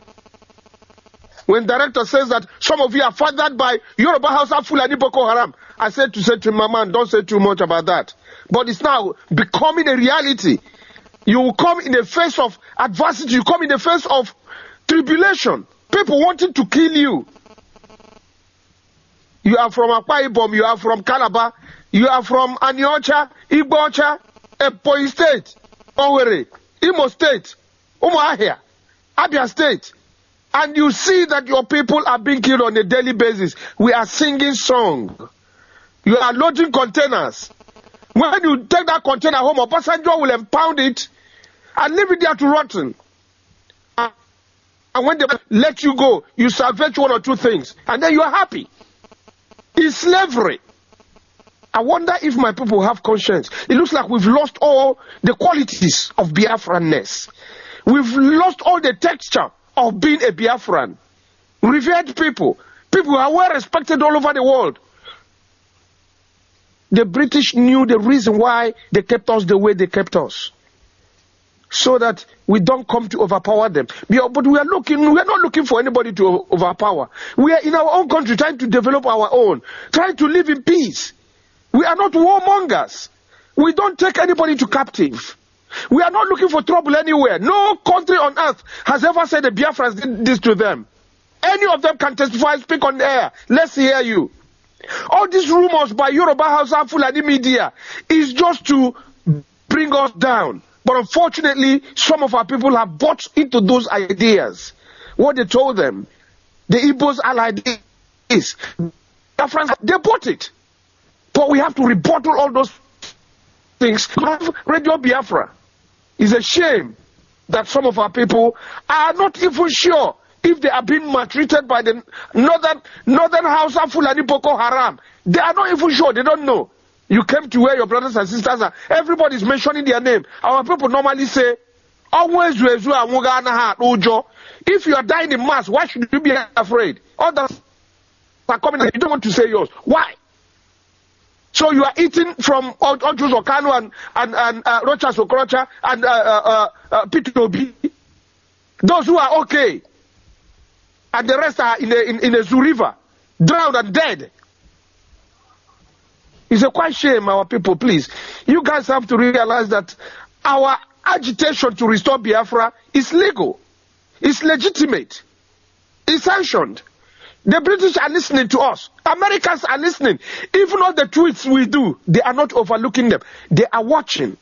C: When director says that some of you are fathered by Yoruba Hausa, Fulani, Boko Haram, I said to my man, don't say too much about that. But it's now becoming a reality. You will come in the face of adversity. You come in the face of tribulation. People wanting to kill you. You are from Akwa Ibom, you are from Calabar, you are from Aniocha, Igbocha, Ebonyi State, Owerri, Imo State, Umuahia, Abia State. And you see that your people are being killed on a daily basis. We are singing song. You are loading containers. When you take that container home, a passenger will impound it and leave it there to rotten. And when they let you go, you salvage one or two things. And then you are happy. It's slavery. I wonder if my people have conscience. It looks like we've lost all the qualities of Biafranness. We've lost all the texture of being a Biafran. Revered people. People who are well respected all over the world. The British knew the reason why they kept us the way they kept us. So that we don't come to overpower them. But we are not looking for anybody to overpower. We are in our own country trying to develop our own. Trying to live in peace. We are not warmongers. We don't take anybody to captive. We are not looking for trouble anywhere. No country on earth has ever said the Biafrans did this to them. Any of them can testify, speak on the air. Let's hear you. All these rumors by Yoruba Hausa Fulani media is just to bring us down. But unfortunately, some of our people have bought into those ideas. What they told them, the Igbos allied this. They bought it. But we have to rebuttal all those things. Radio Biafra. It's a shame that some of our people are not even sure if they are being maltreated by the northern Hausa Fulani Boko Haram. They are not even sure. They don't know. You came to where your brothers and sisters are. Everybody is mentioning their name. Our people normally say, always if you are dying in mass, why should you be afraid? Others are coming and you don't want to say yours. Why? So you are eating from Ojus Okano and Rochas Okorocha and Peter Obi. Those who are okay. And the rest are in a Zoo River, drowned and dead. It's a quite shame, our people, please. You guys have to realize that our agitation to restore Biafra is legal. It's legitimate. It's sanctioned. The British are listening to us. Americans are listening. Even all the tweets we do, they are not overlooking them. They are watching.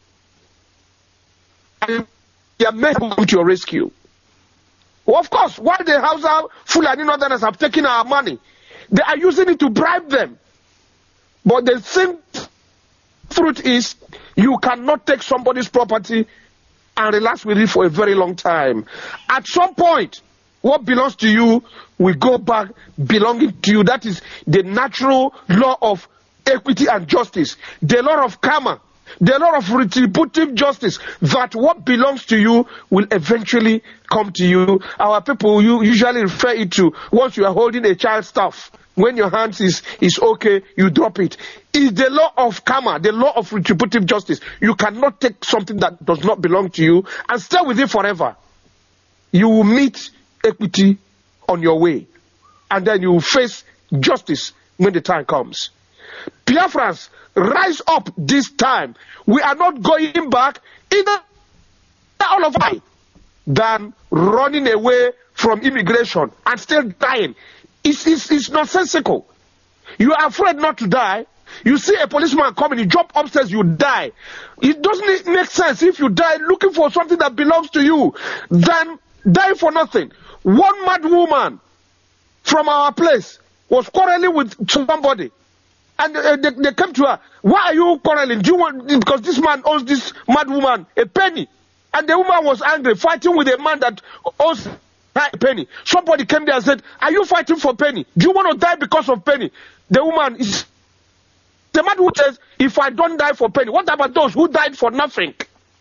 C: And they are meant to come to your rescue. Well, of course, while the Hausa Fulani Northerners have taken our money, they are using it to bribe them. But the same truth is, you cannot take somebody's property and relax with it for a very long time. At some point, What belongs to you will go back belonging to you. That is the natural law of equity and justice. The law of karma. The law of retributive justice. That what belongs to you will eventually come to you. Our people usually refer it to once you are holding a child's staff. When your hands is okay, you drop it. It's the law of karma, the law of retributive justice. You cannot take something that does not belong to you and stay with it forever. You will meet equity on your way. And then you will face justice when the time comes. Biafrans, rise up this time. We are not going back either all of us than running away from immigration and still dying. It's nonsensical. You are afraid not to die. You see a policeman coming, you jump upstairs, you die. It doesn't make sense if you die looking for something that belongs to you than die for nothing. One mad woman from our place was quarreling with somebody. And they came to her. Why are you quarreling? Do you want, because this man owes this mad woman a penny. And the woman was angry, fighting with a man that owes a penny. Somebody came there and said, are you fighting for penny? Do you want to die because of penny? The woman is... The man who says, if I don't die for penny, what about those who died for nothing?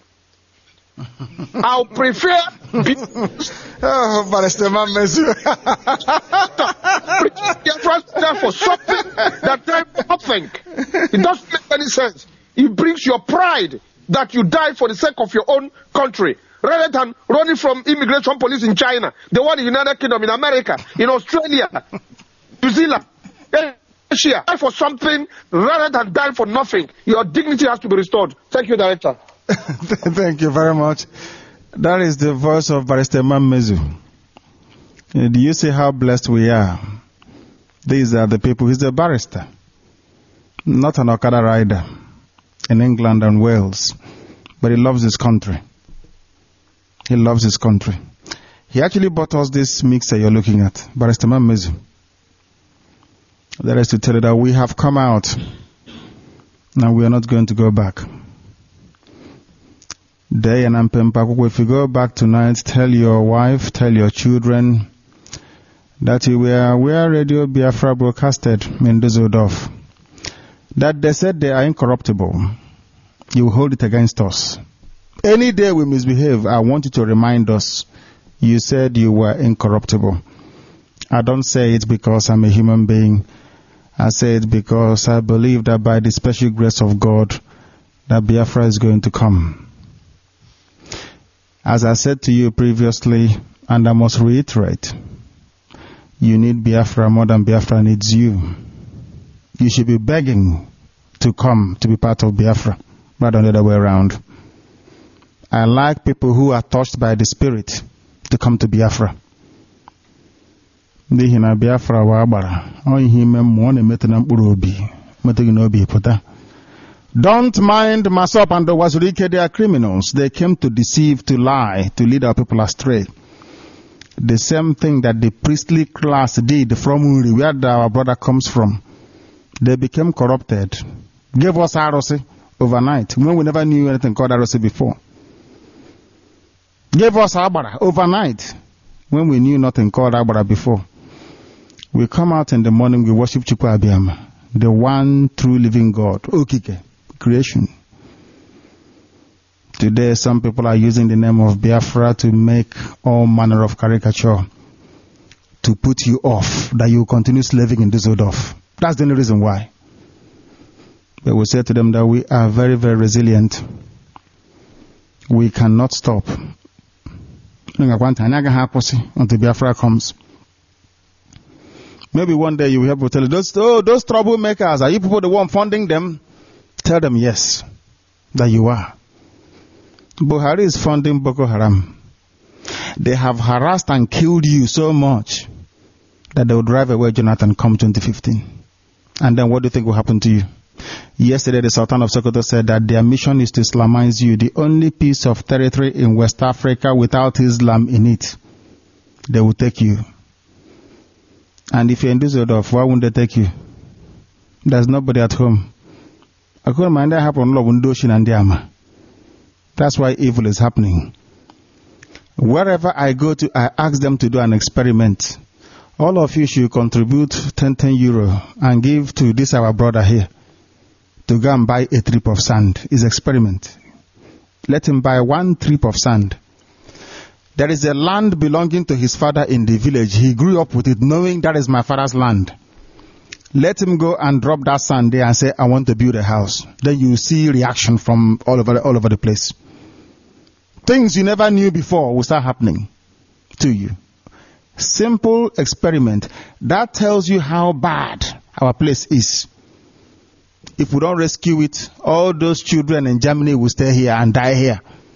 C: I'll prefer...
B: Oh, Barrister Mamezu.
C: for something that died for nothing. It doesn't make any sense. It brings your pride that you died for the sake of your own country, rather than running from immigration police in China, the one in the United Kingdom, in America, in Australia, New Zealand, Asia. Die for something rather than die for nothing. Your dignity has to be restored. Thank you, Director.
B: Thank you very much. That is the voice of Barrister Mamezu. Do you see how blessed we are? These are the people. He's a barrister, not an Okada rider in England and Wales, but he loves his country. He loves his country. He actually bought us this mixer you're looking at, Barrister Mamezu. That is to tell you that we have come out and we are not going to go back. Day and if you go back tonight, tell your wife, tell your children that we are where Radio Biafra broadcasted in Düsseldorf. That they said they are incorruptible. You hold it against us. Any day we misbehave, I want you to remind us you said you were incorruptible. I don't say it because I'm a human being. I say it because I believe that by the special grace of God, that Biafra is going to come. As I said to you previously, and I must reiterate, you need Biafra more than Biafra needs you. You should be begging to come to be part of Biafra, rather than the other way around. I like people who are touched by the Spirit to come to Biafra. N'ihi na Biafra wa agbara, ọ ihe ime mmụọ na-emete na mkpụrụ obi, meteghị n'obi pụta. Don't mind Masop and Wazurike, they are criminals. They came to deceive, to lie, to lead our people astray. The same thing that the priestly class did from Uri, where our brother comes from. They became corrupted. Gave us Arose overnight, when we never knew anything called Arose before. Gave us Abara overnight, when we knew nothing called Abara before. We come out in the morning, we worship Chukwu Abiyama, the one true living God, Okike, creation. Today, some people are using the name of Biafra to make all manner of caricature, to put you off, that you continue slaving in Düsseldorf. That's the only reason why. But we say to them that we are very, very resilient. We cannot stop until Biafra comes. Maybe one day you will have to tell those troublemakers, are you people the one funding them? Tell them yes, that you are. Buhari is funding Boko Haram. They have harassed and killed you so much that they will drive away Jonathan come 2015. And then what do you think will happen to you? Yesterday the Sultan of Sokoto said that their mission is to Islamize you, the only piece of territory in West Africa without Islam in it. They will take you. And if you're in Düsseldorf, why won't they take you? There's nobody at home. That's why evil is happening. Wherever I go to, I ask them to do an experiment. All of you should contribute 10 euro and give to this our brother here to go and buy a trip of sand. It's experiment. Let him buy 1 trip of sand. There is a land belonging to his father in the village. He grew up with it, knowing that is my father's land. Let him go and drop that sand there and say, I want to build a house. Then you see reaction from all over the place. Things you never knew before will start happening to you. Simple experiment. That tells you how bad our place is. If we don't rescue it, all those children in Germany will stay here and die here.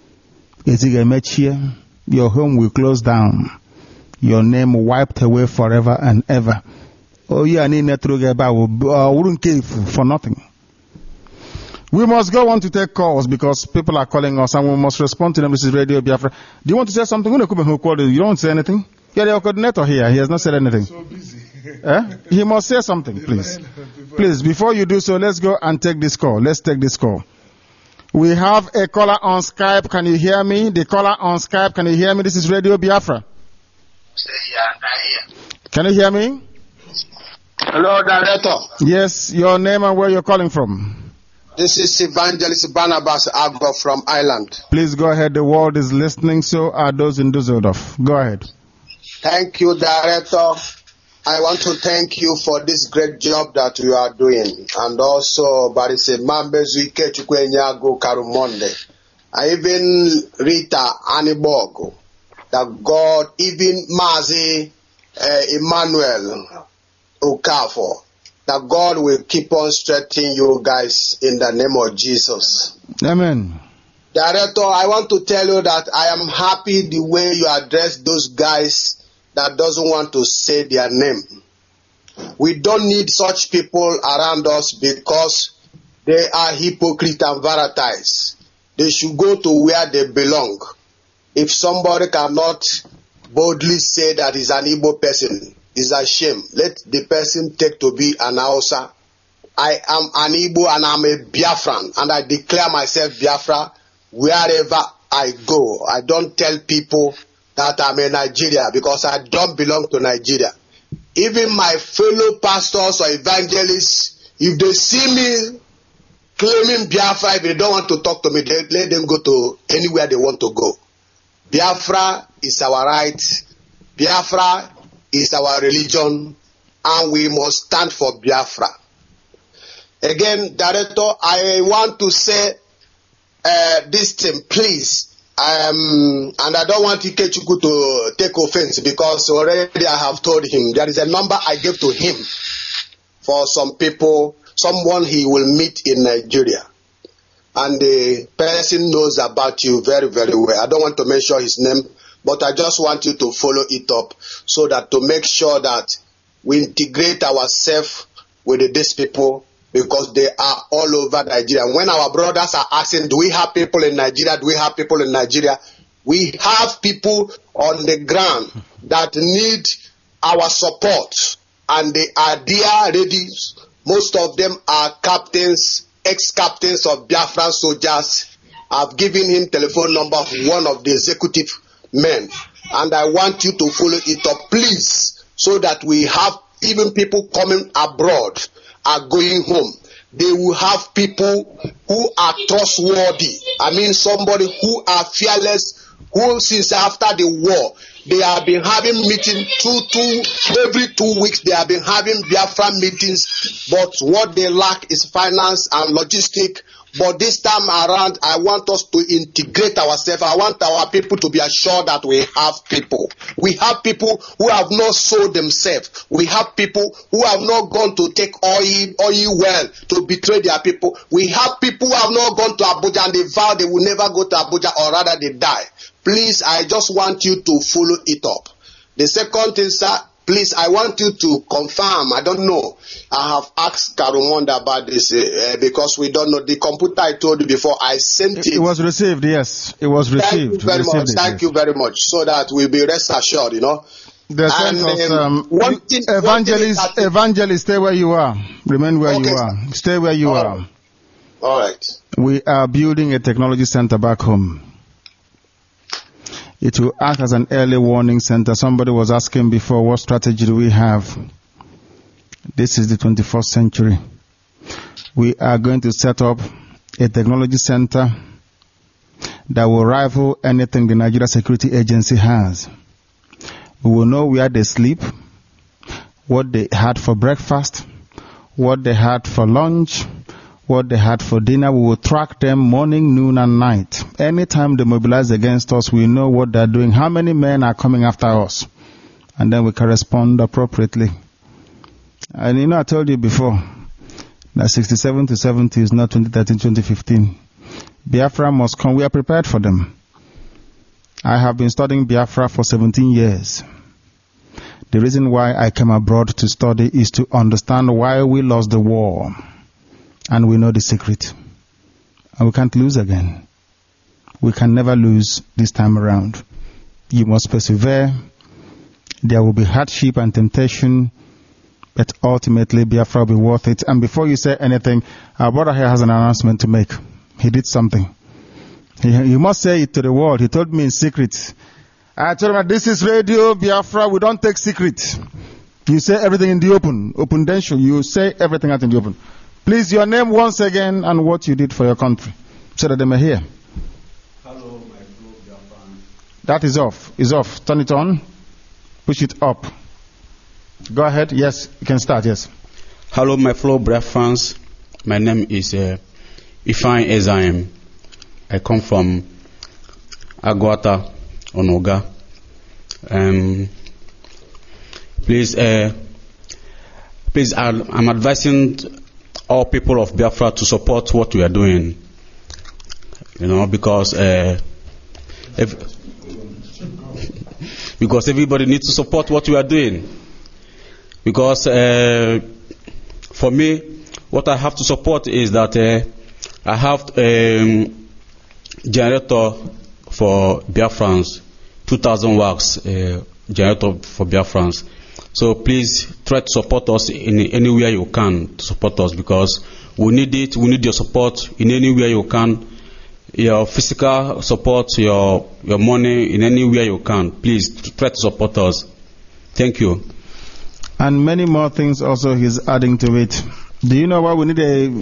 B: Your home will close down. Your name wiped away forever and ever. Oh, yeah, wouldn't give for nothing. We must go on to take calls because people are calling us and we must respond to them. This is Radio Biafra. Do you want to say something? You don't want to say anything? Yeah, the coordinator here. He has not said anything. So busy. He must say something, please. Please, before you do so, let's go and take this call. Let's take this call. We have a caller on Skype. Can you hear me? The caller on Skype, can you hear me? This is Radio Biafra. Can you hear me?
U: Hello, Director.
B: Yes, your name and where you're calling from.
U: This is Evangelist Barnabas Agbo from Ireland.
B: Please go ahead. The world is listening, so are those in Dusseldorf. Go ahead.
U: Thank you, Director. I want to thank you for this great job that you are doing. And also, Barise Mambezu Ikechukwenyago Karumonde. I even Rita Anibogo. That God, even Mazi Emmanuel Okafo, that God will keep on strengthening you guys in the name of Jesus.
B: Amen.
U: Director, I want to tell you that I am happy the way you address those guys that doesn't want to say their name. We don't need such people around us because they are hypocrite and varieties. They should go to where they belong. If somebody cannot boldly say that he's an Igbo person, it's a shame. Let the person take to be an Hausa. I am an Igbo and I'm a Biafran, and I declare myself Biafra wherever I go. I don't tell people that I'm a Nigeria because I don't belong to Nigeria. Even my fellow pastors or evangelists, if they see me claiming Biafra, if they don't want to talk to me, let them go to anywhere they want to go. Biafra is our right. Biafra is our religion, and we must stand for Biafra. Again, Director, I want to say this thing, please. And I don't want Ikechukwu to take offense because already I have told him there is a number I gave to him for some people, someone he will meet in Nigeria. And the person knows about you very, very well. I don't want to mention his name, but I just want you to follow it up so that to make sure that we integrate ourselves with these people because they are all over Nigeria. When our brothers are asking, do we have people in Nigeria? Do we have people in Nigeria? We have people on the ground that need our support, and they are there ready. Most of them are captains, ex-captains of Biafran soldiers. I've given him telephone number of one of the executive men, and I want you to follow it up, please, so that we have even people coming abroad are going home. They will have people who are trustworthy. I mean, somebody who are fearless, who since after the war, they have been having meetings every 2 weeks. They have been having Biafra meetings, but what they lack is finance and logistics. But this time around, I want us to integrate ourselves. I want our people to be assured that we have people. We have people who have not sold themselves. We have people who have not gone to take oil well to betray their people. We have people who have not gone to Abuja and they vow they will never go to Abuja, or rather they die. Please, I just want you to follow it up. The second thing, sir, please, I want you to confirm. I don't know. I have asked Karumonda about this because we don't know. The computer I told you before, I sent it.
B: It was received, yes. It was received.
U: Thank you very much. Thank you very much. So that we'll be rest assured, you know.
B: The evangelist, stay where you are. Remain where you are. Stay where you are.
U: All right.
B: We are building a technology center back home. It will act as an early warning center. Somebody was asking before, what strategy do we have? This is the 21st century. We are going to set up a technology center that will rival anything the Nigeria Security Agency has. We will know where they sleep, what they had for breakfast, what they had for lunch, what they had for dinner. We will track them morning, noon, and night. Anytime they mobilize against us, we know what they're doing, how many men are coming after us, and then we can respond appropriately. And I told you before that 67 to 70 is not 2013, 2015. Biafra must come. We are prepared for them. I have been studying Biafra for 17 years. The reason why I came abroad to study is to understand why we lost the war. And we know the secret. And we can't lose again. We can never lose this time around. You must persevere. There will be hardship and temptation, but ultimately Biafra will be worth it. And before you say anything, our brother here has an announcement to make. He did something. He must say it to the world. He told me in secret. I told him, this is Radio Biafra. We don't take secret. You say everything in the open. Opendential. You say everything out in the open. Please, your name once again and what you did for your country, so that they may hear.
P: Hello, my fellow Biafrans.
B: That is off. Is off. Turn it on. Push it up. Go ahead. Yes, you can start. Yes.
P: Hello, my fellow Biafrans. My name is Ifeanyi Ezayem. I come from Agwata, Onoga. Please, I'm advising all people of Biafra to support what we are doing. Because everybody needs to support what we are doing. Because for me, what I have to support is that I have generator for Biafrans, 2,000 watts generator for Biafrans. So please try to support us in anywhere you can to support us, because we need it. We need your support in anywhere you can. Your physical support, your money, in anywhere you can. Please try to support us. Thank you.
B: And many more things also he's adding to it. Do you know why we need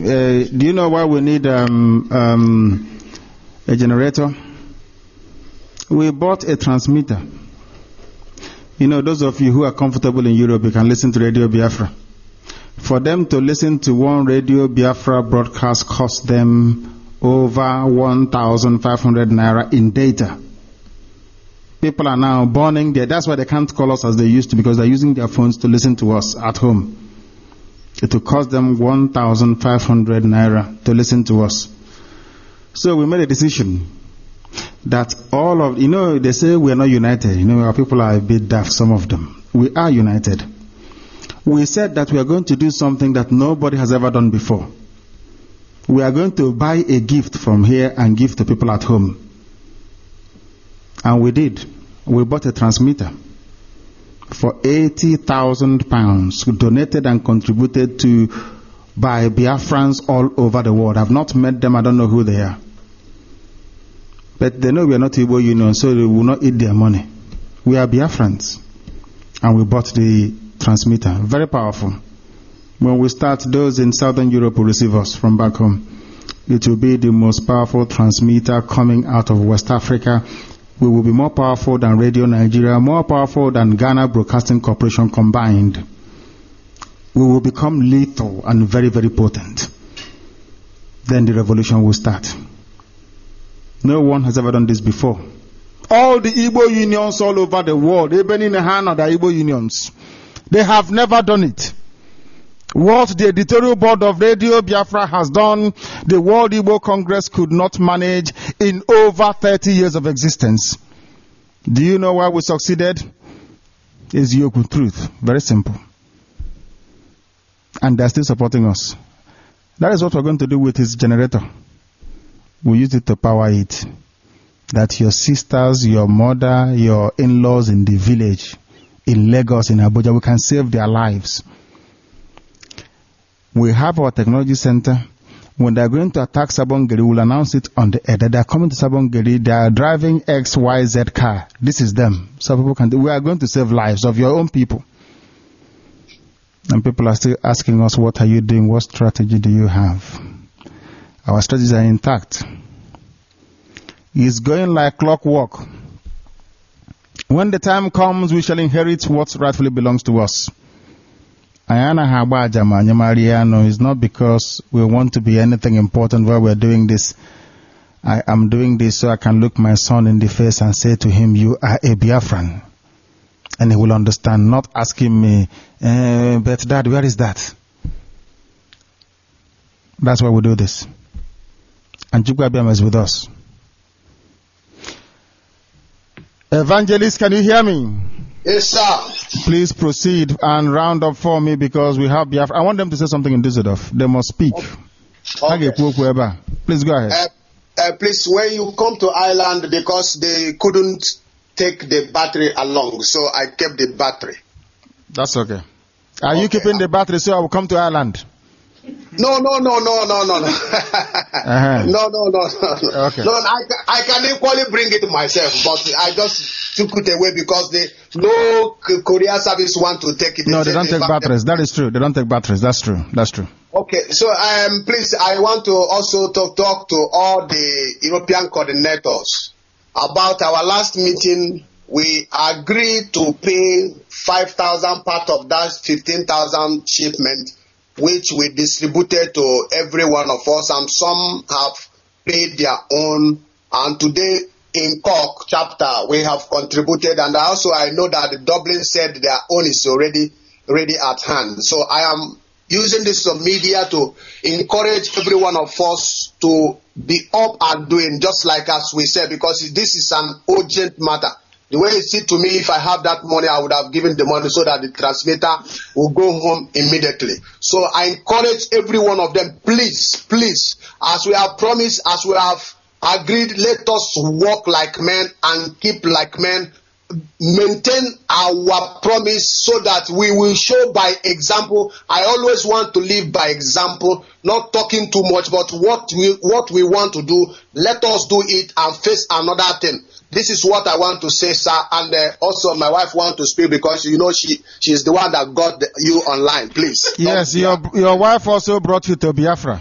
B: a generator? We bought a transmitter. Those of you who are comfortable in Europe, you can listen to Radio Biafra. For them to listen to one Radio Biafra broadcast costs them over 1,500 naira in data. People are now burning there. That's why they can't call us as they used to, because they're using their phones to listen to us at home. It will cost them 1,500 naira to listen to us. So we made a decision that all of, they say we are not united. Our people are a bit daft, some of them. We are united. We said that we are going to do something that nobody has ever done before. We are going to buy a gift from here and give to people at home. And we did. We bought a transmitter for £80,000, donated and contributed to by Biafrans all over the world. I've not met them. I don't know who they are. But they know we are not Igbo Union, so they will not eat their money. We are Biafrans. And we bought the transmitter. Very powerful. When we start, those in Southern Europe will receive us from back home. It will be the most powerful transmitter coming out of West Africa. We will be more powerful than Radio Nigeria, more powerful than Ghana Broadcasting Corporation combined. We will become lethal and very, very potent. Then the revolution will start. No one has ever done this before. All the Igbo unions all over the world, even in the hand of the Igbo unions, they have never done it. What the editorial board of Radio Biafra has done, the World Igbo Congress could not manage in over 30 years of existence. Do you know why we succeeded? It's Yoku truth. Very simple. And they're still supporting us. That is what we're going to do with his generator. We use it to power it. That your sisters, your mother, your in-laws in the village, in Lagos, in Abuja, we can save their lives. We have our technology center. When they're going to attack Sabongeri, we'll announce it on the air that they're coming to Sabongeri, they are driving XYZ car. This is them. So people can, we are going to save lives of your own people. And people are still asking us, what are you doing? What strategy do you have? Our strategies are intact. It's going like clockwork. When the time comes, we shall inherit what rightfully belongs to us. Ayana Habajama Nyamariano is not because we want to be anything important while we're doing this. I am doing this so I can look my son in the face and say to him, you are a Biafran. And he will understand, not asking me, but Dad, where is that? That's why we do this. And Chukwu Abiyama is with us. Evangelist, can you hear me?
U: Yes, sir.
B: Please proceed and round up for me because we have Biafra. I want them to say something in Düsseldorf. They must speak. Okay. Please go ahead.
U: Please, when you come to Ireland, because they couldn't take the battery along, so I kept the battery.
B: That's okay. Are you keeping the battery so I will come to Ireland?
U: No.
B: Uh-huh.
U: No.
B: Okay.
U: No, I can equally bring it myself, but I just took it away because no courier service want to take it.
B: No, they don't take batteries. That is true. They don't take batteries. That's true.
U: Okay, so please, I want to also talk to all the European coordinators about our last meeting. We agreed to pay 5,000 part of that 15,000 shipment, which we distributed to every one of us, and some have paid their own. And today in Cork chapter, we have contributed, and also I know that the Dublin said their own is already ready at hand. So I am using this media to encourage every one of us to be up and doing, just like as we said, because this is an urgent matter. The way it seems to me, if I have that money, I would have given the money so that the transmitter will go home immediately. So I encourage every one of them, please, as we have promised, as we have agreed, let us walk like men and keep like men, maintain our promise so that we will show by example. I always want to live by example, not talking too much, but what we want to do, let us do it and face another thing. This is what I want to say, sir, and also my wife wants to speak because she is the one that got you online. Please.
B: Yes, your wife also brought you to Biafra.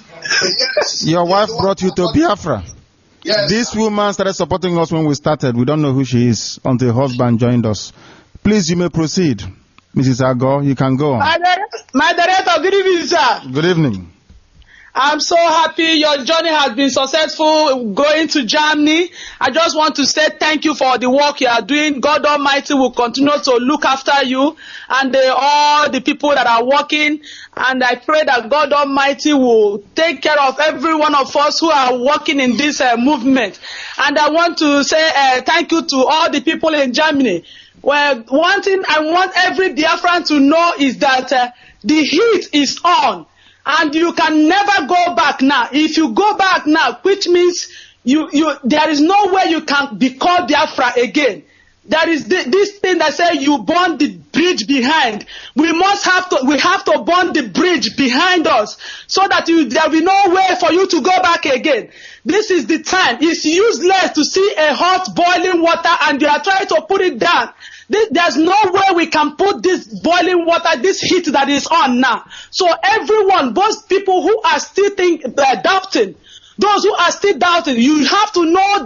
U: Yes.
B: Your wife brought you to Biafra.
U: Yes.
B: This woman started supporting us when we started. We don't know who she is until her husband joined us. Please, you may proceed. Mrs. Ago, you can go on.
H: My director, good evening, sir.
B: Good evening.
H: I'm so happy your journey has been successful going to Germany. I just want to say thank you for the work you are doing. God Almighty will continue to look after you and all the people that are working. And I pray that God Almighty will take care of every one of us who are working in this movement. And I want to say thank you to all the people in Germany. Well, one thing I want every Biafran to know is that the heat is on. And you can never go back now. If you go back now, which means there is no way you can be called Biafra again. There is this thing that says you burn the bridge behind. We have to burn the bridge behind us so that there will be no way for you to go back again. This is the time. It's useless to see a hot boiling water and you are trying to put it down. There's no way we can put this boiling water, this heat that is on now. So everyone, both people who are still doubting, those who are still doubting, you have to know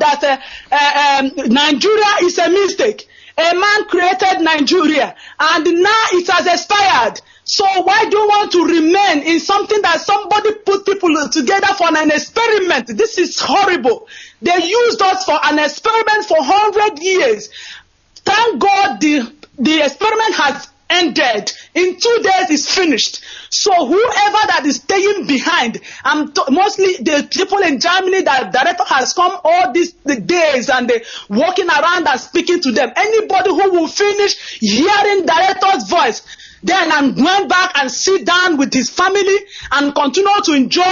H: that Nigeria is a mistake. A man created Nigeria and now it has expired. So why do you want to remain in something that somebody put people together for an experiment? This is horrible. They used us for an experiment for 100 years. Thank God the experiment has ended. In 2 days it's finished. So whoever that is staying behind, mostly the people in Germany, that director has come all these days and they walking around and speaking to them. Anybody who will finish hearing director's voice, then I'm going back and sit down with his family and continue to enjoy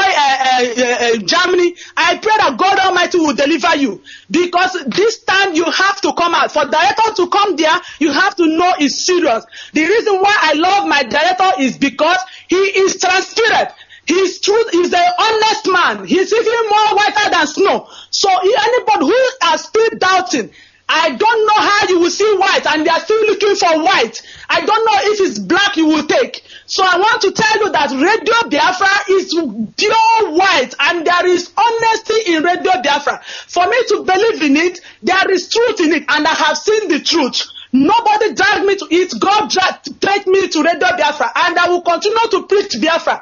H: Germany. I pray that God Almighty will deliver you. Because this time you have to come out. For director to come there, you have to know it's serious. The reason why I love my director is because he is transparent. He's an honest man. He's even more whiter than snow. So anybody who are still doubting, I don't know how you will see white, and they are still looking for white. I don't know if it's black you will take. So I want to tell you that Radio Biafra is pure white, and there is honesty in Radio Biafra. For me to believe in it, there is truth in it, and I have seen the truth. Nobody dragged me to it. God take me to Radio Biafra, and I will continue to preach Biafra.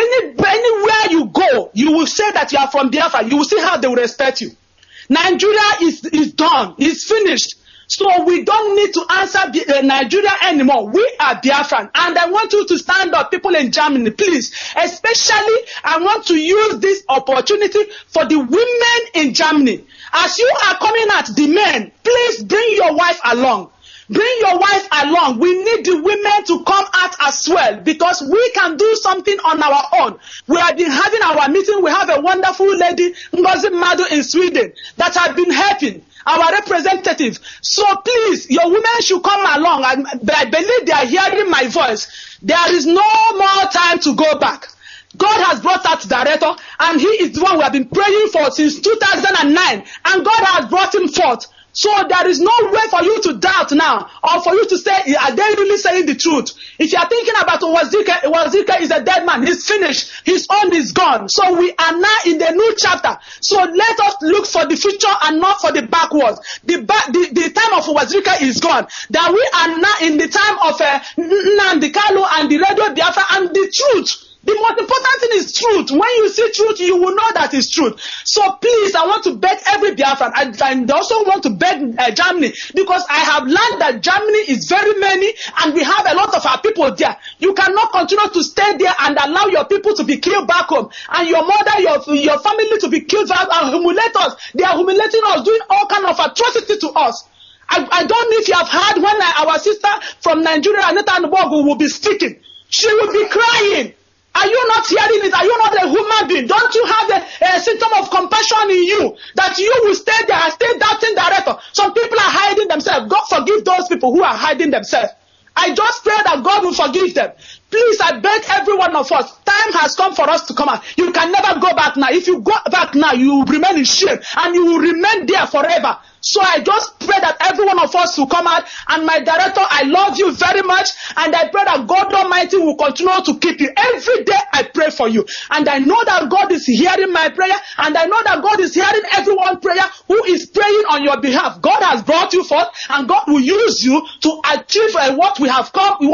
H: Anywhere you go, you will say that you are from Biafra. You will see how they will respect you. Nigeria is done. It's finished. So we don't need to answer Nigeria anymore. We are Biafran. And I want you to stand up, people in Germany, please. Especially, I want to use this opportunity for the women in Germany. As you are coming at the men, please bring your wife along. Bring your wife along. We need the women to come out as well, because we can do something on our own. We have been having our meeting. We have a wonderful lady, Ngozi Madu in Sweden, that has been helping our representative. So please, your women should come along. I believe they are hearing my voice. There is no more time to go back. God has brought that director, and he is the one we have been praying for since 2009, and God has brought him forth. So there is no way for you to doubt now, or for you to say, are they really saying the truth? If you are thinking about Wazirika is a dead man, he's finished, his own is gone. So we are now in the new chapter. So let us look for the future and not for the backwards. The time of Wazirika is gone. That we are now in the time of Nnamdi Kanu and the Radio Biafra and the truth. The most important thing is truth. When you see truth, you will know that it's truth. So please, I want to beg every Biafran. I also want to beg Germany, because I have learned that Germany is very many, and we have a lot of our people there. You cannot continue to stay there and allow your people to be killed back home, and your mother, your family to be killed back and humiliate us. They are humiliating us, doing all kind of atrocity to us. I don't know if you have heard when our sister from Nigeria, Anita Nbogu, will be speaking. She will be crying. Are you not hearing it? Are you not a human being? Don't you have a symptom of compassion in you, that you will stay there and stay doubting director? Some people are hiding themselves. God forgive those people who are hiding themselves. I just pray that God will forgive them. Please, I beg every one of us, time has come for us to come out. You can never go back now. If you go back now, you will remain in shame, and you will remain there forever. So I just pray that every one of us will come out. And my director, I love you very much, and I pray that God Almighty will continue to keep you. Every day I pray for you, and I know that God is hearing my prayer, and I know that God is hearing everyone's prayer who is praying on your behalf. God has brought you forth, and God will use you to achieve what you have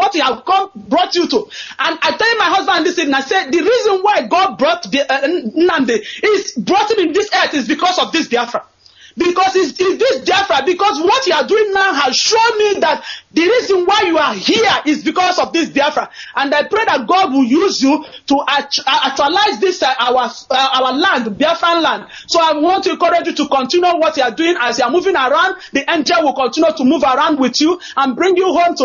H: brought you to. And I tell my husband this evening, I said the reason why God brought Nnamdi brought him in this earth is because of this Biafra. Because it's this Biafra, because what you are doing now has shown me that the reason why you are here is because of this Biafra. And I pray that God will use you to actualize this our land, Biafran land. So I want to encourage you to continue what you are doing. As you are moving around, the angel will continue to move around with you and bring you home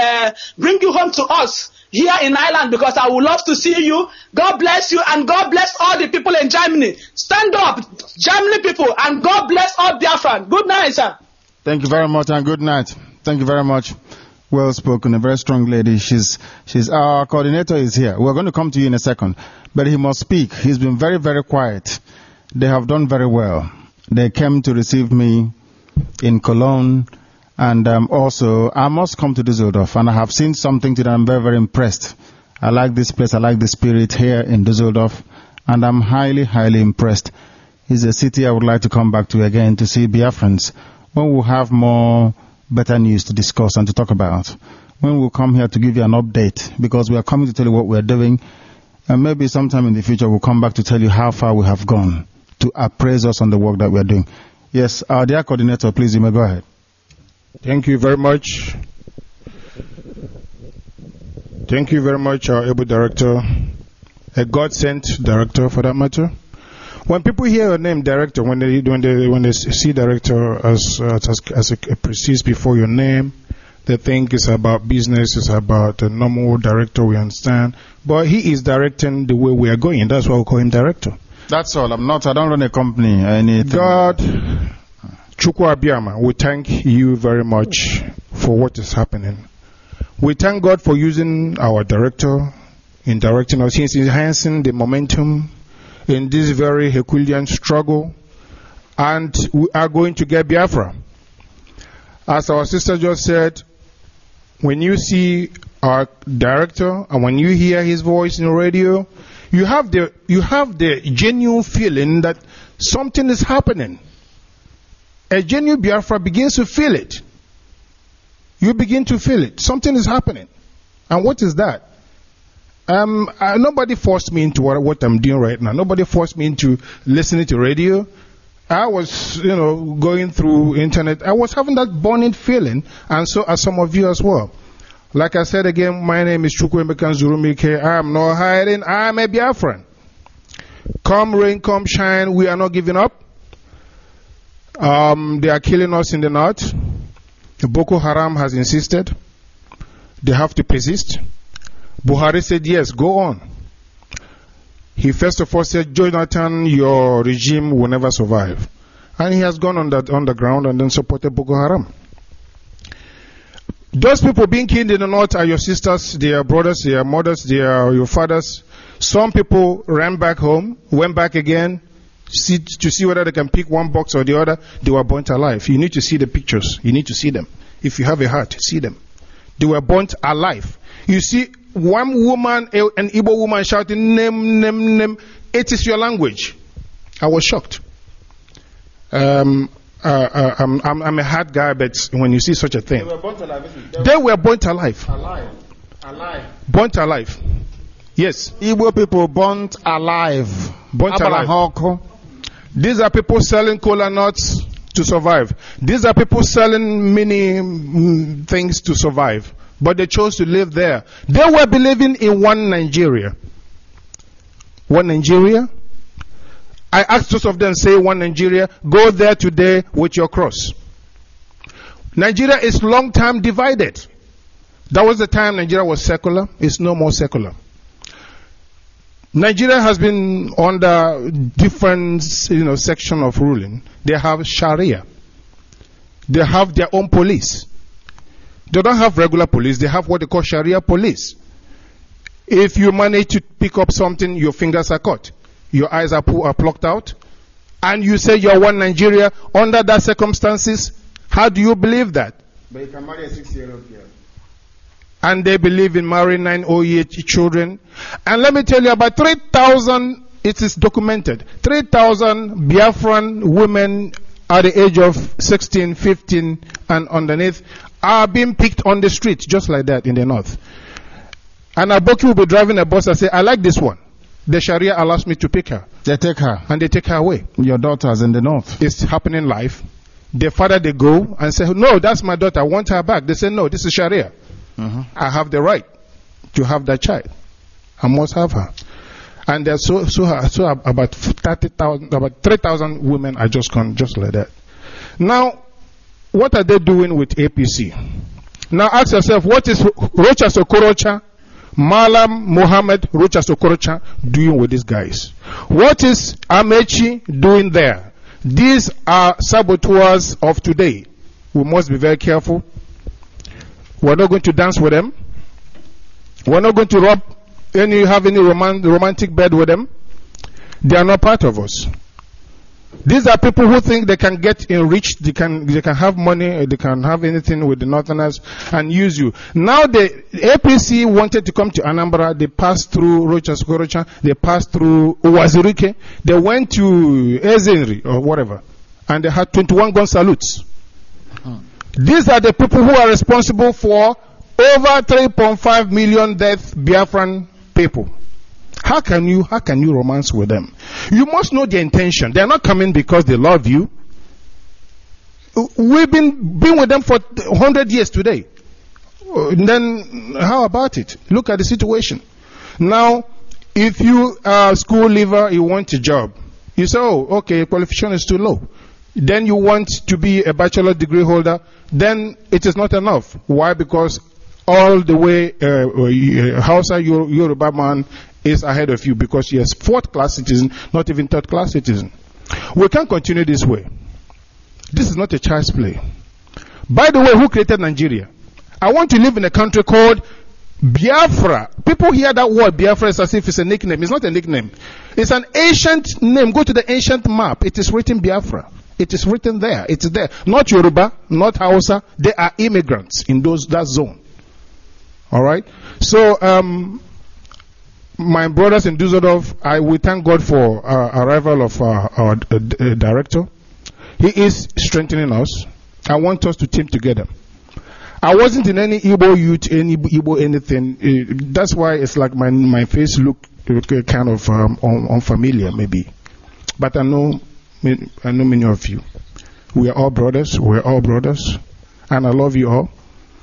H: to us here in Ireland, because I would love to see you. God bless you, and God bless all the people in Germany. Stand up, Germany people, and God bless all Biafran. Good night, sir.
B: Thank you very much, and good night. Thank you very much. Well spoken, a very strong lady. She's our coordinator is here. We're going to come to you in a second, but he must speak. He's been very, very quiet. They have done very well. They came to receive me in Cologne. And also, I must come to Düsseldorf, and I have seen something today. I'm very, very impressed. I like this place. I like the spirit here in Düsseldorf, and I'm highly, highly impressed. It's a city I would like to come back to again to see Biafrans when we'll have more better news to discuss and to talk about. When we'll come here to give you an update, because we are coming to tell you what we're doing, and maybe sometime in the future we'll come back to tell you how far we have gone, to appraise us on the work that we're doing. Yes, our dear coordinator, please, you may go ahead.
R: Thank you very much. Thank you very much, our able director, a God-sent director for that matter. When people hear a name director, when they see director as it precedes before your name, they think it's about business, it's about a normal director, we understand. But he is directing the way we are going. That's why we call him director.
B: That's all. I don't run a company or anything.
R: God, Chukwu Abiyama, we thank you very much for what is happening. We thank God for using our director in directing us. He's enhancing the momentum in this very Herculean struggle, and we are going to get Biafra. As our sister just said, when you see our director and when you hear his voice in the radio, you have the genuine feeling that something is happening. A genuine Biafra begins to feel it. You begin to feel it. Something is happening. And what is that? Nobody forced me into what I'm doing right now. Nobody forced me into listening to radio. I was, going through internet. I was having that burning feeling, and so are some of you as well. Like I said again, my name is Chukwuemeka Nzurumike. I am not hiding. I am a Biafran. Come rain, come shine, we are not giving up. They are killing us in the north. Boko Haram has insisted. They have to persist. Buhari said, yes, go on. He first of all said, Jonathan, your regime will never survive. And he has gone on the ground and then supported Boko Haram. Those people being killed in the north are your sisters, they are brothers, they are mothers, they are your fathers. Some people ran back home, went back again, to see whether they can pick one box or the other. They were burnt alive. You need to see the pictures. You need to see them. If you have a heart, see them. They were burnt alive. You see one woman, an Igbo woman shouting, name, name, name. It is your language. I was shocked. I'm a hard guy, but when you see such a thing. They were burnt alive. They were burnt alive. Alive. Burnt alive. Yes.
B: Igbo people burnt alive.
R: Burnt alive. These are people selling cola nuts to survive. These are people selling many things to survive. But they chose to live there. They were believing in one Nigeria. One Nigeria? I asked those of them, say one Nigeria, go there today with your cross. Nigeria is long time divided. That was the time Nigeria was secular. It's no more secular. Nigeria has been under different, section of ruling. They have Sharia. They have their own police. They don't have regular police. They have what they call Sharia police. If you manage to pick up something, your fingers are cut. Your eyes are plucked out. And you say you're one Nigeria under that circumstances. How do you believe that?
B: But you can marry a 6-year-old girl.
R: And they believe in marrying 908 children. And let me tell you, about 3,000, it is documented, 3,000 Biafran women at the age of 16, 15 and underneath are being picked on the street just like that in the north. And Aboki will be driving a bus and say, I like this one. The Sharia allows me to pick her.
B: They take her.
R: And they take her away.
B: Your daughters in the north.
R: It's happening live. The father, they go and say, no, that's my daughter. I want her back. They say, no, this is Sharia. I have the right to have that child. I must have her. And there's so about 30,000, about 3,000 women are just gone just like that. Now, what are they doing with APC? Now ask yourself, what is Rochas Okorocha, Malam Mohammed Rochas Okorocha doing with these guys? What is Amechi doing there? These are saboteurs of today. We must be very careful. We're not going to dance with them. We're not going to have any romantic bed with them. They are not part of us. These are people who think they can get enriched, they can have money, they can have anything with the Northerners and use you. Now the APC wanted to come to Anambra, they passed through Rochas Okorocha, they passed through Uwazirike, they went to Ezenri or whatever, and they had 21 gun salutes. These are the people who are responsible for over 3.5 million death Biafran people. How can you romance with them? You must know their intention. They are not coming because they love you. We've been with them for 100 years today. Then how about it? Look at the situation. Now, if you are a school leaver, you want a job. You say, oh, okay, qualification is too low. Then you want to be a bachelor degree holder. Then it is not enough. Why? Because all the way Hausa Yoruba man is ahead of you because he is 4th class citizen, not even 3rd class citizen. We can't continue this way. This is not a child's play. By the way, who created Nigeria? I want to live in a country called Biafra. People hear that word Biafra as if it's a nickname. It's not a nickname. It's an ancient name. Go to the ancient map. It is written Biafra. It is written there. It's there. Not Yoruba, not Hausa. They are immigrants in that zone. All right. So, my brothers in Dusseldorf, I will thank God for arrival of our director. He is strengthening us. I want us to team together. I wasn't in any Igbo youth, any Igbo anything. That's why it's like my face look kind of unfamiliar, maybe. But I know many of you. We are all brothers. We're all brothers, and I love you all.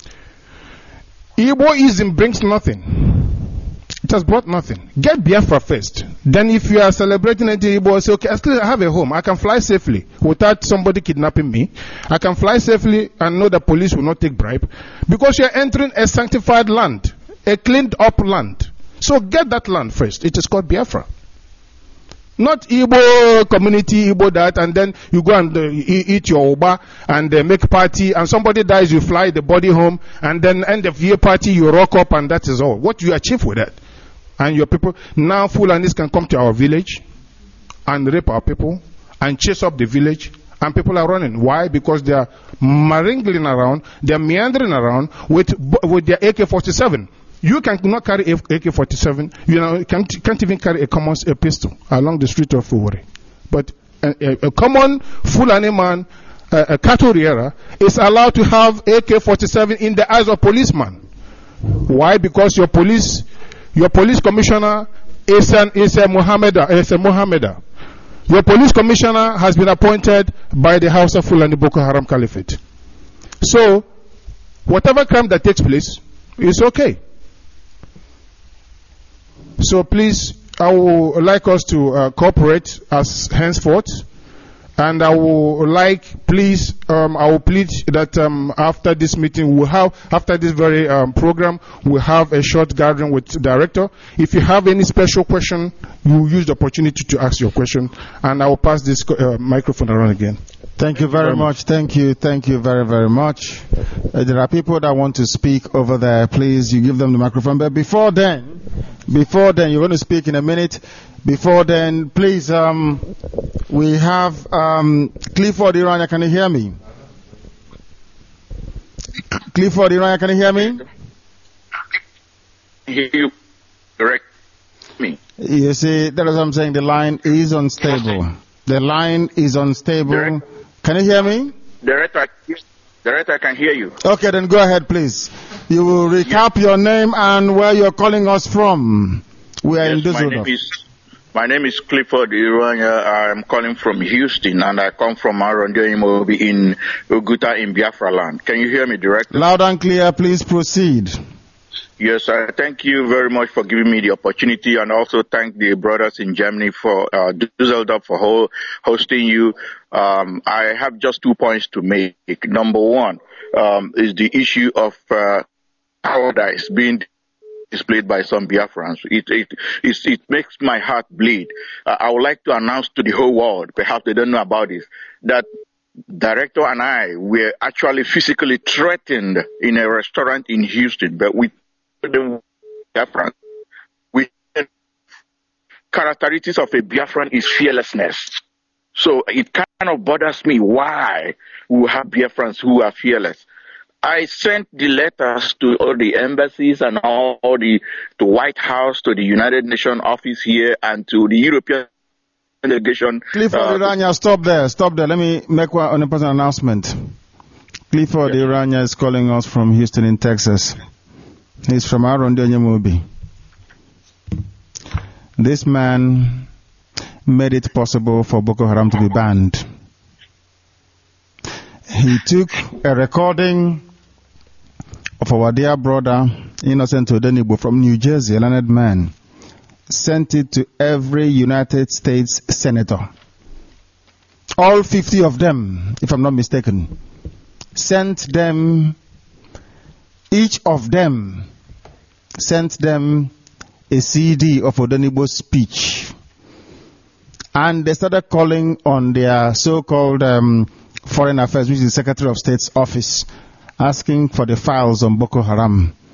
R: Igboism brings nothing. It has brought nothing. Get Biafra first. Then if you are celebrating it, Igbo, say, okay, I have a home. I can fly safely without somebody kidnapping me. I can fly safely and know the police will not take bribe. Because you are entering a sanctified land, a cleaned up land. So get that land first. It is called Biafra. Not Igbo community, Igbo that, and then you go and eat your oba and make party, and somebody dies, you fly the body home, and then end of year party, you rock up, and that is all. What do you achieve with that? And your people, now Fulanis can come to our village and rape our people and chase up the village, and people are running. Why? Because they are maringling around, they are meandering around with their AK-47. You cannot carry AK-47. You can't even carry a pistol along the street of Fuwari. But a common Fulani man, a cattle rearer, is allowed to have AK-47 in the eyes of policeman. Why? Because your police commissioner is a Mohammedan. Your police commissioner has been appointed by the House of Fulani Boko Haram Caliphate. So, whatever crime that takes place is okay. So please, I would like us to cooperate as henceforth. And I would like, please, I will plead that after this meeting, after this very program, we'll have a short gathering with the director. If you have any special question, you use the opportunity to ask your question. And I will pass this microphone around again.
B: Thank you very much. Thank you very, very much. There are people that want to speak over there. Please, you give them the microphone. But before then, you're going to speak in a minute. Before then, please, we have Clifford Irania. Can you hear me? Clifford Irania, can you hear me?
E: Hear you correct me.
B: You see, that is what I'm saying. The line is unstable. The line is unstable. Can you hear me?
E: Director, I can hear you.
B: Okay, then go ahead, please. You will recap your name and where you're calling us from. We are in Dusseldorf.
E: My name is Clifford Iranya. I'm calling from Houston, and I come from Arondo Imobi in Oguta in Biafra land. Can you hear me, Director?
B: Loud and clear. Please proceed.
E: Yes, I thank you very much for giving me the opportunity, and also thank the brothers in Germany for Dusseldorf for hosting you. I have just 2 points to make. Number one is the issue of paradise being displayed by some Biafrans. It makes my heart bleed. I would like to announce to the whole world, perhaps they don't know about this, that Director and I were actually physically threatened in a restaurant in Houston, but we the Biafran. Characteristics of a Biafran is fearlessness. So it kind of bothers me why we have Biafrans who are fearless. I sent the letters to all the embassies and all the White House, to the United Nations office here, and to the European delegation.
B: Clifford Irania, stop there. Let me make one important announcement. Clifford Irania is calling us from Houston in Texas. He's from Arondo Imobi. This man made it possible for Boko Haram to be banned. He took a recording of our dear brother, Innocent Odenigbo from New Jersey, a learned man, sent it to every United States senator. All 50 of them, if I'm not mistaken, sent them, each of them sent them a CD of Odenigbo's speech. And they started calling on their so-called Foreign Affairs, which is the Secretary of State's office, asking for the files on Boko Haram.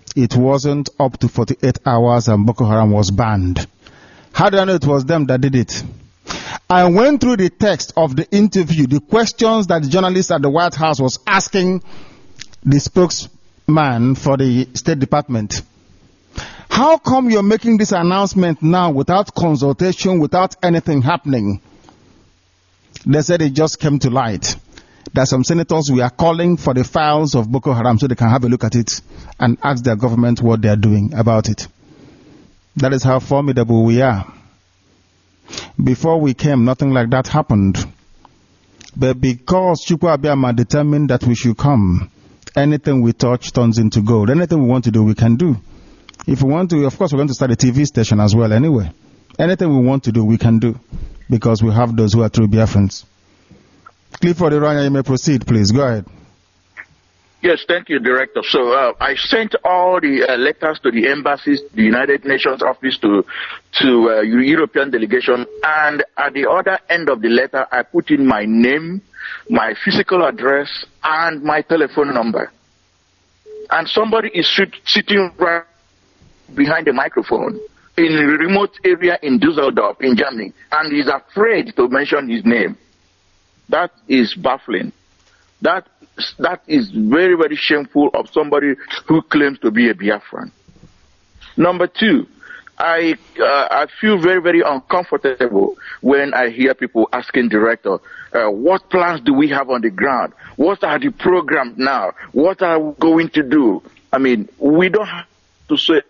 B: it wasn't up to 48 hours and Boko Haram was banned. How do I know it was them that did it? I went through the text of the interview, the questions that the journalist at the White House was asking the spokesman for the State Department. How come you're making this announcement now without consultation, without anything happening? They said it just came to light that some senators we are calling for the files of Boko Haram so they can have a look at it and ask their government what they are doing about it. That is how formidable we are. Before we came, nothing like that happened. But because Chukwu Abiyama determined that we should come, anything we touch turns into gold. Anything we want to do, we can do. If we want to, of course, we're going to start a TV station as well anyway. Anything we want to do, we can do. Because we have those who are true Biafrans. Clifford Iranya, you may proceed, please. Go ahead.
E: Yes, thank you, Director. So I sent all the letters to the embassies, the United Nations office, to European delegation, and at the other end of the letter, I put in my name, my physical address, and my telephone number. And somebody is sitting right behind the microphone in a remote area in Düsseldorf, in Germany, and is afraid to mention his name. That is baffling. That is very, very shameful of somebody who claims to be a Biafran. Number two, I feel very, very uncomfortable when I hear people asking Director, what plans do we have on the ground? What are the programs now? What are we going to do? I mean, we don't have to say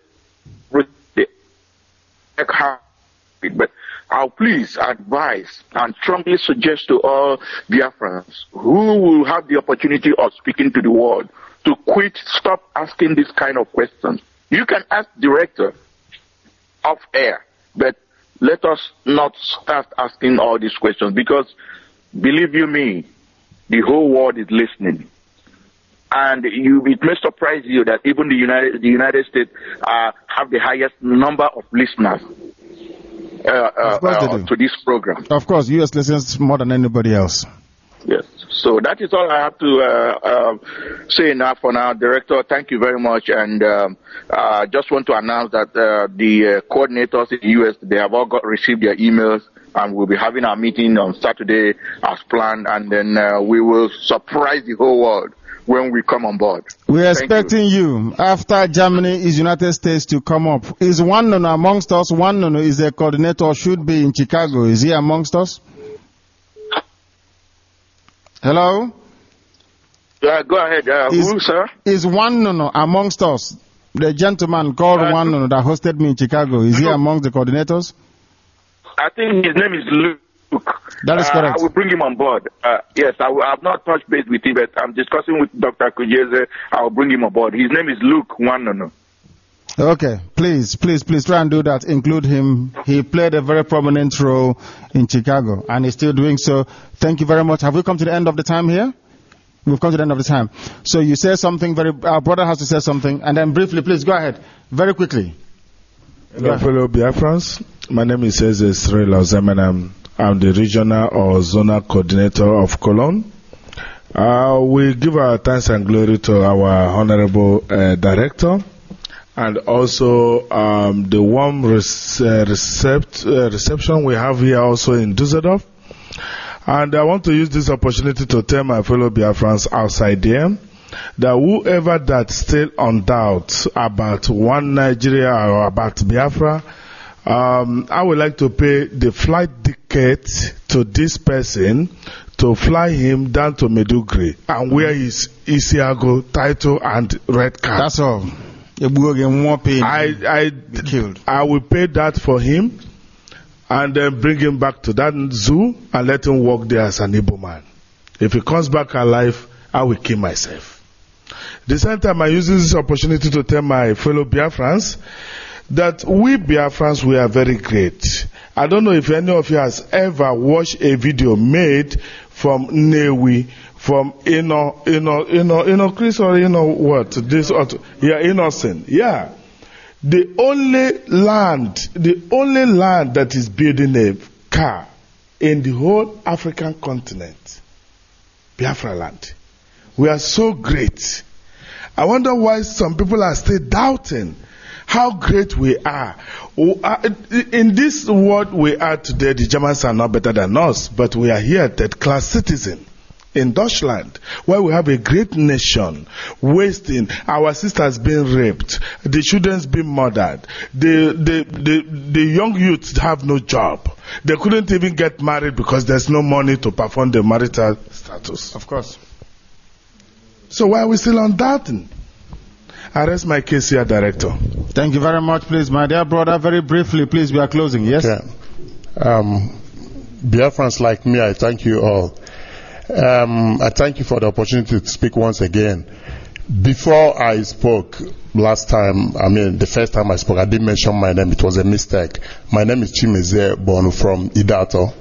E: but I'll please advise and strongly suggest to all Biafrans who will have the opportunity of speaking to the world to stop asking this kind of questions. You can ask Director off air, but let us not start asking all these questions because, believe you me, the whole world is listening. And it may surprise you that even the United States have the highest number of listeners to this program.
B: Of course, U.S. listens more than anybody else.
E: Yes. So that is all I have to say now for now. Director, thank you very much. And just want to announce that the coordinators in the U.S., they have all received their emails. And we'll be having our meeting on Saturday as planned. And then we will surprise the whole world when we come on board.
B: We're expecting you. After Germany is United States to come up. Is one Nono amongst us? One Nono is a coordinator, should be in Chicago. Is he amongst us? Hello?
E: Yeah, go ahead. Who, sir?
B: Is one Nono amongst us? The gentleman called one Nono that hosted me in Chicago. Is he amongst the coordinators?
E: I think his name is Luke.
B: That is correct.
E: I will bring him on board. Yes, I have not touched base with him, but I'm discussing with Dr. Kujeze. I will bring him on board. His name is Luke Wanono.
B: Okay, please try and do that. Include him. He played a very prominent role in Chicago, and he's still doing so. Thank you very much. Have we come to the end of the time here? We've come to the end of the time. So you say something our brother has to say something, and then briefly, please go ahead. Very quickly.
R: Hello, fellow Biafrans. My name is Eze Cyril Ozemen. I'm the regional or zonal coordinator of Cologne. We give our thanks and glory to our honorable director and also the warm reception we have here also in Düsseldorf. And I want to use this opportunity to tell my fellow Biafrans outside there that whoever that still on doubt about one Nigeria or about Biafra, I would like to pay the flight ticket to this person to fly him down to Medugri and wear his Isiago title and red card.
B: That's all.
R: I will pay that for him and then bring him back to that zoo and let him walk there as an Igbo man. If he comes back alive, I will kill myself. The same time, I use this opportunity to tell my fellow Biafrans that we Biafrans, we are very great. I don't know if any of you has ever watched a video made from Newi, from Chris or what? Innocent. Yeah. The only land that is building a car in the whole African continent, Biafra land. We are so great.
D: I wonder why some people are still doubting how great we are. In this world we are today, the Germans are not better than us, but we are here, third-class citizens. In Deutschland, where we have a great nation, wasting, our sisters being raped, the children's being murdered, the young youths have no job. They couldn't even get married because there's no money to perform the marital status.
B: Of course.
D: So why are we still on that? I rest my case here, Director.
B: Thank you very much, please. My dear brother, very briefly, please, we are closing. Yes?
V: Okay. Biafrans like me, I thank you all. I thank you for the opportunity to speak once again. Before I spoke last time, the first time I spoke, I didn't mention my name. It was a mistake. My name is Chimeze Bonu from Idato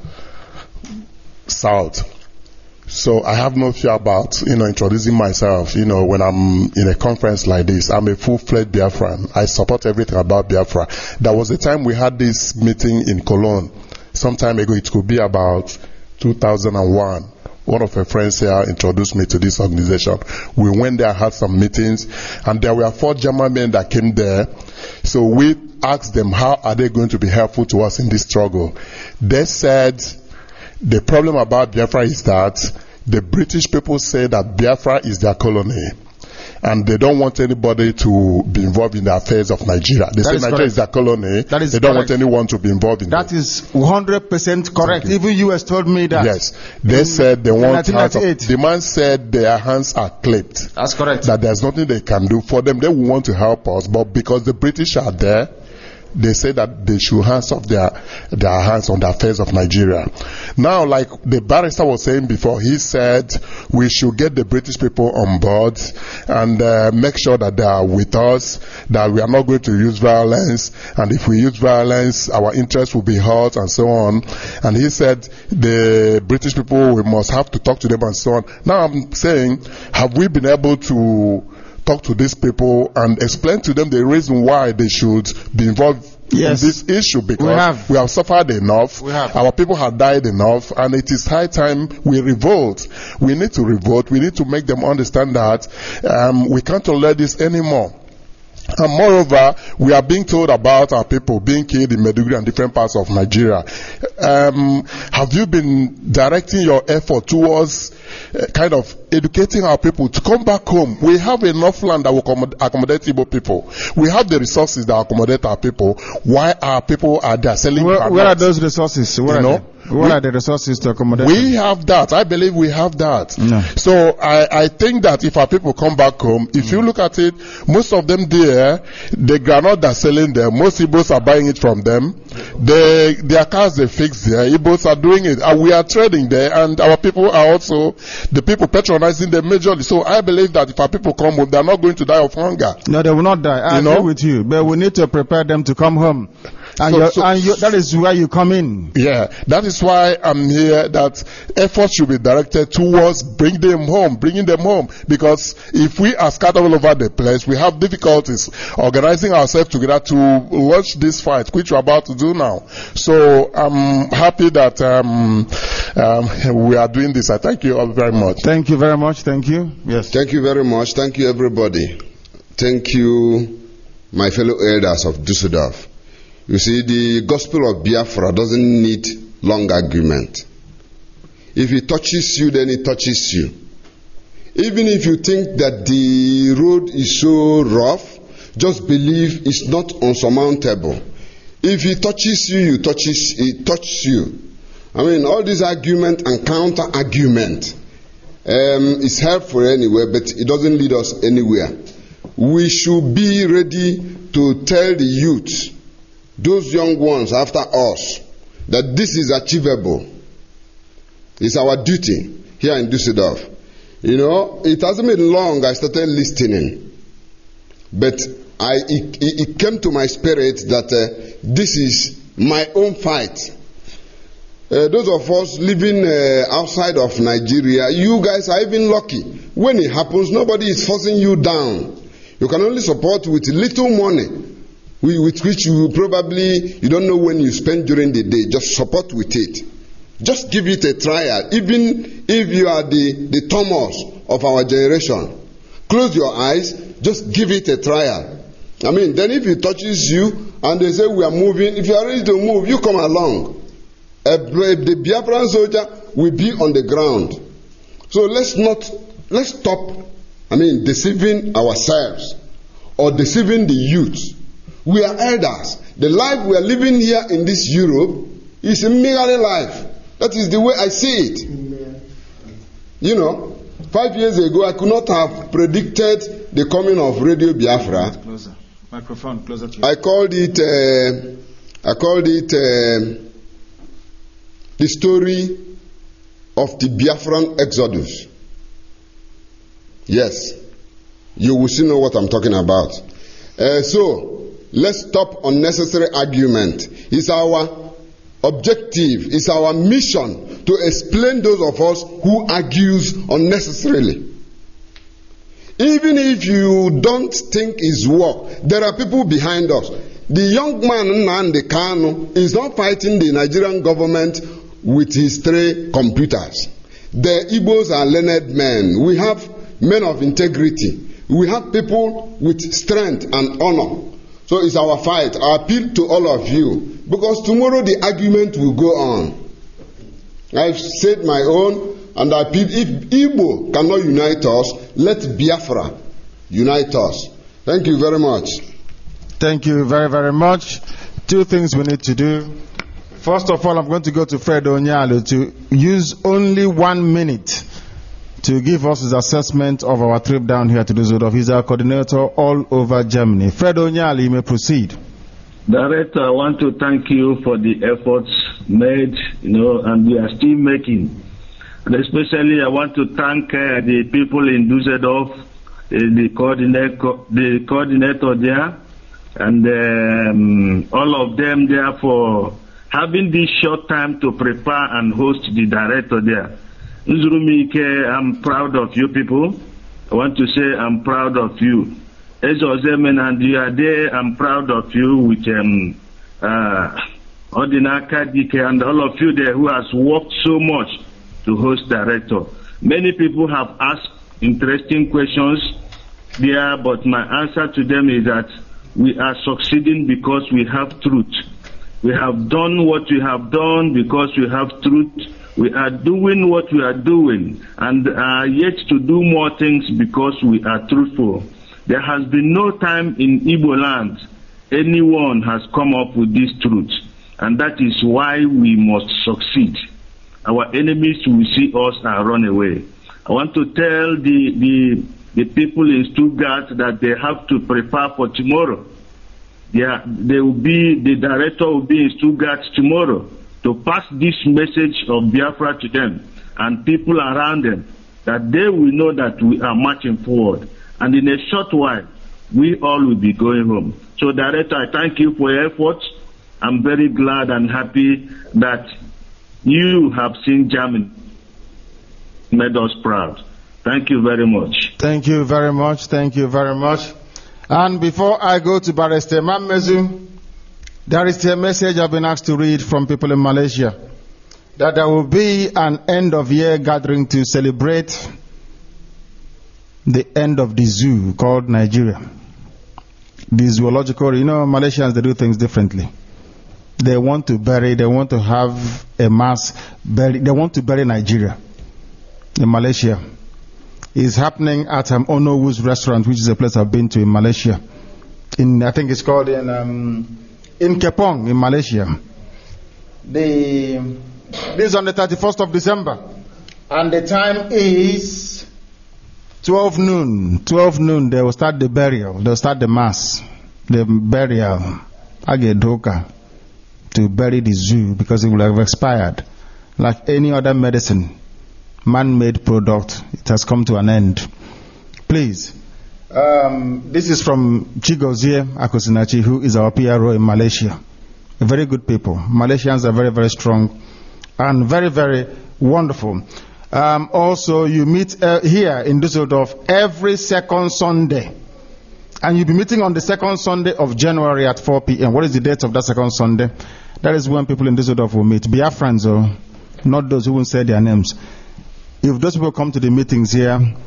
V: South. So I have no fear about, introducing myself, when I'm in a conference like this. I'm a full-fledged Biafran. I support everything about Biafra. There was a time we had this meeting in Cologne. Some time ago, it could be about 2001. One of my friends here introduced me to this organization. We went there, had some meetings, and there were 4 German men that came there. So we asked them, how are they going to be helpful to us in this struggle? They said, the problem about Biafra is that the British people say that Biafra is their colony. And they don't want anybody to be involved in the affairs of Nigeria. They say Nigeria is their colony. They don't want anyone to be involved in
B: that. That is 100% correct. Even US told me that.
V: Yes. They said they want hands. The man said their hands are clipped.
B: That's correct.
V: That there's nothing they can do for them. They want to help us, but because the British are there, they say that they should hands off their hands on the affairs of Nigeria. Now, like the barrister was saying before, he said we should get the British people on board and make sure that they are with us, that we are not going to use violence, and if we use violence, our interests will be hurt and so on. And he said the British people, we must have to talk to them and so on. Now I'm saying, have we been able to talk to these people and explain to them the reason why they should be involved in this issue? Because we have suffered enough, our people have died enough, and it is high time we revolt. We need to revolt. We need to make them understand that we can't tolerate this anymore. And moreover, we are being told about our people being killed in Maiduguri and different parts of Nigeria. Have you been directing your effort towards kind of educating our people to come back home? We have enough land that will accommodate Igbo people. We have the resources that accommodate our people. Why our people are there selling?
B: Where are those resources? Where are the resources to accommodate?
V: We have that. I believe we have that. No. So I think that if our people come back home, if you look at it, most of them there, the granite they're selling there, most Igbos are buying it from them. Their cars they fix there, Igbos are doing it. And we are trading there, and our people are also the people patronizing them majorly. So I believe that if our people come home, they're not going to die of hunger.
B: No, they will not die. I agree with you. But we need to prepare them to come home. And, that is where you come in.
V: Yeah, that is why I'm here, that efforts should be directed towards bringing them home. Because if we are scattered all over the place, we have difficulties organizing ourselves together to launch this fight, which we're about to do now. So I'm happy that we are doing this. I thank you all very much.
B: Thank you very much. Thank you. Yes.
T: Thank you very much. Thank you, everybody. Thank you, my fellow elders of Dusseldorf. You see, the gospel of Biafra doesn't need long argument. If it touches you, then it touches you. Even if you think that the road is so rough, just believe it's not unsurmountable. If it touches you, it touches you. I mean, all this argument and counter-argument is helpful anyway, but it doesn't lead us anywhere. We should be ready to tell the youth, those young ones after us, that this is achievable. It's our duty here in Dusseldorf. You know, it hasn't been long I started listening, but it came to my spirit that this is my own fight. Those of us living outside of Nigeria, you guys are even lucky. When it happens, nobody is forcing you down. You can only support with little money, with which you don't know when you spend during the day. Just support with it. Just give it a trial. Even if you are the Thomas of our generation, Close your eyes, just give it a trial. I mean, then if it touches you and they say we are moving, if you are ready to move, you come along. The Biafran soldier will be on the ground. So let's stop, deceiving ourselves or deceiving the youth. We are elders. The life we are living here in this Europe is a merely life. That is the way I see it. You know, 5 years ago I could not have predicted the coming of Radio Biafra.
B: Closer. Microphone closer to you.
T: I called it the story of the Biafran Exodus. Yes, you will soon know what I'm talking about. So let's stop unnecessary argument. It's our objective, it's our mission to explain those of us who argues unnecessarily. Even if you don't think it's work, there are people behind us. The young man Nnamdi Kanu is not fighting the Nigerian government with his 3 computers. The Igbos are learned men. We have men of integrity. We have people with strength and honor. So it's our fight. I appeal to all of you, because tomorrow the argument will go on. I've said my own, and I appeal, if Igbo cannot unite us, let Biafra unite us. Thank you very much.
B: Thank you very, very much. 2 things we need to do. First of all, I'm going to go to Fred Onyalo to use only 1 minute to give us his assessment of our trip down here to Düsseldorf. He's our coordinator all over Germany. Fred Onyalo, you may proceed.
Q: Director, I want to thank you for the efforts made, and we are still making. And especially, I want to thank the people in Düsseldorf, the coordinator there, and all of them there for having this short time to prepare and host the director there. Nzurumike, I'm proud of you people. I want to say I'm proud of you. Ezozemen and you are there, I'm proud of you with Odinaka Dike and all of you there who has worked so much to host director. Many people have asked interesting questions there, but my answer to them is that we are succeeding because we have truth. We have done what we have done because we have truth. We are doing what we are doing and are yet to do more things because we are truthful. There has been no time in Igbo land anyone has come up with this truth, and that is why we must succeed. Our enemies will see us and run away. I want to tell the people in Stuttgart that they have to prepare for tomorrow. The director will be in Stuttgart tomorrow to pass this message of Biafra to them and people around them, that they will know that we are marching forward. And in a short while, we all will be going home. So, Director, I thank you for your efforts. I'm very glad and happy that you have seen Germany, made us proud. Thank you very much.
B: Thank you very much. Thank you very much. And before I go to Barrister Mamezu, there is a message I've been asked to read from people in Malaysia, that there will be an end-of-year gathering to celebrate the end of the zoo called Nigeria. The zoological, Malaysians, they do things differently. They want to have a mass bury, they want to bury Nigeria in Malaysia. It's happening at Onowu's restaurant, which is a place I've been to in Malaysia. I think it's called in Kepong in Malaysia. This is on the 31st of December, and the time is 12 noon. 12 noon, they will start the burial. They will start the mass, the burial, Agedoka, to bury the zoo because it will have expired. Like any other medicine, man-made product, it has come to an end. Please, this is from Chigozie Akosinachi, who is our PRO in Malaysia. Very good people. Malaysians are very, very strong and very, very wonderful. Also, you meet here in Düsseldorf every second Sunday. And you'll be meeting on the second Sunday of January at 4 p.m. What is the date of that second Sunday? That is when people in Düsseldorf will meet. Biafrans, not those who won't say their names. If those people come to the meetings here,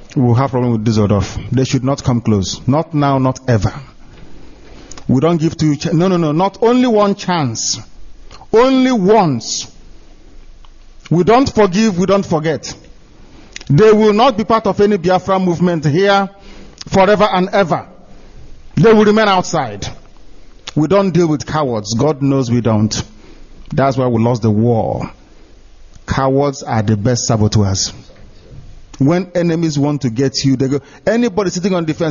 B: we'll have problem with Düsseldorf. They should not come close. Not now, not ever. We don't give two no, not only one chance. Only once. We don't forgive, we don't forget. They will not be part of any Biafra movement here forever and ever. They will remain outside. We don't deal with cowards. God knows we don't. That's why we lost the war. Cowards are the best saboteurs. When enemies want to get you, they go, anybody sitting on defense,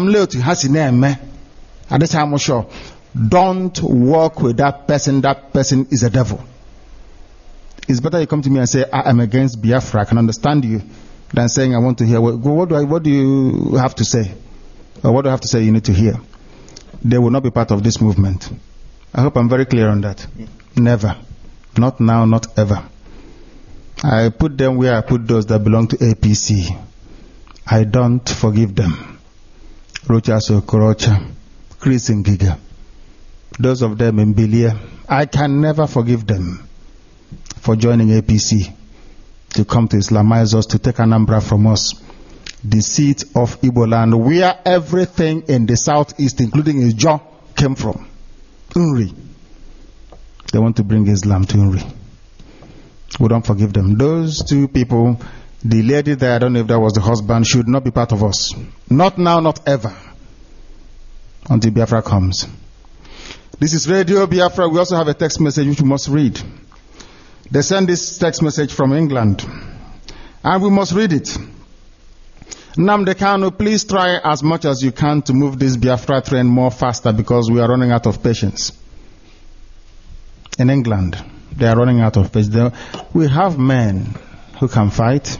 B: I'm sure. Don't work with that person. That person is a devil. It's better you come to me and say, I am against Biafra, I can understand you, than saying, I want to hear. What do you have to say? Or what do I have to say you need to hear? They will not be part of this movement. I hope I'm very clear on that. Never. Not now, not ever. I put them where I put those that belong to APC. I don't forgive them. Rocha Sokorocha, Chris Ngiga. Those of them in Bilia, I can never forgive them for joining APC to come to Islamize us, to take Anambra from us, the seat of Igbo land, where everything in the southeast, including Ijo, came from. Unri. They want to bring Islam to Unri. We don't forgive them. Those two people, the lady there, I don't know if that was the husband, should not be part of us. Not now, not ever. Until Biafra comes. This is Radio Biafra. We also have a text message which we must read. They send this text message from England, and we must read it. Nnamdi Kanu, please try as much as you can to move this Biafra train more faster, because we are running out of patience. In England, they are running out of patience. We have men who can fight.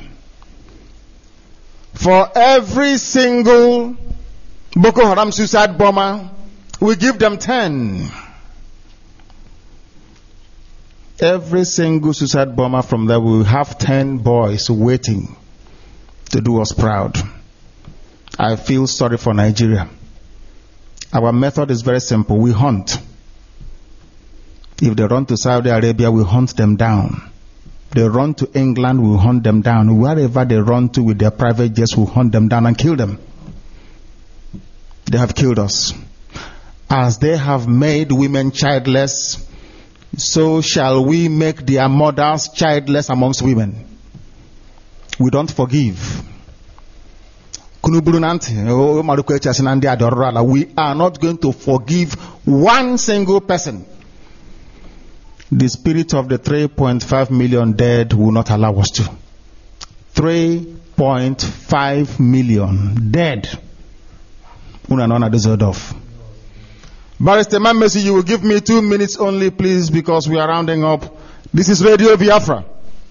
B: For every single Boko Haram suicide bomber, we give them 10. Every single suicide bomber from there will have 10 boys waiting to do us proud. I feel sorry for Nigeria. Our method is very simple. We hunt. If they run to Saudi Arabia, we hunt them down. They run to England, we hunt them down. Wherever they run to with their private jets, we hunt them down and kill them. They have killed us. As they have made women childless, so shall we make their mothers childless amongst women. We don't forgive. We are not going to forgive one single person. The spirit of the 3.5 million dead will not allow us to. 3.5 million dead. Barrister Mamesi, you will give me 2 minutes only, please, because we are rounding up. This is Radio Biafra.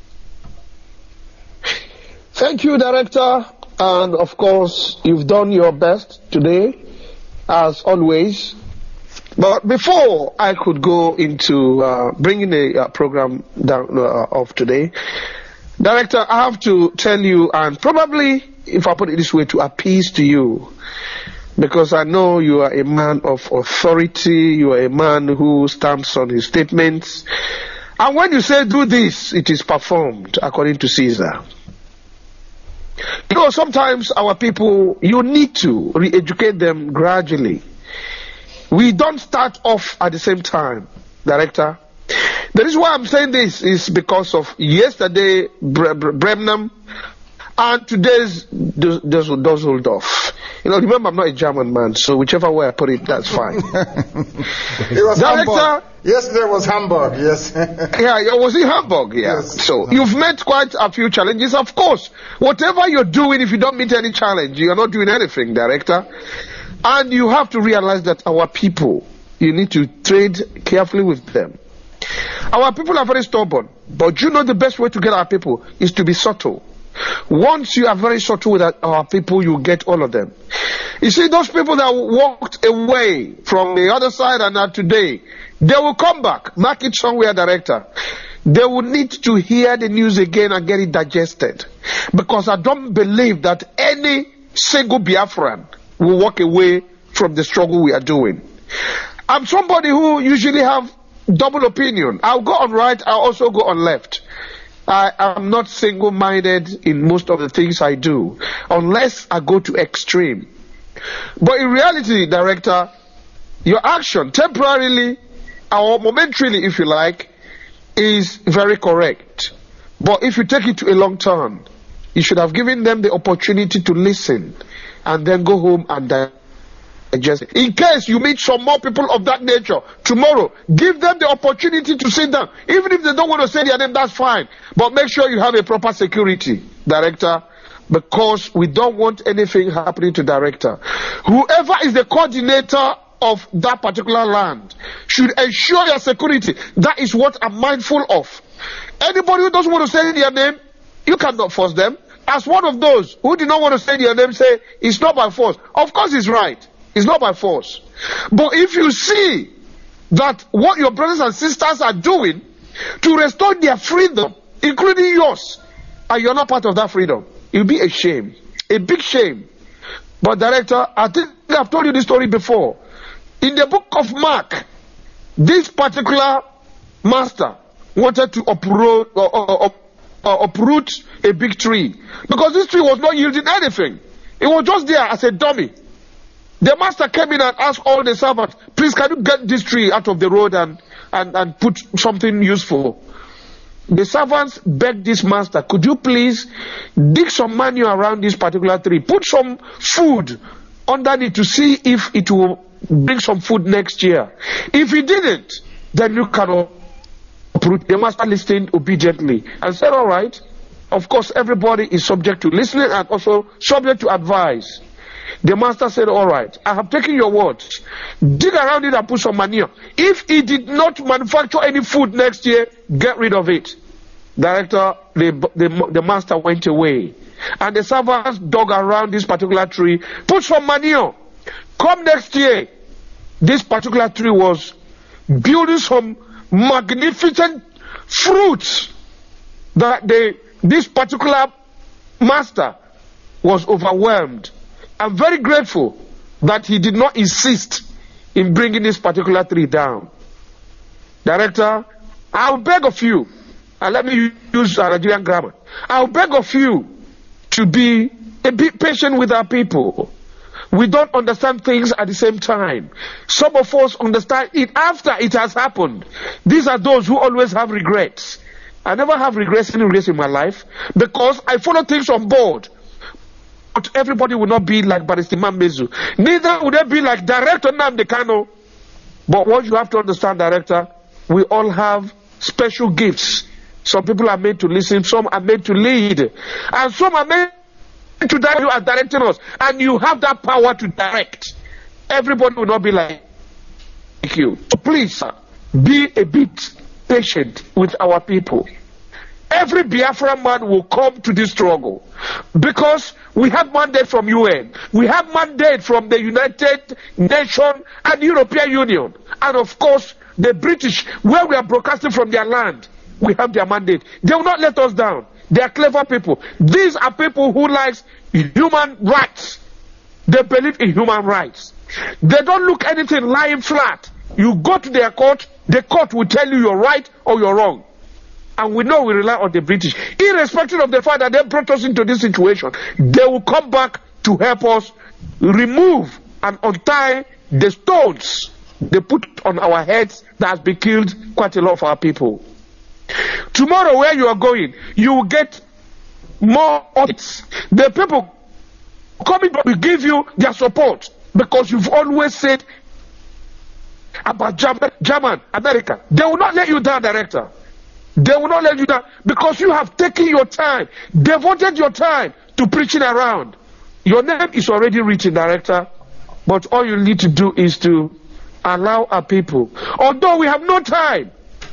C: Thank you, Director. And of course, you've done your best today, as always. But before I could go into bringing a program down of today, Director, I have to tell you, and probably, if I put it this way, to appease to you, because I know you are a man of authority, you are a man who stands on his statements. And when you say do this, it is performed according to Caesar. You know, sometimes our people, you need to re-educate them gradually. We don't start off at the same time, Director. The reason why I'm saying this is because of yesterday, Bremnam, and today's Düsseldorf. You know, remember, I'm not a German man, so whichever way I put it, that's fine.
B: It was
C: Director,
B: Hamburg. Yesterday was Hamburg, yes.
C: Yeah, it was in Hamburg, yeah. Yes. So you've met quite a few challenges. Of course, whatever you're doing, if you don't meet any challenge, you're not doing anything, Director. And you have to realize that our people, you need to trade carefully with them. Our people are very stubborn, but you know the best way to get our people is to be subtle. Once you are very subtle with our people, you get all of them. You see, those people that walked away from the other side and are today, they will come back. Mark it somewhere, Director. They will need to hear the news again and get it digested. Because I don't believe that any single Biafran will walk away from the struggle we are doing. I'm somebody who usually have double opinion. I'll go on right, I'll also go on left. I am not single-minded in most of the things I do, unless I go to extreme. But in reality, Director, your action, temporarily or momentarily, if you like, is very correct. But if you take it to a long term, you should have given them the opportunity to listen and then go home and digest it. In case you meet some more people of that nature tomorrow, give them the opportunity to sit down. Even if they don't want to say their name, that's fine. But make sure you have a proper security, Director, because we don't want anything happening to Director. Whoever is the coordinator of that particular land should ensure your security. That is what I'm mindful of. Anybody who doesn't want to say their name, you cannot force them. As one of those who did not want to say their name say, it's not by force. Of course it's right. It's not by force. But if you see that what your brothers and sisters are doing to restore their freedom, including yours, and you're not part of that freedom, it'll be a shame. A big shame. But Director, I think I've told you this story before. In the book of Mark, this particular master wanted to uproot a big tree because this tree was not yielding anything. It was just there as a dummy. The master came in and asked all the servants, please can you get this tree out of the road and put something useful. The servants begged this master, could you please dig some manure around this particular tree, put some food underneath to see if it will bring some food next year. If he didn't, then you cannot uproot. The master listened obediently and said, all right. Of course, everybody is subject to listening and also subject to advice. The master said, all right, I have taken your words. Dig around it and put some manure. If he did not manufacture any food next year, get rid of it. Director, the master went away. And the servants dug around this particular tree, put some manure. Come next year, this particular tree was building some magnificent fruits that this particular master was overwhelmed. I'm very grateful that he did not insist in bringing this particular tree down. Director, I'll beg of you, and let me use Nigerian grammar, I'll beg of you to be a bit patient with our people. We don't understand things at the same time. Some of us understand it after it has happened. These are those who always have regrets. I never have regrets in my life because I follow things on board. But everybody will not be like Barrister Mezu. Neither would they be like Director Nnamdi Kanu. But what you have to understand, Director, we all have special gifts. Some people are made to listen, some are made to lead, and some are made to direct. You are directing us, and you have that power to direct. Everybody will not be like you. So please, sir, be a bit patient with our people. Every Biafran man will come to this struggle because we have mandate from UN, we have mandate from the United Nations and European Union, and of course the British, where we are broadcasting from their land. We have their mandate. They will not let us down. They are clever people. These are people who like human rights. They believe in human rights. They don't look anything lying flat. You go to their court, the court will tell you you're right or you're wrong. And we know we rely on the British. Irrespective of the fact that they brought us into this situation, they will come back to help us remove and untie the stones they put on our heads that has been killed quite a lot of our people. Tomorrow where you are going, you will get more audits. The people coming will give you their support because you've always said about German, America. They will not let you down, Director. They will not let you down because you have taken your time, devoted your time to preaching around. Your name is already written, Director, but all you need to do is to allow our people. Although we have no time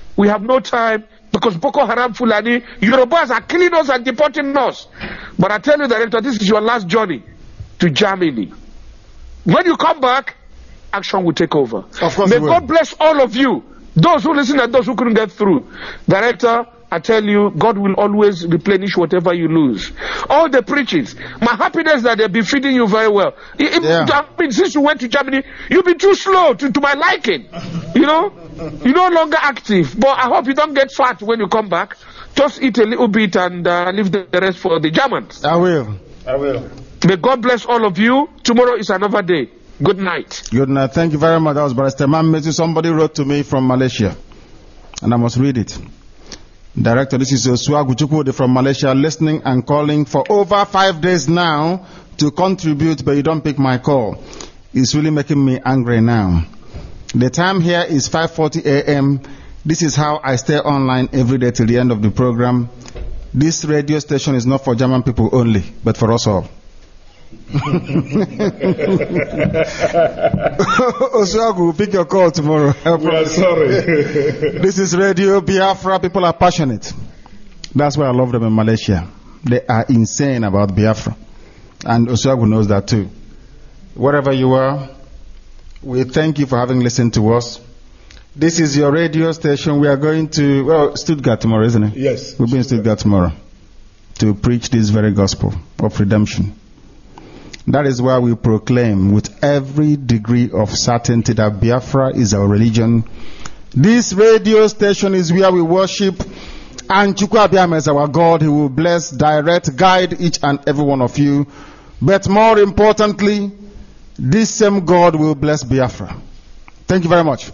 C: because Boko Haram Fulani, Yorubas are killing us and deporting us. But I tell you, Director, this is your last journey to Germany. When you come back, action will take over. Of course. May God bless all of you, those who listen and those who couldn't get through. Director, I tell you, God will always replenish whatever you lose. All the preachings, my happiness that they'll be feeding you very well. I mean, since you went to Germany, you've been too slow to my liking. You know, you're no longer active. But I hope you don't get fat when you come back. Just eat a little bit and leave the rest for the Germans.
B: I will.
C: May God bless all of you. Tomorrow is another day. Good night.
B: Good night. Thank you very much. That was Barrister Mammezu. Somebody wrote to me from Malaysia, and I must read it. Director, this is Osuagu Chukwudi from Malaysia, listening and calling for over 5 days now to contribute, but you don't pick my call. It's really making me angry now. The time here is 5:40 a.m. This is how I stay online every day till the end of the program. This radio station is not for German people only, but for us all. Osuagu will pick your call tomorrow.
D: We are sorry.
B: This is Radio Biafra. People are passionate. That's why I love them in Malaysia. They are insane about Biafra. And Osuagu knows that too. Wherever you are, we thank you for having listened to us. This is your radio station. We are going to, Stuttgart tomorrow, isn't it?
D: Yes.
B: We'll be in Stuttgart tomorrow to preach this very gospel of redemption. That is why we proclaim with every degree of certainty that Biafra is our religion. This radio station is where we worship, and Chukwu Abiyama is our God. He will bless, direct, guide each and every one of you. But more importantly, this same God will bless Biafra. Thank you very much.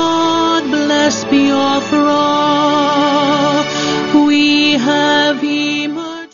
G: Biafra, we have